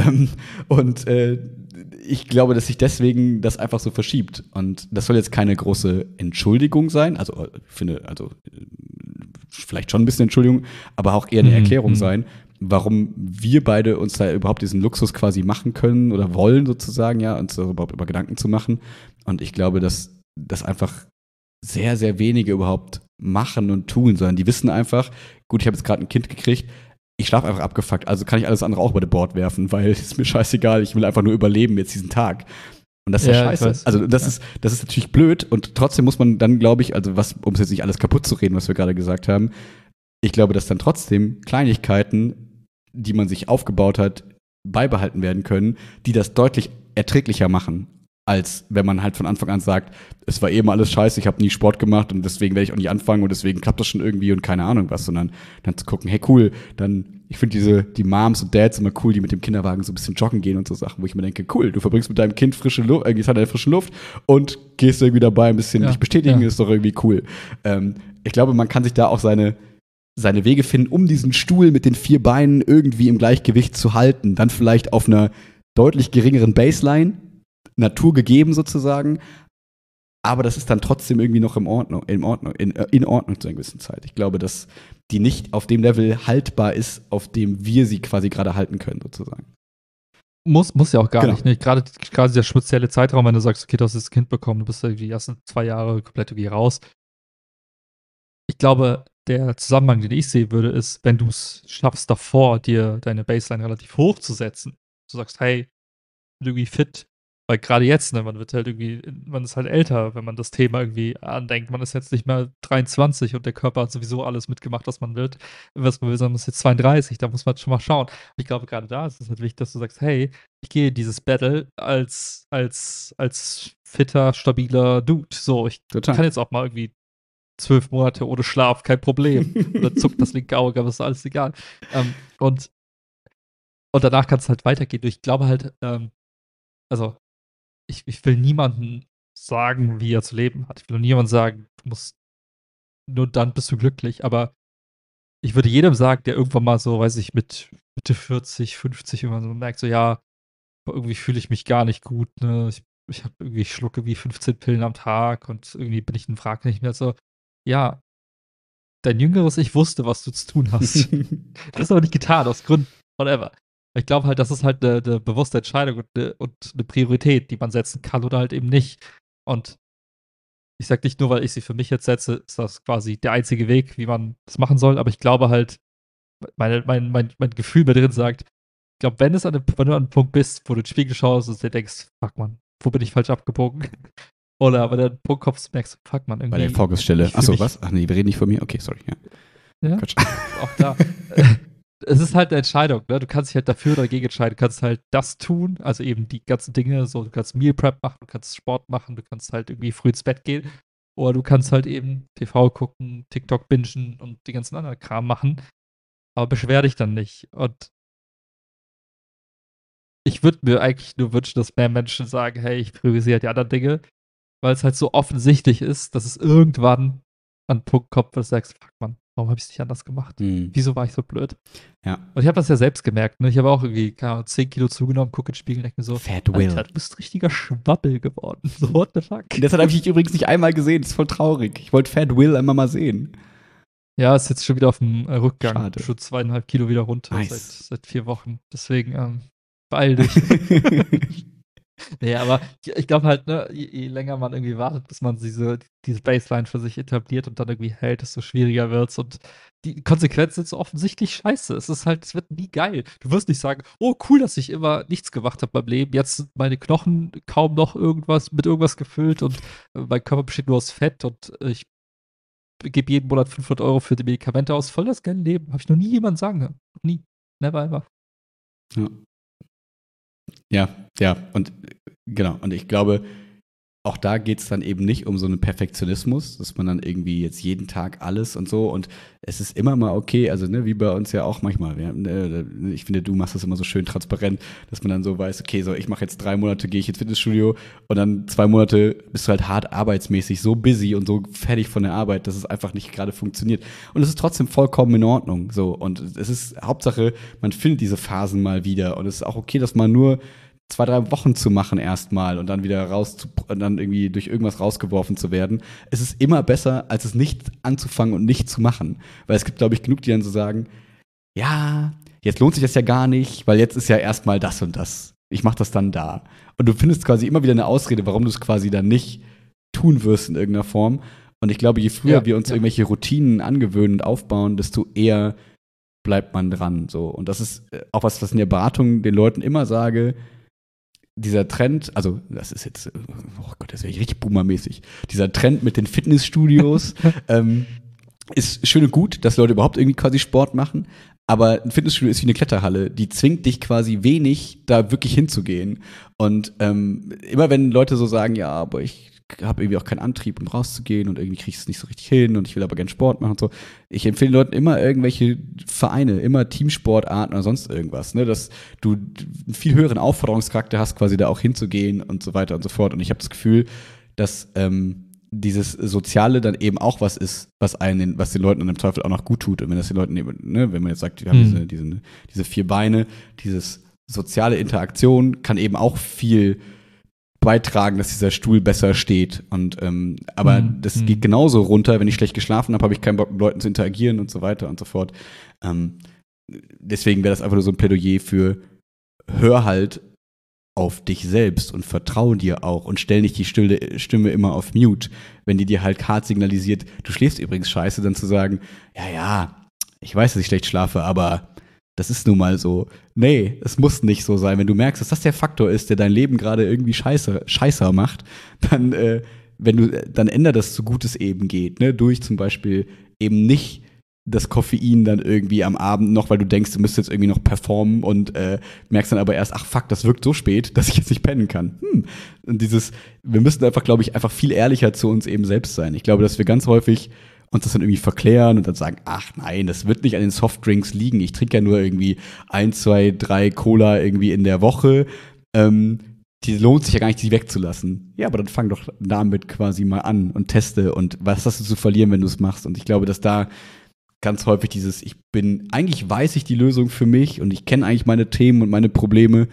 Ich glaube, dass sich deswegen das einfach so verschiebt. Und das soll jetzt keine große Entschuldigung sein. Also, ich finde, vielleicht schon ein bisschen Entschuldigung, aber auch eher eine Erklärung sein, warum wir beide uns da überhaupt diesen Luxus quasi machen können oder wollen sozusagen, ja, uns da überhaupt über Gedanken zu machen. Und ich glaube, dass das einfach sehr, sehr wenige überhaupt machen und tun, sondern die wissen einfach, gut, ich habe jetzt gerade ein Kind gekriegt, ich schlafe einfach abgefuckt, also kann ich alles andere auch über das Board werfen, weil es ist mir scheißegal, ich will einfach nur überleben jetzt diesen Tag. Und das ist ja scheiße. Also das ist natürlich blöd und trotzdem muss man dann, glaube ich, um es jetzt nicht alles kaputt zu reden, was wir gerade gesagt haben, ich glaube, dass dann trotzdem Kleinigkeiten, die man sich aufgebaut hat, beibehalten werden können, die das deutlich erträglicher machen, als wenn man halt von Anfang an sagt, es war eben alles scheiße, ich habe nie Sport gemacht und deswegen werde ich auch nicht anfangen und deswegen klappt das schon irgendwie und keine Ahnung was, sondern dann zu gucken, hey cool, ich finde die Moms und Dads immer cool, die mit dem Kinderwagen so ein bisschen joggen gehen und so Sachen, wo ich mir denke, cool, du verbringst mit deinem Kind frische Luft und gehst irgendwie dabei ein bisschen dich bestätigen, ist doch irgendwie cool. Ich glaube, man kann sich da auch seine Wege finden, um diesen Stuhl mit den 4 Beinen irgendwie im Gleichgewicht zu halten, dann vielleicht auf einer deutlich geringeren Baseline, Natur gegeben sozusagen, aber das ist dann trotzdem irgendwie noch in Ordnung zu einer gewissen Zeit. Ich glaube, dass die nicht auf dem Level haltbar ist, auf dem wir sie quasi gerade halten können, sozusagen. Muss ja auch gar nicht. Ne? Gerade dieser spezielle Zeitraum, wenn du sagst, okay, du hast das Kind bekommen, du bist irgendwie die ersten 2 Jahre komplett irgendwie raus. Ich glaube, der Zusammenhang, den ich sehen würde, ist, wenn du es schaffst, davor dir deine Baseline relativ hoch zu setzen. Du sagst, hey, ich bin irgendwie fit. Weil gerade jetzt, ne, man ist halt älter, wenn man das Thema irgendwie andenkt. Man ist jetzt nicht mehr 23 und der Körper hat sowieso alles mitgemacht, was man will, sondern man ist jetzt 32, da muss man schon mal schauen. Ich glaube, gerade da ist es halt wichtig, dass du sagst, hey, ich gehe dieses Battle als fitter, stabiler Dude. So, ich kann jetzt auch mal irgendwie 12 Monate ohne Schlaf, kein Problem. Oder zuckt das linke Auge, aber ist alles egal. Und danach kann es halt weitergehen. Ich glaube halt, also ich will niemandem sagen, wie er zu leben hat. Ich will niemandem sagen, nur dann bist du glücklich. Aber ich würde jedem sagen, der irgendwann mal so, weiß ich, mit Mitte 40, 50 immer so merkt, so, ja, irgendwie fühle ich mich gar nicht gut, ne? Ich schlucke wie 15 Pillen am Tag und irgendwie bin ich ein Wrack nicht mehr so. Ja, dein jüngeres Ich wusste, was du zu tun hast. Das ist aber nicht getan, aus Gründen, whatever. Ich glaube halt, das ist halt eine bewusste Entscheidung und eine Priorität, die man setzen kann oder halt eben nicht. Und ich sag nicht nur, weil ich sie für mich jetzt setze, ist das quasi der einzige Weg, wie man das machen soll, aber ich glaube halt, mein Gefühl mir drin sagt, ich glaube, wenn du an einem Punkt bist, wo du in den Spiegel schaust und dir denkst, fuck man, wo bin ich falsch abgebogen? Oder wenn du an den Punkt kommst, merkst du, fuck man, irgendwie. Bei der Fokusstelle. Achso, was? Ach nee, wir reden nicht von mir? Okay, sorry. Ja, Quatsch. auch da. Es ist halt eine Entscheidung, ne? Du kannst dich halt dafür oder dagegen entscheiden. Du kannst halt das tun, also eben die ganzen Dinge, so, du kannst Meal Prep machen, du kannst Sport machen, du kannst halt irgendwie früh ins Bett gehen. Oder du kannst halt eben TV gucken, TikTok bingen und die ganzen anderen Kram machen. Aber beschwer dich dann nicht. Und ich würde mir eigentlich nur wünschen, dass mehr Menschen sagen, hey, ich priorisiere die anderen Dinge, weil es halt so offensichtlich ist, dass es irgendwann an den Punkt kommt, wo du sagst, fuck man, warum habe ich es nicht anders gemacht? Wieso war ich so blöd? Ja. Und ich habe das ja selbst gemerkt, ne? Ich habe auch irgendwie 10 Kilo zugenommen, gucke in den Spiegel und denke mir so, Fat Will. Alter, du bist ein richtiger Schwabbel geworden. So, what the fuck? Das habe ich übrigens nicht einmal gesehen. Das ist voll traurig. Ich wollte Fat Will einmal mal sehen. Ja, ist jetzt schon wieder auf dem Rückgang. Schade. Schon 2,5 Kilo wieder runter Nice. seit 4 Wochen. Deswegen, beeil dich. Nee, aber ich glaube halt, ne, je länger man irgendwie wartet, bis man diese Baseline für sich etabliert und dann irgendwie hält, desto schwieriger wird's. Und die Konsequenzen sind so offensichtlich scheiße. Es wird nie geil. Du wirst nicht sagen, oh, cool, dass ich immer nichts gemacht habe beim Leben. Jetzt sind meine Knochen kaum noch mit irgendwas gefüllt und mein Körper besteht nur aus Fett und ich gebe jeden Monat 500 € für die Medikamente aus. Voll das geile Leben. Habe ich noch nie jemanden sagen hören. Nie. Never ever. Ja. Und genau. Und ich glaube, auch da geht es dann eben nicht um so einen Perfektionismus, dass man dann irgendwie jetzt jeden Tag alles und so. Und es ist immer mal okay, also ne, wie bei uns ja auch manchmal. Ich finde, du machst das immer so schön transparent, dass man dann so weiß, okay, so ich mache jetzt 3 Monate, gehe ich ins Fitnessstudio und dann 2 Monate bist du halt hart arbeitsmäßig, so busy und so fertig von der Arbeit, dass es einfach nicht gerade funktioniert. Und es ist trotzdem vollkommen in Ordnung. So. Und es ist Hauptsache, man findet diese Phasen mal wieder. Und es ist auch okay, dass man nur 2, 3 Wochen zu machen erstmal und dann wieder und dann irgendwie durch irgendwas rausgeworfen zu werden. Es ist immer besser, als es nicht anzufangen und nicht zu machen. Weil es gibt, glaube ich, genug, die dann so sagen, ja, jetzt lohnt sich das ja gar nicht, weil jetzt ist ja erstmal das und das. Ich mache das dann da. Und du findest quasi immer wieder eine Ausrede, warum du es quasi dann nicht tun wirst in irgendeiner Form. Und ich glaube, je früher wir uns irgendwelche Routinen angewöhnen und aufbauen, desto eher bleibt man dran. So. Und das ist auch was in der Beratung den Leuten immer sage, dieser Trend, also das ist jetzt, oh Gott, das wäre richtig boomermäßig. Dieser Trend mit den Fitnessstudios ist schön und gut, dass Leute überhaupt irgendwie quasi Sport machen. Aber ein Fitnessstudio ist wie eine Kletterhalle, die zwingt dich quasi wenig, da wirklich hinzugehen. Und immer wenn Leute so sagen, ja, aber ich habe irgendwie auch keinen Antrieb, um rauszugehen und irgendwie kriege ich es nicht so richtig hin und ich will aber gerne Sport machen und so. Ich empfehle Leuten immer irgendwelche Vereine, immer Teamsportarten oder sonst irgendwas, ne, dass du einen viel höheren Aufforderungscharakter hast, quasi da auch hinzugehen und so weiter und so fort. Und ich habe das Gefühl, dass dieses Soziale dann eben auch was ist, was den Leuten dann im Zweifel auch noch gut tut. Und wenn das den Leuten eben, ne, wenn man jetzt sagt, die haben diese 4 Beine, dieses soziale Interaktion kann eben auch viel beitragen, dass dieser Stuhl besser steht. Und aber das geht genauso runter, wenn ich schlecht geschlafen habe ich keinen Bock, mit Leuten zu interagieren und so weiter und so fort. Deswegen wäre das einfach nur so ein Plädoyer für hör halt auf dich selbst und vertrau dir auch und stell nicht die Stimme immer auf Mute, wenn die dir halt hart signalisiert, du schläfst übrigens scheiße, dann zu sagen, ja, ich weiß, dass ich schlecht schlafe, aber das ist nun mal so. Nee, es muss nicht so sein. Wenn du merkst, dass das der Faktor ist, der dein Leben gerade irgendwie scheißer macht, dann, dann ändert das so gut es eben geht, ne? Durch zum Beispiel eben nicht das Koffein dann irgendwie am Abend noch, weil du denkst, du müsstest jetzt irgendwie noch performen und merkst dann aber erst, ach fuck, das wirkt so spät, dass ich jetzt nicht pennen kann. Und wir müssen einfach, glaube ich, einfach viel ehrlicher zu uns eben selbst sein. Ich glaube, dass wir ganz häufig uns das dann irgendwie verklären und dann sagen, ach nein, das wird nicht an den Softdrinks liegen. Ich trinke ja nur irgendwie 1, 2, 3 Cola irgendwie in der Woche. Die lohnt sich ja gar nicht, die wegzulassen. Ja, aber dann fang doch damit quasi mal an und teste und was hast du zu verlieren, wenn du es machst? Und ich glaube, dass da ganz häufig eigentlich weiß ich die Lösung für mich und ich kenne eigentlich meine Themen und meine Probleme,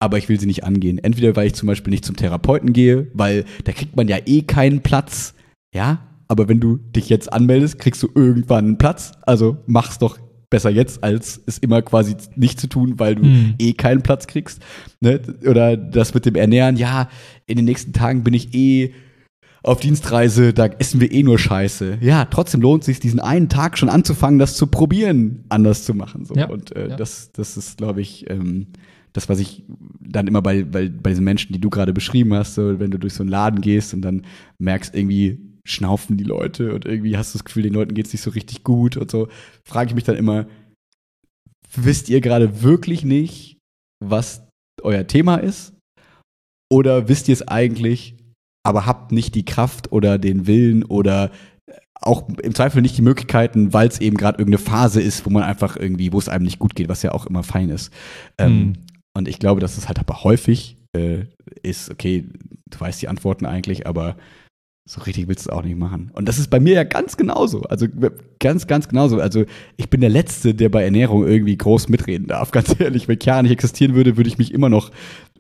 aber ich will sie nicht angehen. Entweder, weil ich zum Beispiel nicht zum Therapeuten gehe, weil da kriegt man ja eh keinen Platz, ja, aber wenn du dich jetzt anmeldest, kriegst du irgendwann einen Platz, also mach's doch besser jetzt, als es immer quasi nicht zu tun, weil du eh keinen Platz kriegst, ne? Oder das mit dem Ernähren, ja, in den nächsten Tagen bin ich eh auf Dienstreise, da essen wir eh nur Scheiße. Ja, trotzdem lohnt es sich, diesen einen Tag schon anzufangen, das zu probieren, anders zu machen. So. Ja, und das ist, glaube ich, das, was ich dann immer bei diesen Menschen, die du gerade beschrieben hast, so, wenn du durch so einen Laden gehst und dann merkst, irgendwie schnaufen die Leute und irgendwie hast du das Gefühl, den Leuten geht's nicht so richtig gut und so, frage ich mich dann immer, wisst ihr gerade wirklich nicht, was euer Thema ist? Oder wisst ihr es eigentlich, aber habt nicht die Kraft oder den Willen oder auch im Zweifel nicht die Möglichkeiten, weil es eben gerade irgendeine Phase ist, wo man einfach irgendwie, wo es einem nicht gut geht, was ja auch immer fein ist. Und ich glaube, dass es halt aber häufig ist, okay, du weißt die Antworten eigentlich, aber so richtig willst du es auch nicht machen. Und das ist bei mir ja ganz genauso. Also ganz, ganz genauso. Also ich bin der Letzte, der bei Ernährung irgendwie groß mitreden darf. Ganz ehrlich, wenn Chiara nicht existieren würde, würde ich mich immer noch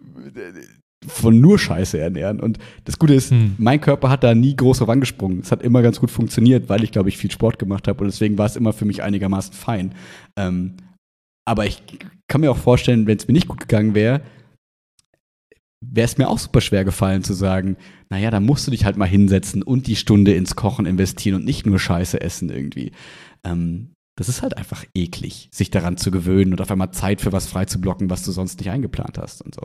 von nur Scheiße ernähren. Und das Gute ist, mein Körper hat da nie groß drauf angesprungen. Es hat immer ganz gut funktioniert, weil ich, glaube ich, viel Sport gemacht habe. Und deswegen war es immer für mich einigermaßen fein. Aber ich kann mir auch vorstellen, wenn es mir nicht gut gegangen wäre, wäre es mir auch super schwer gefallen zu sagen, naja, da musst du dich halt mal hinsetzen und die Stunde ins Kochen investieren und nicht nur Scheiße essen irgendwie. Das ist halt einfach eklig, sich daran zu gewöhnen und auf einmal Zeit für was freizublocken, was du sonst nicht eingeplant hast und so.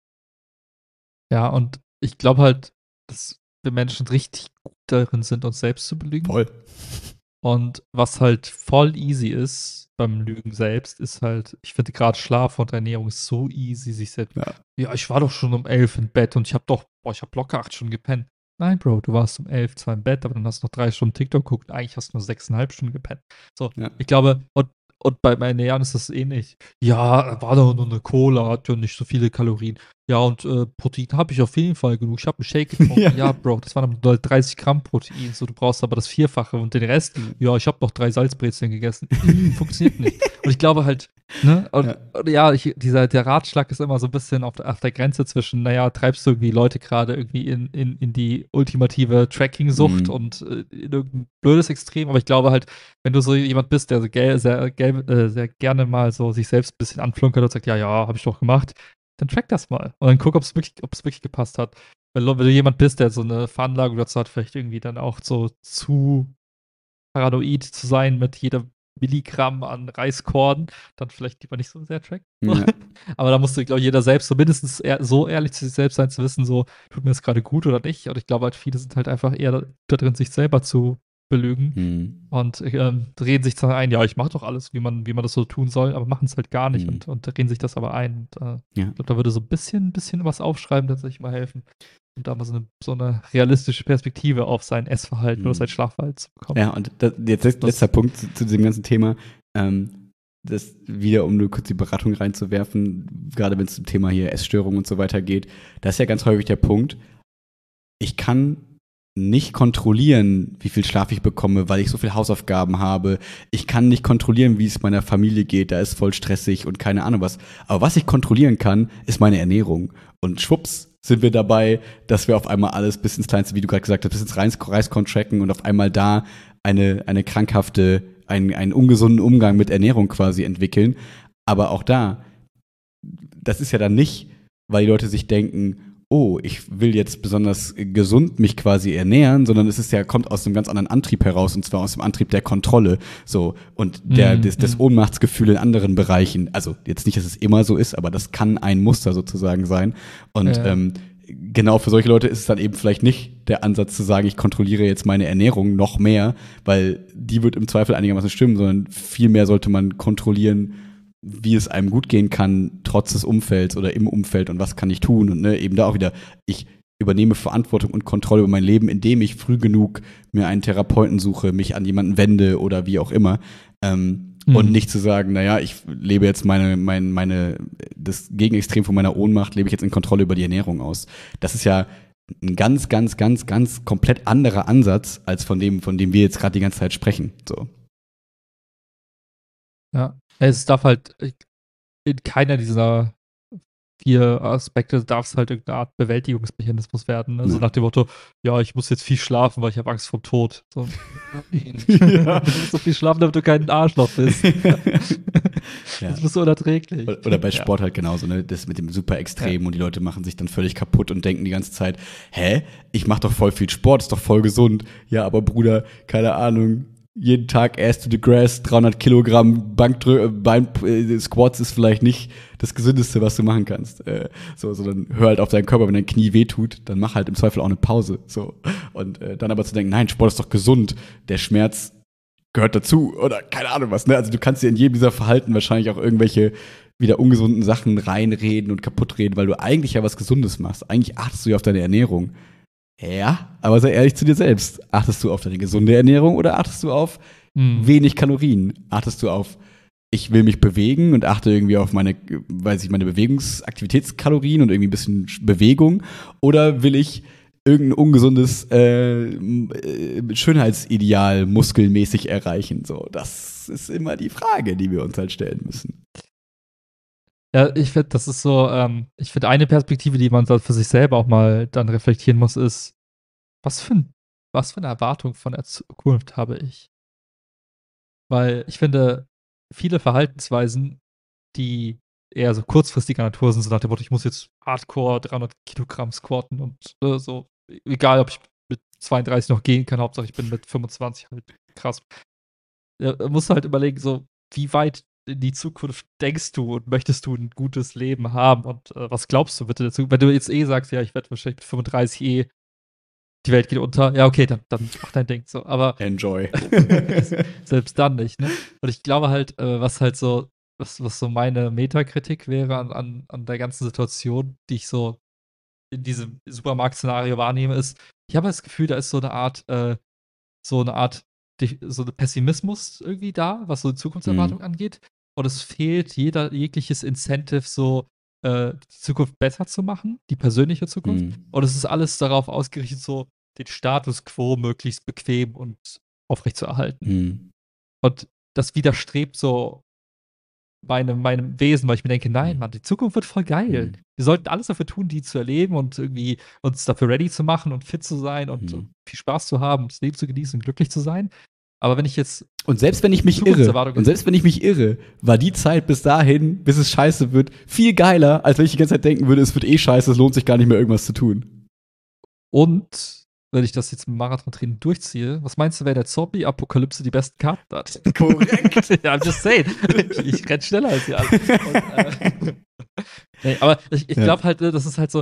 Ja, und ich glaube halt, dass wir Menschen richtig gut darin sind, uns selbst zu belügen. Voll. Und was halt voll easy ist beim Lügen selbst, ist halt, ich finde gerade Schlaf und Ernährung ist so easy, sich selbst. Ja, ich war doch schon um 11 im Bett und ich habe locker 8 Stunden gepennt. Nein, Bro, du warst um 11 zwar im Bett, aber dann hast du noch 3 Stunden TikTok geguckt. Eigentlich hast du nur 6,5 Stunden gepennt. So, ich glaube, und bei meinen Ernährung ist das ähnlich. Ja, war doch nur eine Cola, hat ja nicht so viele Kalorien. Ja, und Protein habe ich auf jeden Fall genug. Ich habe einen Shake getrunken. Ja, Bro, das waren dann 30 Gramm Protein. So, du brauchst aber das Vierfache und den Rest, ja, ich habe noch 3 Salzbrezeln gegessen. Funktioniert nicht. Und ich glaube halt, ne, der Ratschlag ist immer so ein bisschen auf der Grenze zwischen, naja, treibst du irgendwie Leute gerade irgendwie in die ultimative Tracking-Sucht und in irgendein blödes Extrem. Aber ich glaube halt, wenn du so jemand bist, der sehr gerne mal so sich selbst ein bisschen anflunkert und sagt, ja, habe ich doch gemacht, dann track das mal und dann guck, ob es wirklich gepasst hat. Wenn du jemand bist, der so eine Veranlagung dazu hat, vielleicht irgendwie dann auch so zu paranoid zu sein mit jedem Milligramm an Reiskorn, dann vielleicht lieber nicht so sehr tracken. Ja. Aber da musste, glaube ich, jeder selbst so mindestens so ehrlich zu sich selbst sein, zu wissen, so, tut mir das gerade gut oder nicht. Und ich glaube halt, viele sind halt einfach eher da drin, sich selber zu belügen und reden sich dann ein, ja, ich mache doch alles, wie man das so tun soll, aber machen es halt gar nicht und reden sich das aber ein. Und, ich glaube, da würde so ein bisschen was aufschreiben tatsächlich mal helfen. Und da mal so eine realistische Perspektive auf sein Essverhalten oder sein Schlafverhalten zu bekommen. Ja, und jetzt letzter Punkt zu diesem ganzen Thema. Das wieder, um nur kurz die Beratung reinzuwerfen, gerade wenn es zum Thema hier Essstörungen und so weiter geht, das ist ja ganz häufig der Punkt, ich kann nicht kontrollieren, wie viel Schlaf ich bekomme, weil ich so viele Hausaufgaben habe. Ich kann nicht kontrollieren, wie es meiner Familie geht, da ist voll stressig und keine Ahnung was. Aber was ich kontrollieren kann, ist meine Ernährung. Und schwupps sind wir dabei, dass wir auf einmal alles bis ins Kleinste, wie du gerade gesagt hast, bis ins Reiskorn tracken und auf einmal da eine krankhafte, einen ungesunden Umgang mit Ernährung quasi entwickeln. Aber auch da, das ist ja dann nicht, weil die Leute sich denken, oh, ich will jetzt besonders gesund mich quasi ernähren, sondern kommt aus einem ganz anderen Antrieb heraus, und zwar aus dem Antrieb der Kontrolle, so, und des Ohnmachtsgefühl in anderen Bereichen. Also jetzt nicht, dass es immer so ist, aber das kann ein Muster sozusagen sein. Und genau für solche Leute ist es dann eben vielleicht nicht der Ansatz zu sagen, ich kontrolliere jetzt meine Ernährung noch mehr, weil die wird im Zweifel einigermaßen stimmen, sondern vielmehr sollte man kontrollieren, wie es einem gut gehen kann, trotz des Umfelds oder im Umfeld, und was kann ich tun, und eben da auch wieder, ich übernehme Verantwortung und Kontrolle über mein Leben, indem ich früh genug mir einen Therapeuten suche, mich an jemanden wende oder wie auch immer, und nicht zu sagen, naja, ich lebe jetzt das Gegenextrem von meiner Ohnmacht, lebe ich jetzt in Kontrolle über die Ernährung aus. Das ist ja ein ganz, ganz, ganz, ganz komplett anderer Ansatz als von dem wir jetzt gerade die ganze Zeit sprechen, so. Ja, es darf halt in keiner dieser vier Aspekte darf es halt irgendeine Art Bewältigungsmechanismus werden. Also nach dem Motto, ja, ich muss jetzt viel schlafen, weil ich habe Angst vor dem Tod. So, Ja. du musst so viel schlafen, damit du kein Arschloch bist. Ja. Das ist so unerträglich. Oder bei Sport halt genauso, ne? Das mit dem super Extrem und die Leute machen sich dann völlig kaputt und denken die ganze Zeit, ich mach doch voll viel Sport, ist doch voll gesund. Ja, aber Bruder, keine Ahnung, jeden Tag Ass to the Grass, 300 Kilogramm Squats ist vielleicht nicht das Gesündeste, was du machen kannst. Sondern hör halt auf deinen Körper, wenn dein Knie wehtut, dann mach halt im Zweifel auch eine Pause. So. Und dann aber zu denken, nein, Sport ist doch gesund, der Schmerz gehört dazu oder keine Ahnung was. Ne? Also du kannst dir in jedem dieser Verhalten wahrscheinlich auch irgendwelche wieder ungesunden Sachen reinreden und kaputtreden, weil du eigentlich ja was Gesundes machst. Eigentlich achtest du ja auf deine Ernährung. Ja, aber sei ehrlich zu dir selbst. Achtest du auf deine gesunde Ernährung oder achtest du auf wenig Kalorien? Achtest du auf, ich will mich bewegen und achte irgendwie auf meine Bewegungsaktivitätskalorien und irgendwie ein bisschen Bewegung? Oder will ich irgendein ungesundes Schönheitsideal muskelmäßig erreichen? So, das ist immer die Frage, die wir uns halt stellen müssen. Ja, ich finde, das ist so, ich finde, eine Perspektive, die man so für sich selber auch mal dann reflektieren muss, ist, was für eine Erwartung von der Zukunft habe ich? Weil ich finde, viele Verhaltensweisen, die eher so kurzfristiger Natur sind, so nach dem Motto, ich muss jetzt hardcore 300 Kilogramm squatten und so, egal, ob ich mit 32 noch gehen kann, Hauptsache ich bin mit 25 halt krass. Ja, musst du halt überlegen, so, wie weit in die Zukunft denkst du und möchtest du ein gutes Leben haben und was glaubst du bitte dazu? Wenn du jetzt sagst, ja, ich werde wahrscheinlich mit 35 die Welt geht unter, ja, okay, dann mach dein Ding so, aber Enjoy. selbst dann nicht, ne? Und ich glaube halt, was halt so, was so meine Metakritik wäre an der ganzen Situation, die ich so in diesem Supermarkt-Szenario wahrnehme, ist, ich habe das Gefühl, da ist so eine Art so eine Pessimismus irgendwie da, was so die Zukunftserwartung angeht. Und es fehlt jegliches Incentive, so die Zukunft besser zu machen, die persönliche Zukunft. Und es ist alles darauf ausgerichtet, so den Status quo möglichst bequem und aufrechtzuerhalten. Und das widerstrebt so meinem Wesen, weil ich mir denke, nein, Mann, die Zukunft wird voll geil. Wir sollten alles dafür tun, die zu erleben und irgendwie uns dafür ready zu machen und fit zu sein und viel Spaß zu haben, das Leben zu genießen und glücklich zu sein. Aber wenn ich jetzt Und selbst wenn ich mich irre, war die Zeit bis dahin, bis es scheiße wird, viel geiler, als wenn ich die ganze Zeit denken würde, es wird eh scheiße, es lohnt sich gar nicht mehr, irgendwas zu tun. Und wenn ich das jetzt mit Marathon-Training durchziehe, was meinst du, wer der Zombie-Apokalypse die besten Karten hat? Korrekt. Ja, I'm just saying. Ich renn schneller als ihr alle. Nee, aber ich glaube halt, das ist halt so,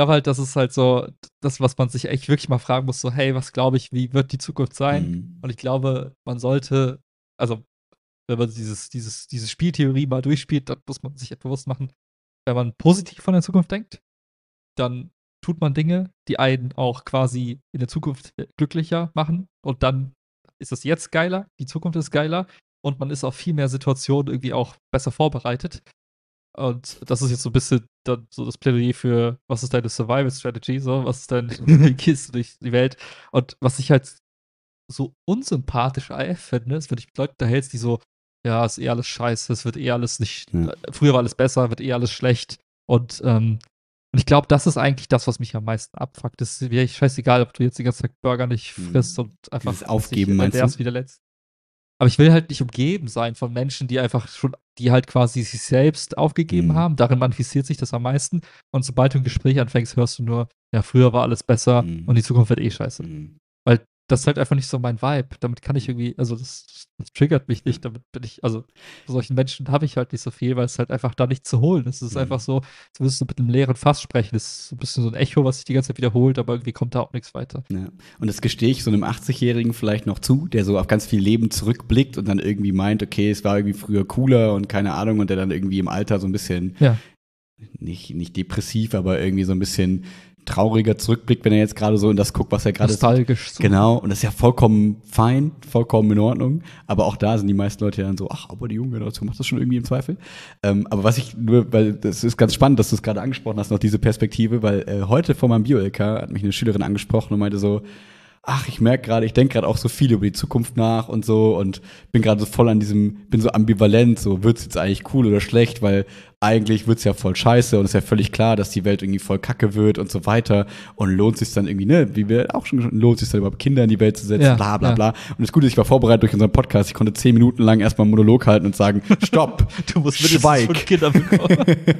das, was man sich echt wirklich mal fragen muss, so, hey, was glaube ich, wie wird die Zukunft sein? Und ich glaube, man sollte, also, wenn man diese Spieltheorie mal durchspielt, dann muss man sich bewusst machen, wenn man positiv von der Zukunft denkt, dann tut man Dinge, die einen auch quasi in der Zukunft glücklicher machen. Und dann ist es jetzt geiler, die Zukunft ist geiler und man ist auf viel mehr Situationen irgendwie auch besser vorbereitet. Und das ist jetzt so ein bisschen dann so das Plädoyer für, was ist deine Survival Strategy, so, was ist dein, wie gehst du durch die Welt? Und was ich halt so unsympathisch AF finde, ist, wenn ich mit Leuten unterhältst, die so, ja, ist eh alles scheiße, es wird eh alles nicht, früher war alles besser, wird eh alles schlecht. Und ich glaube, das ist eigentlich das, was mich am meisten abfuckt. Es ist mir scheißegal, ob du jetzt den ganzen Tag Burger nicht frisst und einfach dieses Aufgeben, meinst du? Wie der Letzte. Aber ich will halt nicht umgeben sein von Menschen, die einfach schon, die halt quasi sich selbst aufgegeben haben. Darin manifestiert sich das am meisten. Und sobald du ein Gespräch anfängst, hörst du nur, ja, früher war alles besser und die Zukunft wird eh scheiße. Weil das ist halt einfach nicht so mein Vibe. Damit kann ich irgendwie, also das triggert mich nicht. Damit bin ich, also von solchen Menschen habe ich halt nicht so viel, weil es halt einfach da nichts zu holen ist. Es ist einfach so, als würdest du mit einem leeren Fass sprechen. Das ist so ein bisschen so ein Echo, was sich die ganze Zeit wiederholt, aber irgendwie kommt da auch nichts weiter. Ja. Und das gestehe ich so einem 80-Jährigen vielleicht noch zu, der so auf ganz viel Leben zurückblickt und dann irgendwie meint, okay, es war irgendwie früher cooler und keine Ahnung, und der dann irgendwie im Alter so ein bisschen, nicht depressiv, aber irgendwie so ein bisschen trauriger zurückblickt, wenn er jetzt gerade so in das guckt, was er gerade nostalgisch so. Genau, und das ist ja vollkommen fein, vollkommen in Ordnung, aber auch da sind die meisten Leute ja dann so, ach, aber die junge Generation macht das schon irgendwie im Zweifel. Aber weil das ist ganz spannend, dass du es gerade angesprochen hast, noch diese Perspektive, weil heute vor meinem Bio-LK hat mich eine Schülerin angesprochen und meinte so, ach, ich merke gerade, ich denke gerade auch so viel über die Zukunft nach und so und bin gerade so voll bin so ambivalent, so wird's jetzt eigentlich cool oder schlecht, weil eigentlich wird's ja voll scheiße und ist ja völlig klar, dass die Welt irgendwie voll kacke wird und so weiter und lohnt sich dann irgendwie, ne, wie wir auch schon lohnt sich dann überhaupt Kinder in die Welt zu setzen, Ja, bla bla ja. bla. Und das Gute ist, ich war vorbereitet durch unseren Podcast, ich konnte 10 Minuten lang erstmal einen Monolog halten und sagen, stopp, Du musst mindestens Schweig. 5 Kinder bekommen.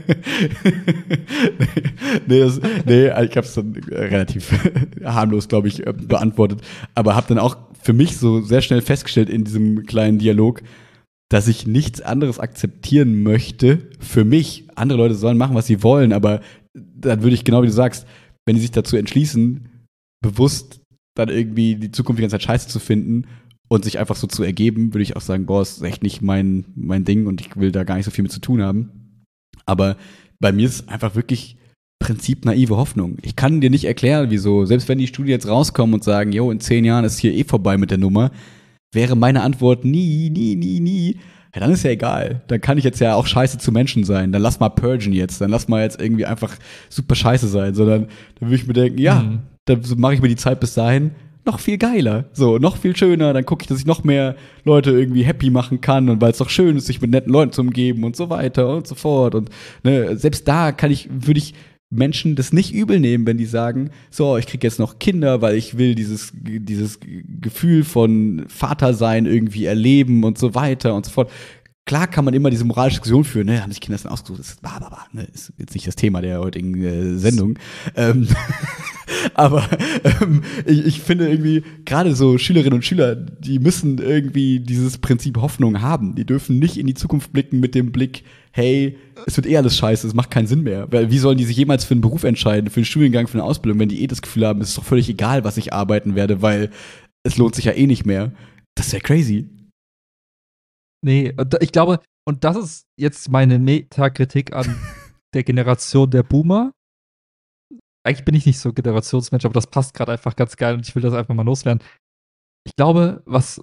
Ich hab's dann relativ harmlos, glaube ich, beantwortet, aber hab dann auch für mich so sehr schnell festgestellt in diesem kleinen Dialog, dass ich nichts anderes akzeptieren möchte für mich. Andere Leute sollen machen, was sie wollen, aber dann würde ich, genau wie du sagst, wenn die sich dazu entschließen, bewusst dann irgendwie die Zukunft die ganze Zeit scheiße zu finden und sich einfach so zu ergeben, würde ich auch sagen, boah, ist echt nicht mein Ding und ich will da gar nicht so viel mit zu tun haben. Aber bei mir ist es einfach wirklich Prinzip naive Hoffnung. Ich kann dir nicht erklären, wieso, selbst wenn die Studien jetzt rauskommen und sagen, jo, in 10 Jahren ist hier vorbei mit der Nummer, wäre meine Antwort nie, nie, nie, nie. Ja, dann ist ja egal. Dann kann ich jetzt ja auch scheiße zu Menschen sein. Dann lass mal purgen jetzt. Dann lass mal jetzt irgendwie einfach super scheiße sein. Sondern dann würde ich mir denken, ja, dann mache ich mir die Zeit bis dahin noch viel geiler. So, noch viel schöner. Dann gucke ich, dass ich noch mehr Leute irgendwie happy machen kann. Und weil es doch schön ist, sich mit netten Leuten zu umgeben und so weiter und so fort. Und ne, selbst da würde ich Menschen das nicht übel nehmen, wenn die sagen, so, ich krieg jetzt noch Kinder, weil ich will dieses Gefühl von Vatersein irgendwie erleben und so weiter und so fort. Klar kann man immer diese moralische Diskussion führen, ne, haben sich Kinder das denn ausgesucht, das ist ne, ist jetzt nicht das Thema der heutigen Sendung. Aber ich finde irgendwie, gerade so Schülerinnen und Schüler, die müssen irgendwie dieses Prinzip Hoffnung haben. Die dürfen nicht in die Zukunft blicken mit dem Blick, hey, es wird alles scheiße, es macht keinen Sinn mehr. Weil wie sollen die sich jemals für einen Beruf entscheiden, für einen Studiengang, für eine Ausbildung, wenn die das Gefühl haben, es ist doch völlig egal, was ich arbeiten werde, weil es lohnt sich ja nicht mehr. Das wäre crazy. Nee, ich glaube, und das ist jetzt meine Metakritik an der Generation der Boomer. Eigentlich bin ich nicht so Generationsmensch, aber das passt gerade einfach ganz geil und ich will das einfach mal loswerden. Ich glaube, was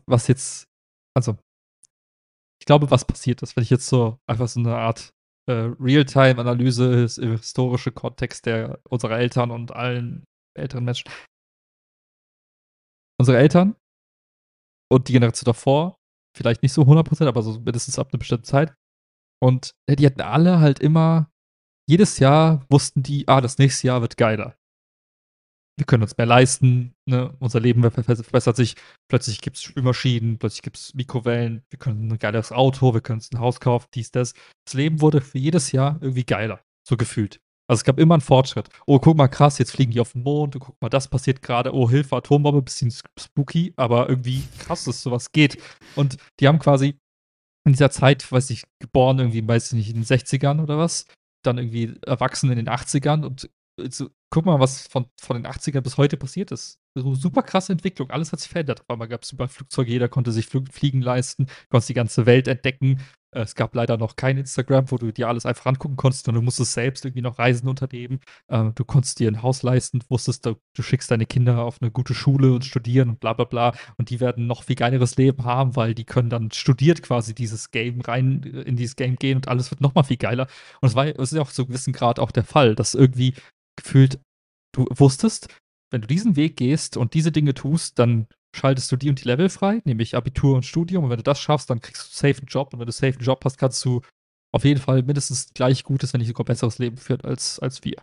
passiert ist, wenn ich jetzt so einfach so eine Art Realtime-Analyse, historische Kontext unserer Eltern und allen älteren Menschen. Unsere Eltern und die Generation davor, vielleicht nicht so 100%, aber so mindestens ab einer bestimmten Zeit. Und die hatten alle halt immer, jedes Jahr wussten die, das nächste Jahr wird geiler. Wir können uns mehr leisten, ne? Unser Leben verbessert sich. Plötzlich gibt es Spülmaschinen, plötzlich gibt es Mikrowellen, wir können ein geiles Auto, wir können uns ein Haus kaufen, dies, das. Das Leben wurde für jedes Jahr irgendwie geiler, so gefühlt. Also es gab immer einen Fortschritt. Oh, guck mal, krass, jetzt fliegen die auf den Mond, guck mal, das passiert gerade. Oh, Hilfe, Atombombe, bisschen spooky, aber irgendwie krass, dass sowas geht. Und die haben quasi in dieser Zeit, weiß ich, geboren irgendwie, weiß ich nicht, in den 60ern oder was, dann irgendwie erwachsen in den 80ern und so, guck mal, was von den 80ern bis heute passiert ist. So super krasse Entwicklung, alles hat sich verändert. Auf einmal gab es überall Flugzeuge, jeder konnte sich Fliegen leisten, konntest die ganze Welt entdecken. Es gab leider noch kein Instagram, wo du dir alles einfach angucken konntest, sondern du musstest selbst irgendwie noch Reisen unternehmen. Du konntest dir ein Haus leisten, wusstest, du schickst deine Kinder auf eine gute Schule und studieren und bla bla bla. Und die werden noch viel geileres Leben haben, weil die können dann studiert quasi dieses Game rein, in dieses Game gehen und alles wird noch mal viel geiler. Und es ist ja auch zu einem gewissen Grad auch der Fall, dass irgendwie gefühlt du wusstest, wenn du diesen Weg gehst und diese Dinge tust, dann schaltest du die und die Level frei, nämlich Abitur und Studium. Und wenn du das schaffst, dann kriegst du safe einen Job. Und wenn du safe einen Job hast, kannst du auf jeden Fall mindestens gleich gutes, wenn nicht sogar besseres Leben führen als wir.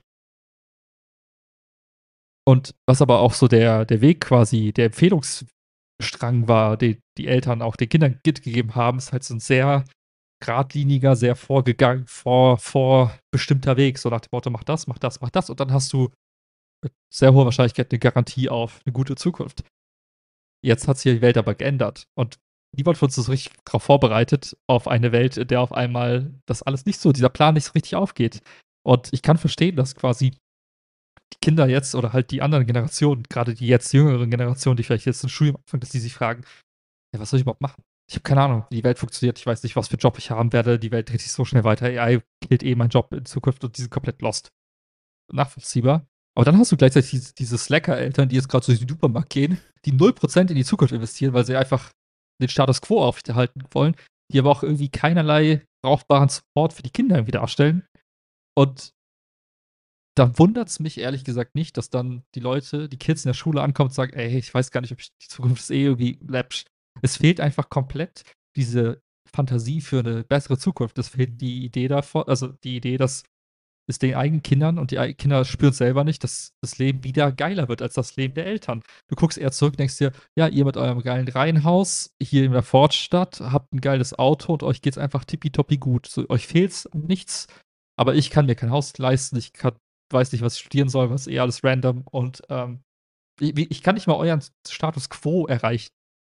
Und was aber auch so der Weg quasi, der Empfehlungsstrang war, den die Eltern auch den Kindern gegeben haben, ist halt so ein sehr geradliniger, sehr vorbestimmter Weg. So nach dem Motto, mach das, mach das, mach das. Und dann hast du mit sehr hoher Wahrscheinlichkeit eine Garantie auf eine gute Zukunft. Jetzt hat sich die Welt aber geändert. Und niemand von uns ist so richtig darauf vorbereitet, auf eine Welt, in der auf einmal das alles nicht so, dieser Plan nicht so richtig aufgeht. Und ich kann verstehen, dass quasi die Kinder jetzt oder halt die anderen Generationen, gerade die jetzt jüngeren Generationen, die vielleicht jetzt ein Studium anfangen, dass die sich fragen, ja, was soll ich überhaupt machen? Ich habe keine Ahnung, wie die Welt funktioniert. Ich weiß nicht, was für Job ich haben werde. Die Welt dreht sich so schnell weiter. AI killt meinen Job in Zukunft und die sind komplett lost. Nachvollziehbar. Aber dann hast du gleichzeitig diese Slacker-Eltern, die jetzt gerade so in den Supermarkt gehen, die 0% in die Zukunft investieren, weil sie einfach den Status quo aufrechterhalten wollen, die aber auch irgendwie keinerlei brauchbaren Support für die Kinder irgendwie darstellen. Und dann wundert es mich ehrlich gesagt nicht, dass dann die Leute, die Kids in der Schule ankommen und sagen, ey, ich weiß gar nicht, ob ich die Zukunft ist irgendwie läppsch. Es fehlt einfach komplett diese Fantasie für eine bessere Zukunft. Es fehlt die Idee davon, also die Idee, dass es den eigenen Kindern und die Kinder spüren es selber nicht, dass das Leben wieder geiler wird als das Leben der Eltern. Du guckst eher zurück, denkst dir, ja, ihr mit eurem geilen Reihenhaus hier in der Fortstadt, habt ein geiles Auto und euch geht's einfach tippitoppi gut. So, euch fehlt's an nichts, aber ich kann mir kein Haus leisten, weiß nicht, was ich studieren soll, was eh alles random und ich kann nicht mal euren Status quo erreichen.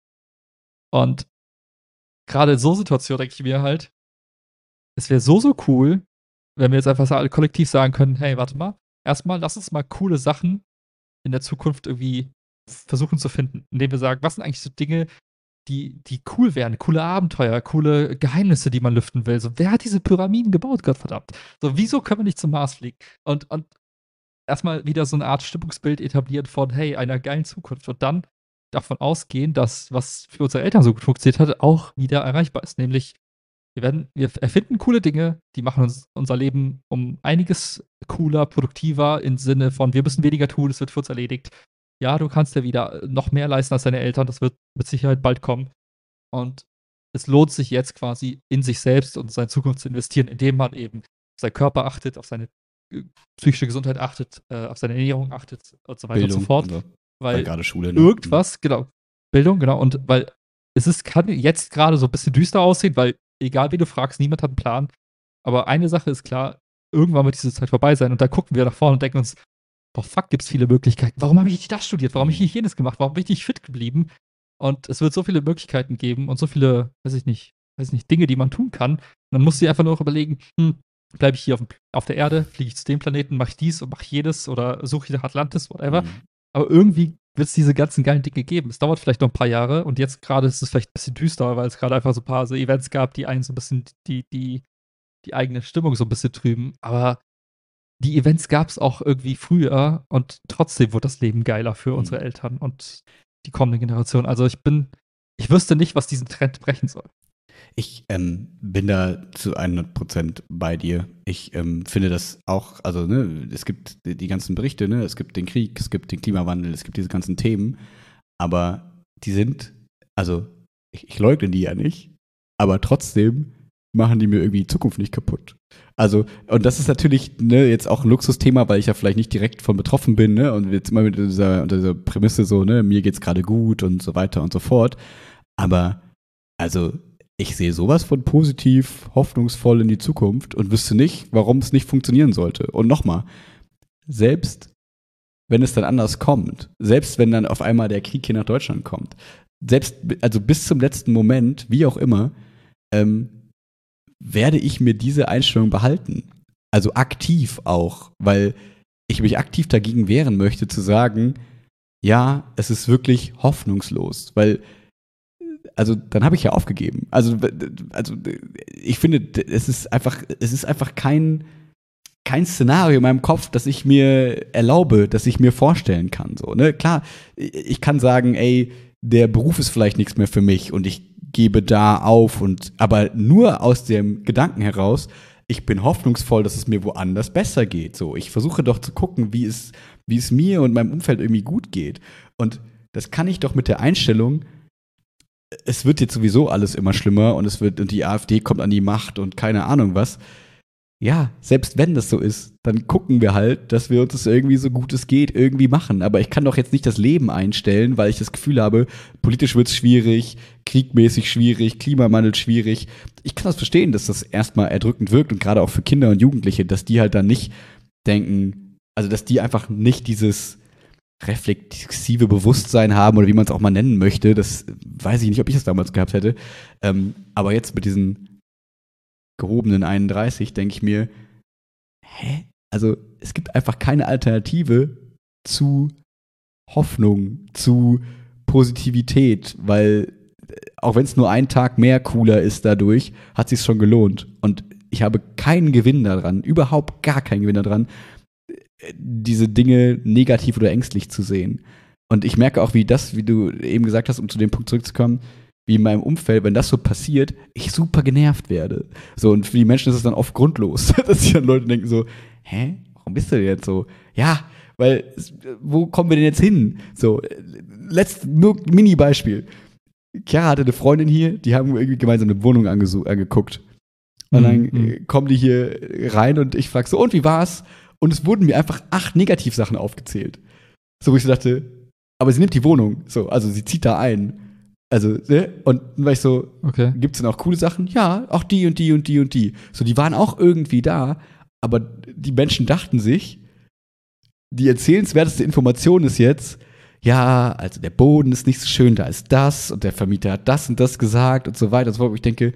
Und gerade in so Situationen denke ich mir halt, es wäre so cool, wenn wir jetzt einfach alle kollektiv sagen können, hey, warte mal, erstmal lass uns mal coole Sachen in der Zukunft irgendwie versuchen zu finden, indem wir sagen, was sind eigentlich so Dinge, die cool wären, coole Abenteuer, coole Geheimnisse, die man lüften will. So, wer hat diese Pyramiden gebaut, Gottverdammt? So, wieso können wir nicht zum Mars fliegen? Und erstmal wieder so eine Art Stimmungsbild etablieren von, hey, einer geilen Zukunft. Und dann davon ausgehen, dass, was für unsere Eltern so gut funktioniert hat, auch wieder erreichbar ist. Nämlich, wir erfinden coole Dinge, die machen uns unser Leben um einiges cooler, produktiver im Sinne von, wir müssen weniger tun, es wird für uns erledigt. Ja, du kannst ja wieder noch mehr leisten als deine Eltern, das wird mit Sicherheit bald kommen. Und es lohnt sich jetzt quasi in sich selbst und seine Zukunft zu investieren, indem man eben auf seinen Körper achtet, auf seine psychische Gesundheit achtet, auf seine Ernährung achtet und so weiter Bildung und so fort. und so. Weil gerade Schule, ne? irgendwas, genau, Bildung, genau, und weil kann jetzt gerade so ein bisschen düster aussehen, weil egal wie du fragst, niemand hat einen Plan. Aber eine Sache ist klar, irgendwann wird diese Zeit vorbei sein und da gucken wir nach vorne und denken uns, boah, fuck, gibt's viele Möglichkeiten. Warum habe ich nicht das studiert? Warum habe ich nicht jenes gemacht? Warum bin ich nicht fit geblieben? Und es wird so viele Möglichkeiten geben und so viele, weiß ich nicht, Dinge, die man tun kann. Und dann musst du dir einfach nur noch überlegen, bleibe ich hier auf der Erde, fliege ich zu dem Planeten, mache ich dies und mache jedes oder suche ich nach Atlantis, whatever. Aber irgendwie wird es diese ganzen geilen Dinge geben. Es dauert vielleicht noch ein paar Jahre und jetzt gerade ist es vielleicht ein bisschen düster, weil es gerade einfach so ein paar so Events gab, die einen so ein bisschen die eigene Stimmung so ein bisschen trüben. Aber die Events gab es auch irgendwie früher und trotzdem wurde das Leben geiler für unsere Eltern und die kommende Generation. Also ich wüsste nicht, was diesen Trend brechen soll. Ich bin da zu 100% bei dir. Ich finde das auch, also ne, es gibt die ganzen Berichte, ne, es gibt den Krieg, es gibt den Klimawandel, es gibt diese ganzen Themen, aber die sind, also ich leugne die ja nicht, aber trotzdem machen die mir irgendwie die Zukunft nicht kaputt. Also, und das ist natürlich ne, jetzt auch ein Luxusthema, weil ich ja vielleicht nicht direkt von betroffen bin, ne, und jetzt immer mit unter dieser Prämisse so, ne, mir geht's gerade gut und so weiter und so fort. Aber, also, ich sehe sowas von positiv, hoffnungsvoll in die Zukunft und wüsste nicht, warum es nicht funktionieren sollte. Und nochmal, selbst wenn es dann anders kommt, selbst wenn dann auf einmal der Krieg hier nach Deutschland kommt, also bis zum letzten Moment, wie auch immer, werde ich mir diese Einstellung behalten. Also aktiv auch, weil ich mich aktiv dagegen wehren möchte, zu sagen, ja, es ist wirklich hoffnungslos, weil also dann habe ich ja aufgegeben. Also ich finde, es ist einfach kein Szenario in meinem Kopf, das ich mir erlaube, das ich mir vorstellen kann. So, ne? Klar, ich kann sagen, ey, der Beruf ist vielleicht nichts mehr für mich und ich gebe da auf aber nur aus dem Gedanken heraus, ich bin hoffnungsvoll, dass es mir woanders besser geht. So, ich versuche doch zu gucken, wie es mir und meinem Umfeld irgendwie gut geht. Und das kann ich doch mit der Einstellung, es wird jetzt sowieso alles immer schlimmer und die AfD kommt an die Macht und keine Ahnung was. Ja, selbst wenn das so ist, dann gucken wir halt, dass wir uns das irgendwie so gut es geht irgendwie machen. Aber ich kann doch jetzt nicht das Leben einstellen, weil ich das Gefühl habe, politisch wird es schwierig, kriegmäßig schwierig, Klimawandel schwierig. Ich kann das verstehen, dass das erstmal erdrückend wirkt und gerade auch für Kinder und Jugendliche, dass die halt dann nicht denken, also dass die einfach nicht dieses reflexive Bewusstsein haben oder wie man es auch mal nennen möchte. Das weiß ich nicht, ob ich das damals gehabt hätte. Aber jetzt mit diesen gehobenen 31 denke ich mir, also es gibt einfach keine Alternative zu Hoffnung, zu Positivität, weil auch wenn es nur einen Tag mehr cooler ist dadurch, hat es sich schon gelohnt. Und ich habe keinen Gewinn daran, überhaupt gar keinen Gewinn daran, diese Dinge negativ oder ängstlich zu sehen. Und ich merke auch, wie du eben gesagt hast, um zu dem Punkt zurückzukommen, wie in meinem Umfeld, wenn das so passiert, ich super genervt werde. So, und für die Menschen ist es dann oft grundlos, dass sich dann Leute denken so, warum bist du denn jetzt so? Ja, weil, wo kommen wir denn jetzt hin? So, nur Mini-Beispiel. Chiara hatte eine Freundin hier, die haben irgendwie gemeinsam eine Wohnung angeguckt. Und dann kommen die hier rein und ich frage so, und wie war's? Und es wurden mir einfach 8 Negativsachen aufgezählt. So, wo ich so dachte, aber sie nimmt die Wohnung. So, also sie zieht da ein. Also, ne? Und dann war ich so, Okay. gibt's denn auch coole Sachen? Ja, auch die und die und die und die. So, die waren auch irgendwie da, aber die Menschen dachten sich, die erzählenswerteste Information ist jetzt, ja, also der Boden ist nicht so schön, da ist das und der Vermieter hat das und das gesagt und so weiter und so fort. Wo ich denke,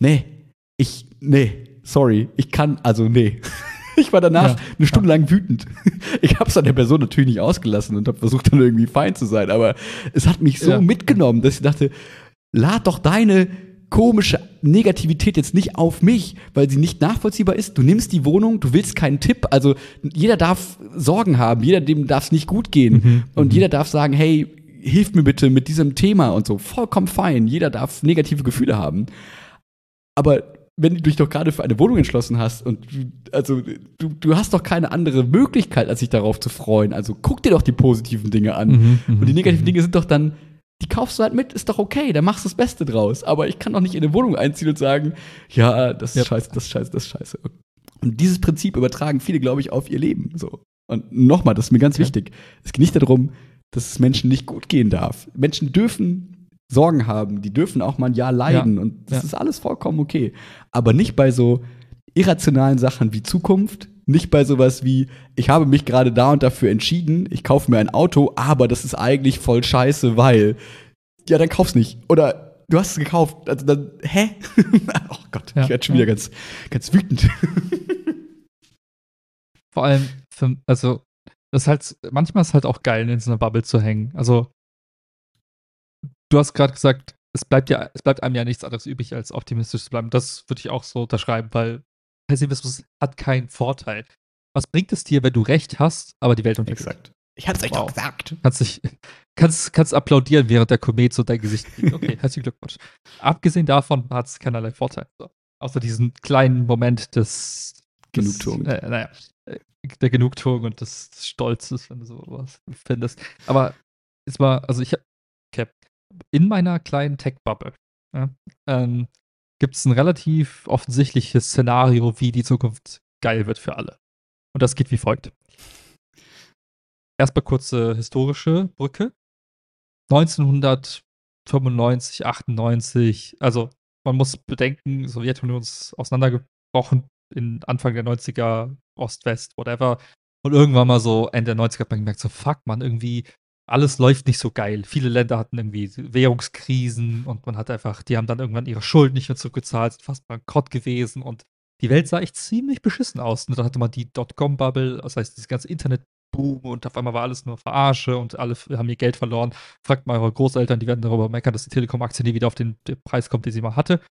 sorry, nee. Ich war danach eine Stunde lang wütend. Ich habe es an der Person natürlich nicht ausgelassen und habe versucht, dann irgendwie fein zu sein. Aber es hat mich so mitgenommen, dass ich dachte, lad doch deine komische Negativität jetzt nicht auf mich, weil sie nicht nachvollziehbar ist. Du nimmst die Wohnung, du willst keinen Tipp. Also jeder darf Sorgen haben, dem darf es nicht gut gehen. Und jeder darf sagen, hey, hilf mir bitte mit diesem Thema und so. Vollkommen fein. Jeder darf negative Gefühle haben. Aber wenn du dich doch gerade für eine Wohnung entschlossen hast und du hast doch keine andere Möglichkeit, als sich darauf zu freuen. Also guck dir doch die positiven Dinge an. Und die negativen Dinge sind doch dann, die kaufst du halt mit, ist doch okay, dann machst du das Beste draus. Aber ich kann doch nicht in eine Wohnung einziehen und sagen, ja, das ist scheiße, das ist scheiße, das ist scheiße. Und dieses Prinzip übertragen viele, glaube ich, auf ihr Leben. So. Und nochmal, das ist mir ganz wichtig. Es geht nicht darum, dass es Menschen nicht gut gehen darf. Menschen dürfen Sorgen haben, die dürfen auch mal ein Jahr leiden und das ist alles vollkommen okay. Aber nicht bei so irrationalen Sachen wie Zukunft, nicht bei sowas wie, ich habe mich gerade da und dafür entschieden, ich kaufe mir ein Auto, aber das ist eigentlich voll scheiße, weil, ja, dann kauf's nicht. Oder du hast es gekauft, also dann, hä? Oh Gott, ich werde schon wieder ganz, ganz wütend. Vor allem, das ist halt, manchmal ist es halt auch geil, in so einer Bubble zu hängen. Also, du hast gerade gesagt, es bleibt einem ja nichts anderes übrig, als optimistisch zu bleiben. Das würde ich auch so unterschreiben, weil Pessimismus hat keinen Vorteil. Was bringt es dir, wenn du recht hast, aber die Welt untergeht? Exakt. Ich hab's euch doch gesagt. Kannst applaudieren, während der Komet so dein Gesicht fliegt. Okay, herzlichen Glückwunsch. Abgesehen davon hat es keinerlei Vorteil. So. Außer diesen kleinen Moment des Genugtuung. Der Genugtuung und des Stolzes, wenn du sowas findest. Aber jetzt mal, also in meiner kleinen Tech-Bubble gibt es ein relativ offensichtliches Szenario, wie die Zukunft geil wird für alle. Und das geht wie folgt. Erstmal kurze historische Brücke. 1995, 98, also man muss bedenken, Sowjetunion ist auseinandergebrochen in Anfang der 90er, Ost-West, whatever. Und irgendwann mal so Ende der 90er hat man gemerkt, so fuck, man, irgendwie alles läuft nicht so geil. Viele Länder hatten irgendwie Währungskrisen und die haben dann irgendwann ihre Schulden nicht mehr zurückgezahlt, sind fast bankrott gewesen und die Welt sah echt ziemlich beschissen aus. Und dann hatte man die Dotcom-Bubble, das heißt, dieses ganze Internetboom und auf einmal war alles nur Verarsche und alle haben ihr Geld verloren. Fragt mal eure Großeltern, die werden darüber meckern, dass die Telekom-Aktie nie wieder auf den Preis kommt, den sie mal hatte.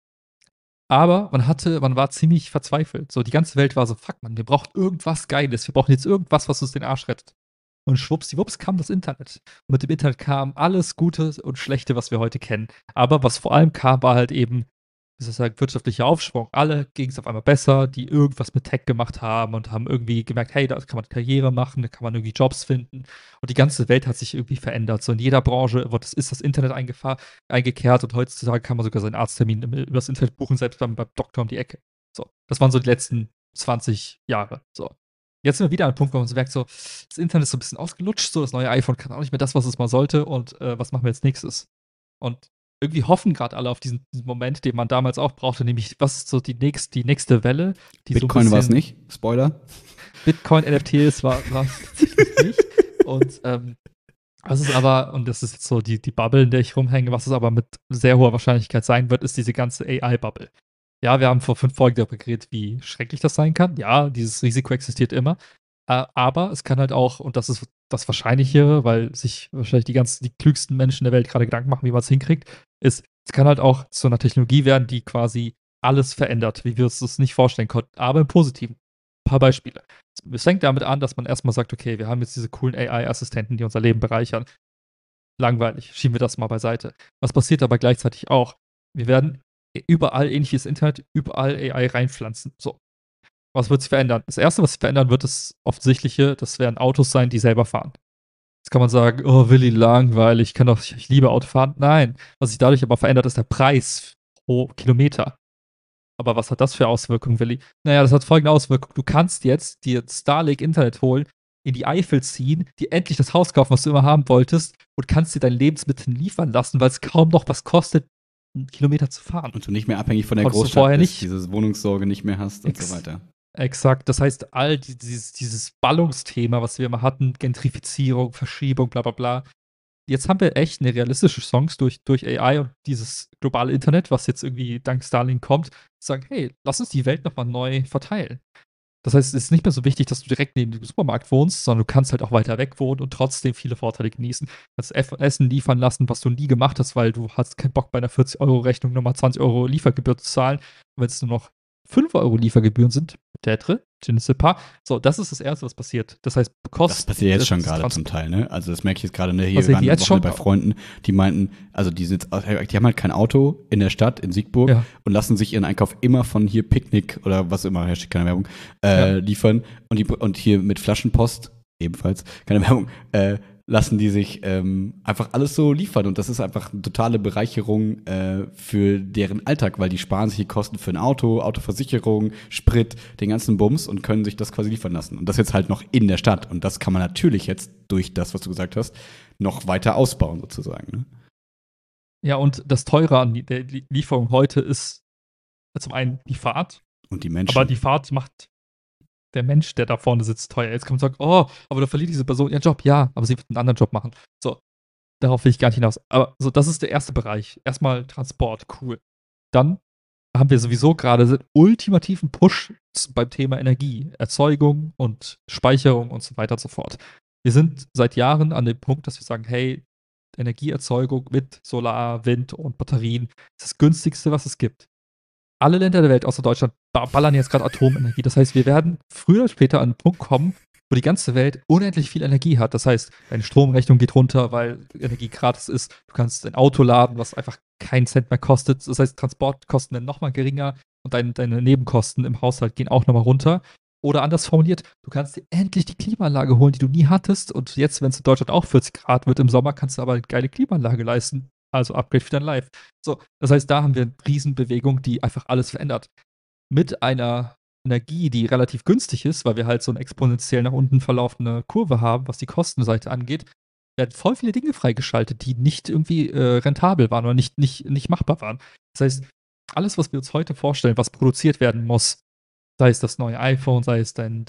Aber man war ziemlich verzweifelt. So, die ganze Welt war so, fuck man, wir brauchen irgendwas Geiles. Wir brauchen jetzt irgendwas, was uns den Arsch rettet. Und schwuppsdiwupps kam das Internet. Und mit dem Internet kam alles Gute und Schlechte, was wir heute kennen. Aber was vor allem kam, war halt eben, wie soll ich sagen, wirtschaftlicher Aufschwung. Alle ging es auf einmal besser, die irgendwas mit Tech gemacht haben und haben irgendwie gemerkt, hey, da kann man Karriere machen, da kann man irgendwie Jobs finden. Und die ganze Welt hat sich irgendwie verändert. So in jeder Branche ist das Internet eingekehrt und heutzutage kann man sogar seinen Arzttermin übers Internet buchen, selbst beim Doktor um die Ecke. So, das waren so die letzten 20 Jahre. So. Jetzt sind wir wieder an einem Punkt, wo man so merkt, so, das Internet ist so ein bisschen ausgelutscht, so das neue iPhone kann auch nicht mehr das, was es mal sollte und was machen wir jetzt nächstes? Und irgendwie hoffen gerade alle auf diesen Moment, den man damals auch brauchte, nämlich, was ist so die nächste Welle? Die Bitcoin so war es nicht, Spoiler. Bitcoin, NFTs war es nicht. Und was ist aber, und das ist jetzt so die Bubble, in der ich rumhänge, was es aber mit sehr hoher Wahrscheinlichkeit sein wird, ist diese ganze AI-Bubble. Ja, wir haben vor 5 Folgen darüber geredet, wie schrecklich das sein kann. Ja, dieses Risiko existiert immer. Aber es kann halt auch, und das ist das Wahrscheinlichere, weil sich wahrscheinlich die klügsten Menschen der Welt gerade Gedanken machen, wie man es hinkriegt, es kann halt auch zu einer Technologie werden, die quasi alles verändert, wie wir uns das nicht vorstellen konnten, aber im Positiven. Ein paar Beispiele. Es fängt damit an, dass man erstmal sagt, okay, wir haben jetzt diese coolen AI-Assistenten, die unser Leben bereichern. Langweilig, schieben wir das mal beiseite. Was passiert aber gleichzeitig auch? Wir werden überall ähnliches Internet, überall AI reinpflanzen. So. Was wird sich verändern? Das Erste, was sich verändern wird, ist offensichtliche, das werden Autos sein, die selber fahren. Jetzt kann man sagen, oh, Willi, langweilig, ich liebe Autofahren. Nein, was sich dadurch aber verändert, ist der Preis pro Kilometer. Aber was hat das für Auswirkungen, Willi? Naja, das hat folgende Auswirkungen. Du kannst jetzt dir Starlink Internet holen, in die Eifel ziehen, dir endlich das Haus kaufen, was du immer haben wolltest, und kannst dir dein Lebensmittel liefern lassen, weil es kaum noch was kostet, einen Kilometer zu fahren. Und du nicht mehr abhängig von der Konntest du Großstadt vorher bist, nicht. diese Wohnungssorge nicht mehr hast und so weiter. Exakt. Das heißt, dieses Ballungsthema, was wir immer hatten, Gentrifizierung, Verschiebung, bla bla bla. Jetzt haben wir echt eine realistische Chance durch AI und dieses globale Internet, was jetzt irgendwie dank Starlink kommt, zu sagen, hey, lass uns die Welt nochmal neu verteilen. Das heißt, es ist nicht mehr so wichtig, dass du direkt neben dem Supermarkt wohnst, sondern du kannst halt auch weiter weg wohnen und trotzdem viele Vorteile genießen. Du kannst Essen liefern lassen, was du nie gemacht hast, weil du hast keinen Bock, bei einer 40-Euro-Rechnung nochmal 20 Euro Liefergebühr zu zahlen. Wenn es nur noch 5 Euro Liefergebühren sind, peut-être, je ne sais pas. So, das ist das Erste, was passiert. Das heißt, Das passiert jetzt schon gerade zum Teil, ne? Also das merke ich jetzt gerade, ne? Hier Passiert waren jetzt Woche schon? bei Freunden, die meinten, also die haben halt kein Auto in der Stadt, in Siegburg, Ja. und lassen sich ihren Einkauf immer von hier Picknick oder was immer, Hashtag keine Werbung, liefern. Und hier mit Flaschenpost, ebenfalls, keine Werbung, lassen die sich einfach alles so liefern. Und das ist einfach eine totale Bereicherung für deren Alltag, weil die sparen sich die Kosten für ein Auto, Autoversicherung, Sprit, den ganzen Bums und können sich das quasi liefern lassen. Und das jetzt halt noch in der Stadt. Und das kann man natürlich jetzt durch das, was du gesagt hast, noch weiter ausbauen sozusagen. Ne? Ja, und das Teure an der Lieferung heute ist zum einen die Fahrt, Und die Menschen. aber die Fahrt macht der Mensch, der da vorne sitzt, teuer. Jetzt kann man sagen, oh, aber da verliert diese Person ihren Job. Ja, aber sie wird einen anderen Job machen. So, darauf will ich gar nicht hinaus. Aber so, das ist der erste Bereich. Erstmal Transport, cool. Dann haben wir sowieso gerade den ultimativen Push beim Thema Energie, Erzeugung und Speicherung und so weiter und so fort. Wir sind seit Jahren an dem Punkt, dass wir sagen, hey, Energieerzeugung mit Solar, Wind und Batterien ist das günstigste, was es gibt. Alle Länder der Welt außer Deutschland ballern jetzt gerade Atomenergie. Das heißt, wir werden früher oder später an einen Punkt kommen, wo die ganze Welt unendlich viel Energie hat. Das heißt, deine Stromrechnung geht runter, weil Energie gratis ist. Du kannst ein Auto laden, was einfach keinen Cent mehr kostet. Das heißt, Transportkosten werden nochmal geringer und deine Nebenkosten im Haushalt gehen auch nochmal runter. Oder anders formuliert, du kannst dir endlich die Klimaanlage holen, die du nie hattest. Und jetzt, wenn es in Deutschland auch 40 Grad wird im Sommer, kannst du aber eine geile Klimaanlage leisten. Also Upgrade für dein Life. So, das heißt, da haben wir eine Riesenbewegung, die einfach alles verändert. Mit einer Energie, die relativ günstig ist, weil wir halt so eine exponentiell nach unten verlaufende Kurve haben, was die Kostenseite angeht, werden voll viele Dinge freigeschaltet, die nicht irgendwie rentabel waren oder nicht machbar waren. Das heißt, alles, was wir uns heute vorstellen, was produziert werden muss, sei es das neue iPhone, sei es dein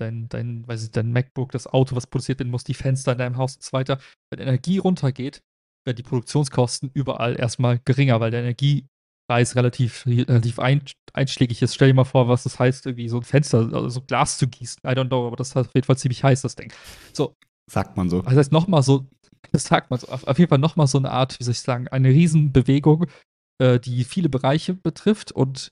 MacBook, das Auto, was produziert werden muss, die Fenster in deinem Haus und so weiter, wenn Energie runtergeht, werden die Produktionskosten überall erstmal geringer, weil der Energiepreis relativ einschlägig ist. Stell dir mal vor, was das heißt, irgendwie so ein Fenster, also so Glas zu gießen. I don't know, aber das ist auf jeden Fall ziemlich heiß, das Ding. So. Sagt man so. Das heißt, nochmal so, das sagt man so, auf jeden Fall nochmal so eine Art, wie soll ich sagen, eine Riesenbewegung, die viele Bereiche betrifft, und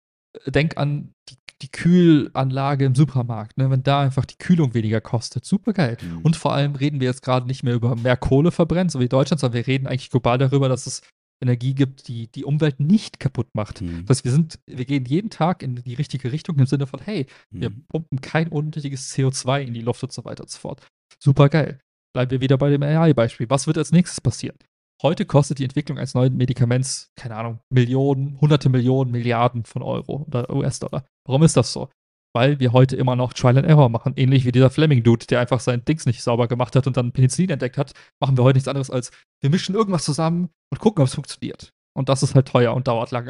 denk an die Kühlanlage im Supermarkt, ne? Wenn da einfach die Kühlung weniger kostet, super geil. Mhm. Und vor allem reden wir jetzt gerade nicht mehr über mehr Kohle verbrennen, so wie Deutschland, sondern wir reden eigentlich global darüber, dass es Energie gibt, die die Umwelt nicht kaputt macht. Mhm. Das heißt, wir gehen jeden Tag in die richtige Richtung im Sinne von, hey, wir pumpen kein unnötiges CO2 in die Luft und so weiter und so fort. Super geil. Bleiben wir wieder bei dem AI-Beispiel. Was wird als nächstes passieren? Heute kostet die Entwicklung eines neuen Medikaments, keine Ahnung, Millionen, hunderte Millionen, Milliarden von Euro oder US-Dollar. Warum ist das so? Weil wir heute immer noch Trial and Error machen. Ähnlich wie dieser Fleming-Dude, der einfach sein Dings nicht sauber gemacht hat und dann Penicillin entdeckt hat, machen wir heute nichts anderes als, wir mischen irgendwas zusammen und gucken, ob es funktioniert. Und das ist halt teuer und dauert lange.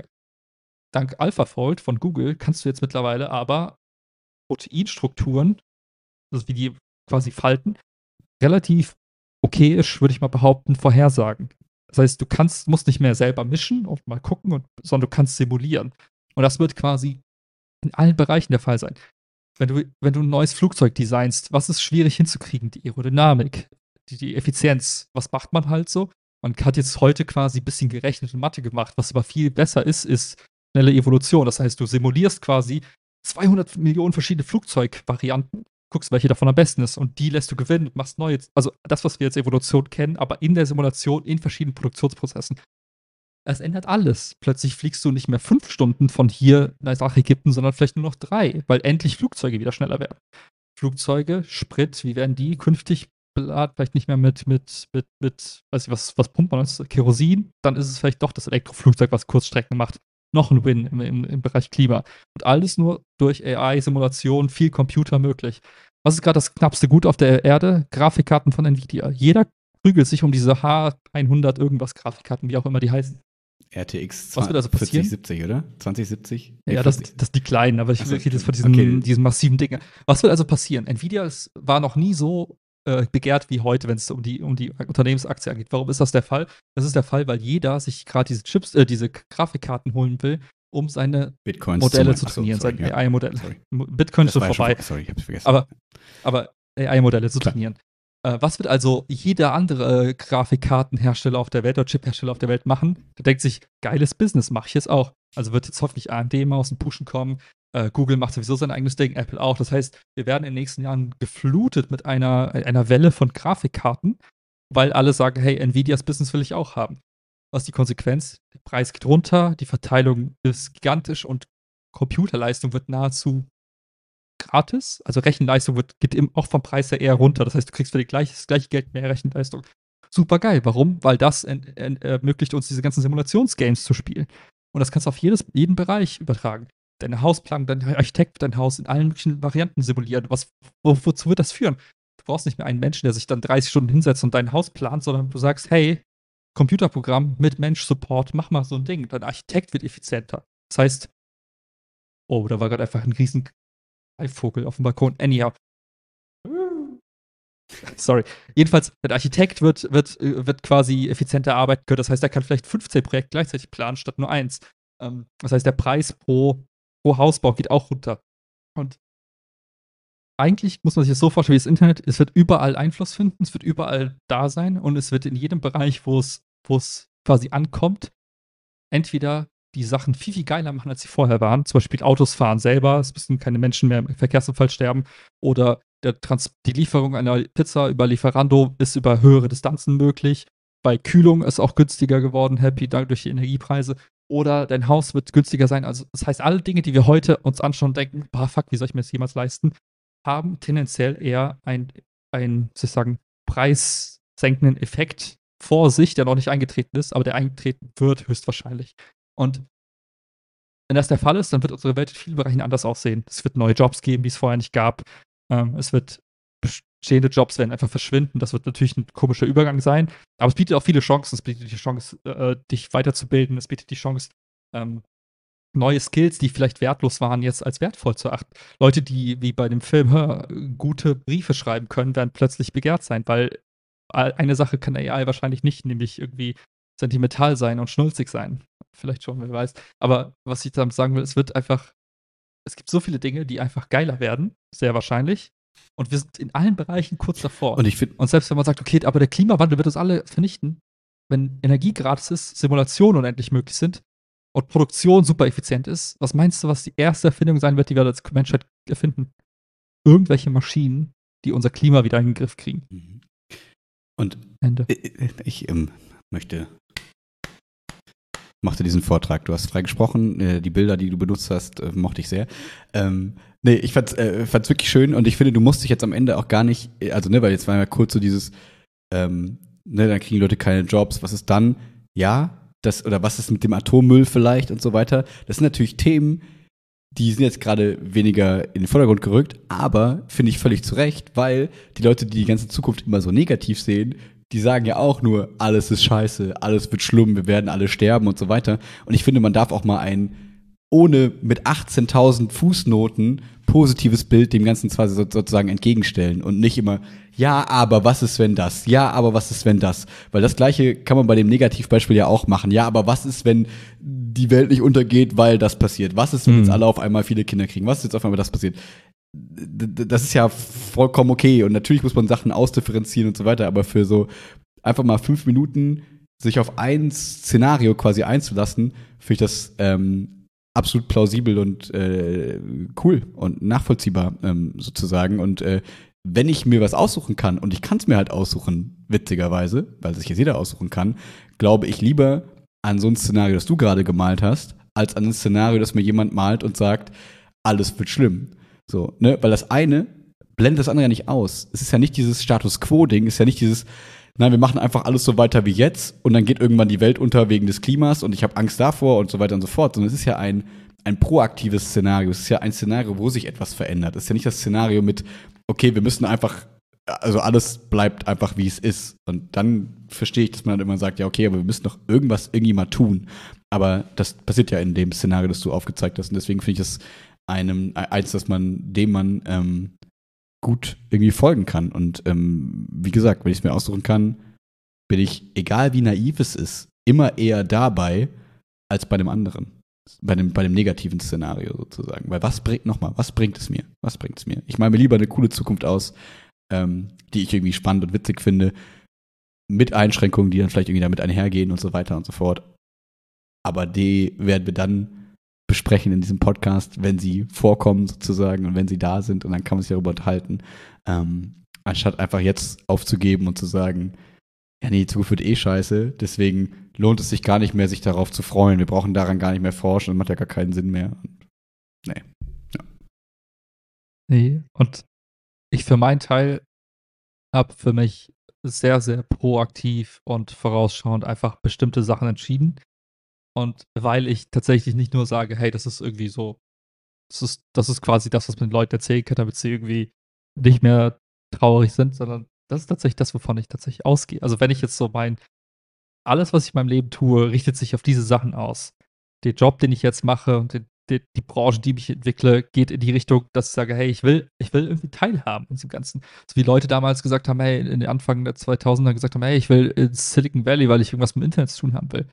Dank AlphaFold von Google kannst du jetzt mittlerweile aber Proteinstrukturen, also wie die quasi falten, relativ okayisch, würde ich mal behaupten, vorhersagen. Das heißt, musst nicht mehr selber mischen und mal gucken, sondern du kannst simulieren. Und das wird quasi in allen Bereichen der Fall sein. Wenn du ein neues Flugzeug designst, was ist schwierig hinzukriegen? Die Aerodynamik, die Effizienz. Was macht man halt so? Man hat jetzt heute quasi ein bisschen gerechnet und Mathe gemacht. Was aber viel besser ist schnelle Evolution. Das heißt, du simulierst quasi 200 Millionen verschiedene Flugzeugvarianten, guckst, welche davon am besten ist, und die lässt du gewinnen und machst neue. Also das, was wir als Evolution kennen, aber in der Simulation, in verschiedenen Produktionsprozessen. Es ändert alles. Plötzlich fliegst du nicht mehr 5 Stunden von hier nach Ägypten, sondern vielleicht nur noch 3, weil endlich Flugzeuge wieder schneller werden. Flugzeuge, Sprit, wie werden die künftig beladen, vielleicht nicht mehr mit weiß ich was pumpt man jetzt? Kerosin, dann ist es vielleicht doch das Elektroflugzeug, was Kurzstrecken macht. Noch ein Win im Bereich Klima. Und alles nur durch AI-Simulation, viel Computer möglich. Was ist gerade das knappste Gut auf der Erde? Grafikkarten von Nvidia. Jeder prügelt sich um diese H100 irgendwas Grafikkarten, wie auch immer die heißen. RTX Was wird also passieren? 4070, oder? 2070? Ja, das die kleinen, aber ich Ach so, rede jetzt von okay. diesen massiven Dingen. Was wird also passieren? Nvidia war noch nie so begehrt wie heute, wenn es um die Unternehmensaktie angeht. Warum ist das der Fall? Das ist der Fall, weil jeder sich gerade diese Grafikkarten holen will, um seine Bitcoins Modelle zu Achso, trainieren, sorry, seine ja. AI-Modelle. Sorry. Bitcoin ist Das schon war ja vorbei. Sorry, ich hab's vergessen. Aber AI-Modelle zu Klar. trainieren. Was wird also jeder andere Grafikkartenhersteller auf der Welt oder Chiphersteller auf der Welt machen? Der denkt sich, geiles Business, mache ich jetzt auch. Also wird jetzt hoffentlich AMD mal aus dem Pushen kommen. Google macht sowieso sein eigenes Ding, Apple auch. Das heißt, wir werden in den nächsten Jahren geflutet mit einer Welle von Grafikkarten, weil alle sagen, hey, Nvidias Business will ich auch haben. Was ist die Konsequenz? Der Preis geht runter, die Verteilung ist gigantisch und Computerleistung wird nahezu gratis. Also Rechenleistung geht eben auch vom Preis her eher runter. Das heißt, du kriegst für das gleiche Geld mehr Rechenleistung. Super geil. Warum? Weil das ermöglicht uns, diese ganzen Simulationsgames zu spielen. Und das kannst du auf jeden Bereich übertragen. Deine Hausplanung, dein Architekt wird dein Haus in allen möglichen Varianten simulieren. Wozu wird das führen? Du brauchst nicht mehr einen Menschen, der sich dann 30 Stunden hinsetzt und dein Haus plant, sondern du sagst, hey, Computerprogramm mit Mensch-Support, mach mal so ein Ding. Dein Architekt wird effizienter. Das heißt, oh, da war gerade einfach ein riesen Vogel auf dem Balkon. Anyhow. Sorry. Jedenfalls, der Architekt wird quasi effizienter arbeiten können. Das heißt, er kann vielleicht 15 Projekte gleichzeitig planen, statt nur eins. Das heißt, der Preis pro Hausbau geht auch runter. Und eigentlich muss man sich das so vorstellen wie das Internet. Es wird überall Einfluss finden, es wird überall da sein und es wird in jedem Bereich, wo es quasi ankommt, entweder die Sachen viel, viel geiler machen, als sie vorher waren. Zum Beispiel Autos fahren selber, es müssen keine Menschen mehr im Verkehrsunfall sterben. Oder die Lieferung einer Pizza über Lieferando ist über höhere Distanzen möglich. Bei Kühlung ist auch günstiger geworden, happy, durch die Energiepreise. Oder dein Haus wird günstiger sein. Also das heißt, alle Dinge, die wir heute uns anschauen und denken, bah, fuck, wie soll ich mir das jemals leisten, haben tendenziell eher einen sozusagen preissenkenden Effekt vor sich, der noch nicht eingetreten ist, aber der eingetreten wird höchstwahrscheinlich. Und wenn das der Fall ist, dann wird unsere Welt in vielen Bereichen anders aussehen. Es wird neue Jobs geben, die es vorher nicht gab. Es wird bestehende Jobs werden einfach verschwinden. Das wird natürlich ein komischer Übergang sein. Aber es bietet auch viele Chancen. Es bietet die Chance, dich weiterzubilden. Es bietet die Chance, neue Skills, die vielleicht wertlos waren, jetzt als wertvoll zu achten. Leute, die wie bei dem Film gute Briefe schreiben können, werden plötzlich begehrt sein, weil eine Sache kann AI wahrscheinlich nicht, nämlich irgendwie sentimental sein und schnulzig sein. Vielleicht schon, wer weiß. Aber was ich damit sagen will, es gibt so viele Dinge, die einfach geiler werden, sehr wahrscheinlich. Und wir sind in allen Bereichen kurz davor. Und selbst wenn man sagt, okay, aber der Klimawandel wird uns alle vernichten, wenn Energie gratis ist, Simulationen unendlich möglich sind und Produktion super effizient ist, was meinst du, was die erste Erfindung sein wird, die wir als Menschheit erfinden? Irgendwelche Maschinen, die unser Klima wieder in den Griff kriegen. Und Ende. Ich mochte diesen Vortrag. Du hast frei gesprochen. Die Bilder, die du benutzt hast, mochte ich sehr. Ich fand's wirklich schön und ich finde, du musst dich jetzt am Ende auch gar nicht, also weil jetzt war ja kurz so dieses, dann kriegen Leute keine Jobs. Was ist dann? Ja, oder was ist mit dem Atommüll vielleicht und so weiter? Das sind natürlich Themen, die sind jetzt gerade weniger in den Vordergrund gerückt, aber finde ich völlig zu Recht, weil die Leute, die ganze Zukunft immer so negativ sehen, die sagen ja auch nur, alles ist scheiße, alles wird schlimm, wir werden alle sterben und so weiter. Und ich finde, man darf auch mal ohne mit 18.000 Fußnoten positives Bild dem Ganzen zwar sozusagen entgegenstellen und nicht immer, ja, aber was ist, wenn das? Ja, aber was ist, wenn das? Weil das Gleiche kann man bei dem Negativbeispiel ja auch machen. Ja, aber was ist, wenn die Welt nicht untergeht, weil das passiert? Was ist, wenn jetzt alle auf einmal viele Kinder kriegen? Was ist jetzt auf einmal das passiert? Das ist ja vollkommen okay. Und natürlich muss man Sachen ausdifferenzieren und so weiter, aber für so einfach mal 5 Minuten sich auf ein Szenario quasi einzulassen, finde ich das absolut plausibel und cool und nachvollziehbar sozusagen. Und wenn ich mir was aussuchen kann, und ich kann es mir halt aussuchen, witzigerweise, weil sich jetzt jeder aussuchen kann, glaube ich lieber an so ein Szenario, das du gerade gemalt hast, als an ein Szenario, das mir jemand malt und sagt, alles wird schlimm. So, ne? Weil das eine blendet das andere ja nicht aus. Es ist ja nicht dieses Status-Quo-Ding, es ist ja nicht dieses, nein, wir machen einfach alles so weiter wie jetzt und dann geht irgendwann die Welt unter wegen des Klimas und ich habe Angst davor und so weiter und so fort. Sondern es ist ja ein proaktives Szenario. Es ist ja ein Szenario, wo sich etwas verändert. Es ist ja nicht das Szenario mit, okay, wir müssen einfach, also alles bleibt einfach, wie es ist. Und dann verstehe ich, dass man dann immer sagt, ja, okay, aber wir müssen doch irgendwas irgendwie mal tun. Aber das passiert ja in dem Szenario, das du aufgezeigt hast. Und deswegen finde ich das eins, dem man gut irgendwie folgen kann. Und wie gesagt, wenn ich es mir aussuchen kann, bin ich, egal wie naiv es ist, immer eher dabei als bei dem anderen. Bei dem negativen Szenario sozusagen. Weil was bringt es mir? Was bringt es mir? Ich male mir lieber eine coole Zukunft aus, die ich irgendwie spannend und witzig finde, mit Einschränkungen, die dann vielleicht irgendwie damit einhergehen und so weiter und so fort. Aber die werden wir dann besprechen in diesem Podcast, wenn sie vorkommen sozusagen und wenn sie da sind und dann kann man sich darüber unterhalten, anstatt einfach jetzt aufzugeben und zu sagen, ja nee, die Zukunft wird scheiße, deswegen lohnt es sich gar nicht mehr, sich darauf zu freuen. Wir brauchen daran gar nicht mehr forschen, das macht ja gar keinen Sinn mehr. Und, nee. Ja. Nee, und ich für meinen Teil habe für mich sehr, sehr proaktiv und vorausschauend einfach bestimmte Sachen entschieden. Und weil ich tatsächlich nicht nur sage, hey, das ist irgendwie so, das ist quasi das, was man den Leuten erzählen kann, damit sie irgendwie nicht mehr traurig sind, sondern das ist tatsächlich das, wovon ich tatsächlich ausgehe. Also wenn ich jetzt so alles, was ich in meinem Leben tue, richtet sich auf diese Sachen aus. Der Job, den ich jetzt mache und die Branche, die mich entwickle, geht in die Richtung, dass ich sage, hey, ich will irgendwie teilhaben in diesem Ganzen. So wie Leute damals gesagt haben, hey, in den Anfang der 2000er gesagt haben, hey, ich will ins Silicon Valley, weil ich irgendwas mit dem Internet zu tun haben will.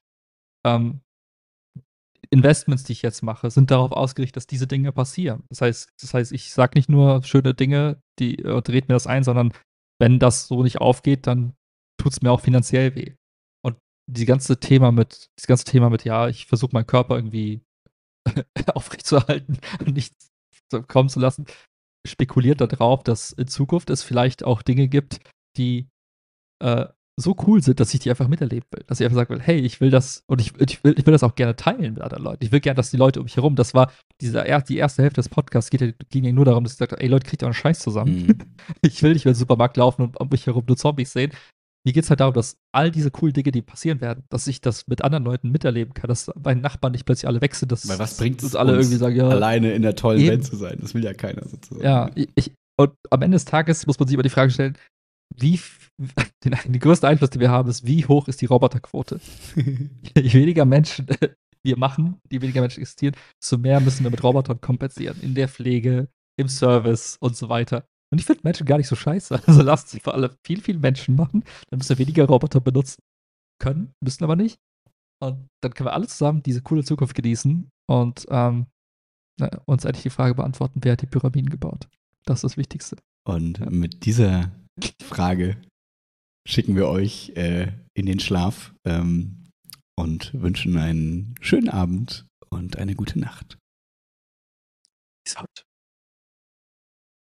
Investments, die ich jetzt mache, sind darauf ausgerichtet, dass diese Dinge passieren. Das heißt, ich sage nicht nur schöne Dinge, und red mir das ein, sondern wenn das so nicht aufgeht, dann tut es mir auch finanziell weh. Und dieses ganze Thema mit, ja, ich versuche meinen Körper irgendwie aufrechtzuerhalten und nicht kommen zu lassen, spekuliert darauf, dass in Zukunft es vielleicht auch Dinge gibt, die so cool sind, dass ich die einfach miterleben will. Dass ich einfach sagen will, hey, ich will das und ich will das auch gerne teilen mit anderen Leuten. Ich will gerne, dass die Leute um mich herum, das war die erste Hälfte des Podcasts, ging ja nur darum, dass ich gesagt habe, ey Leute, kriegt ihr euren Scheiß zusammen. Mhm. Ich will nicht mehr in den Supermarkt laufen und um mich herum nur Zombies sehen. Mir geht es halt darum, dass all diese coolen Dinge, die passieren werden, dass ich das mit anderen Leuten miterleben kann, dass meine Nachbarn nicht plötzlich alle weg sind, dass Weil was bringt es alle uns, irgendwie sagen, ja, alleine in der tollen eben. Welt zu sein? Das will ja keiner sozusagen. Ja, und am Ende des Tages muss man sich immer die Frage stellen, den größten Einfluss, den wir haben, ist, wie hoch ist die Roboterquote? Je weniger Menschen wir machen, je weniger Menschen existieren, desto mehr müssen wir mit Robotern kompensieren. In der Pflege, im Service und so weiter. Und ich finde Menschen gar nicht so scheiße. Also lasst sie vor allem viel Menschen machen. Dann müssen wir weniger Roboter benutzen können, müssen aber nicht. Und dann können wir alle zusammen diese coole Zukunft genießen und uns eigentlich die Frage beantworten, wer hat die Pyramiden gebaut? Das ist das Wichtigste. Und mit dieser Frage schicken wir euch in den Schlaf und wünschen einen schönen Abend und eine gute Nacht. Peace out.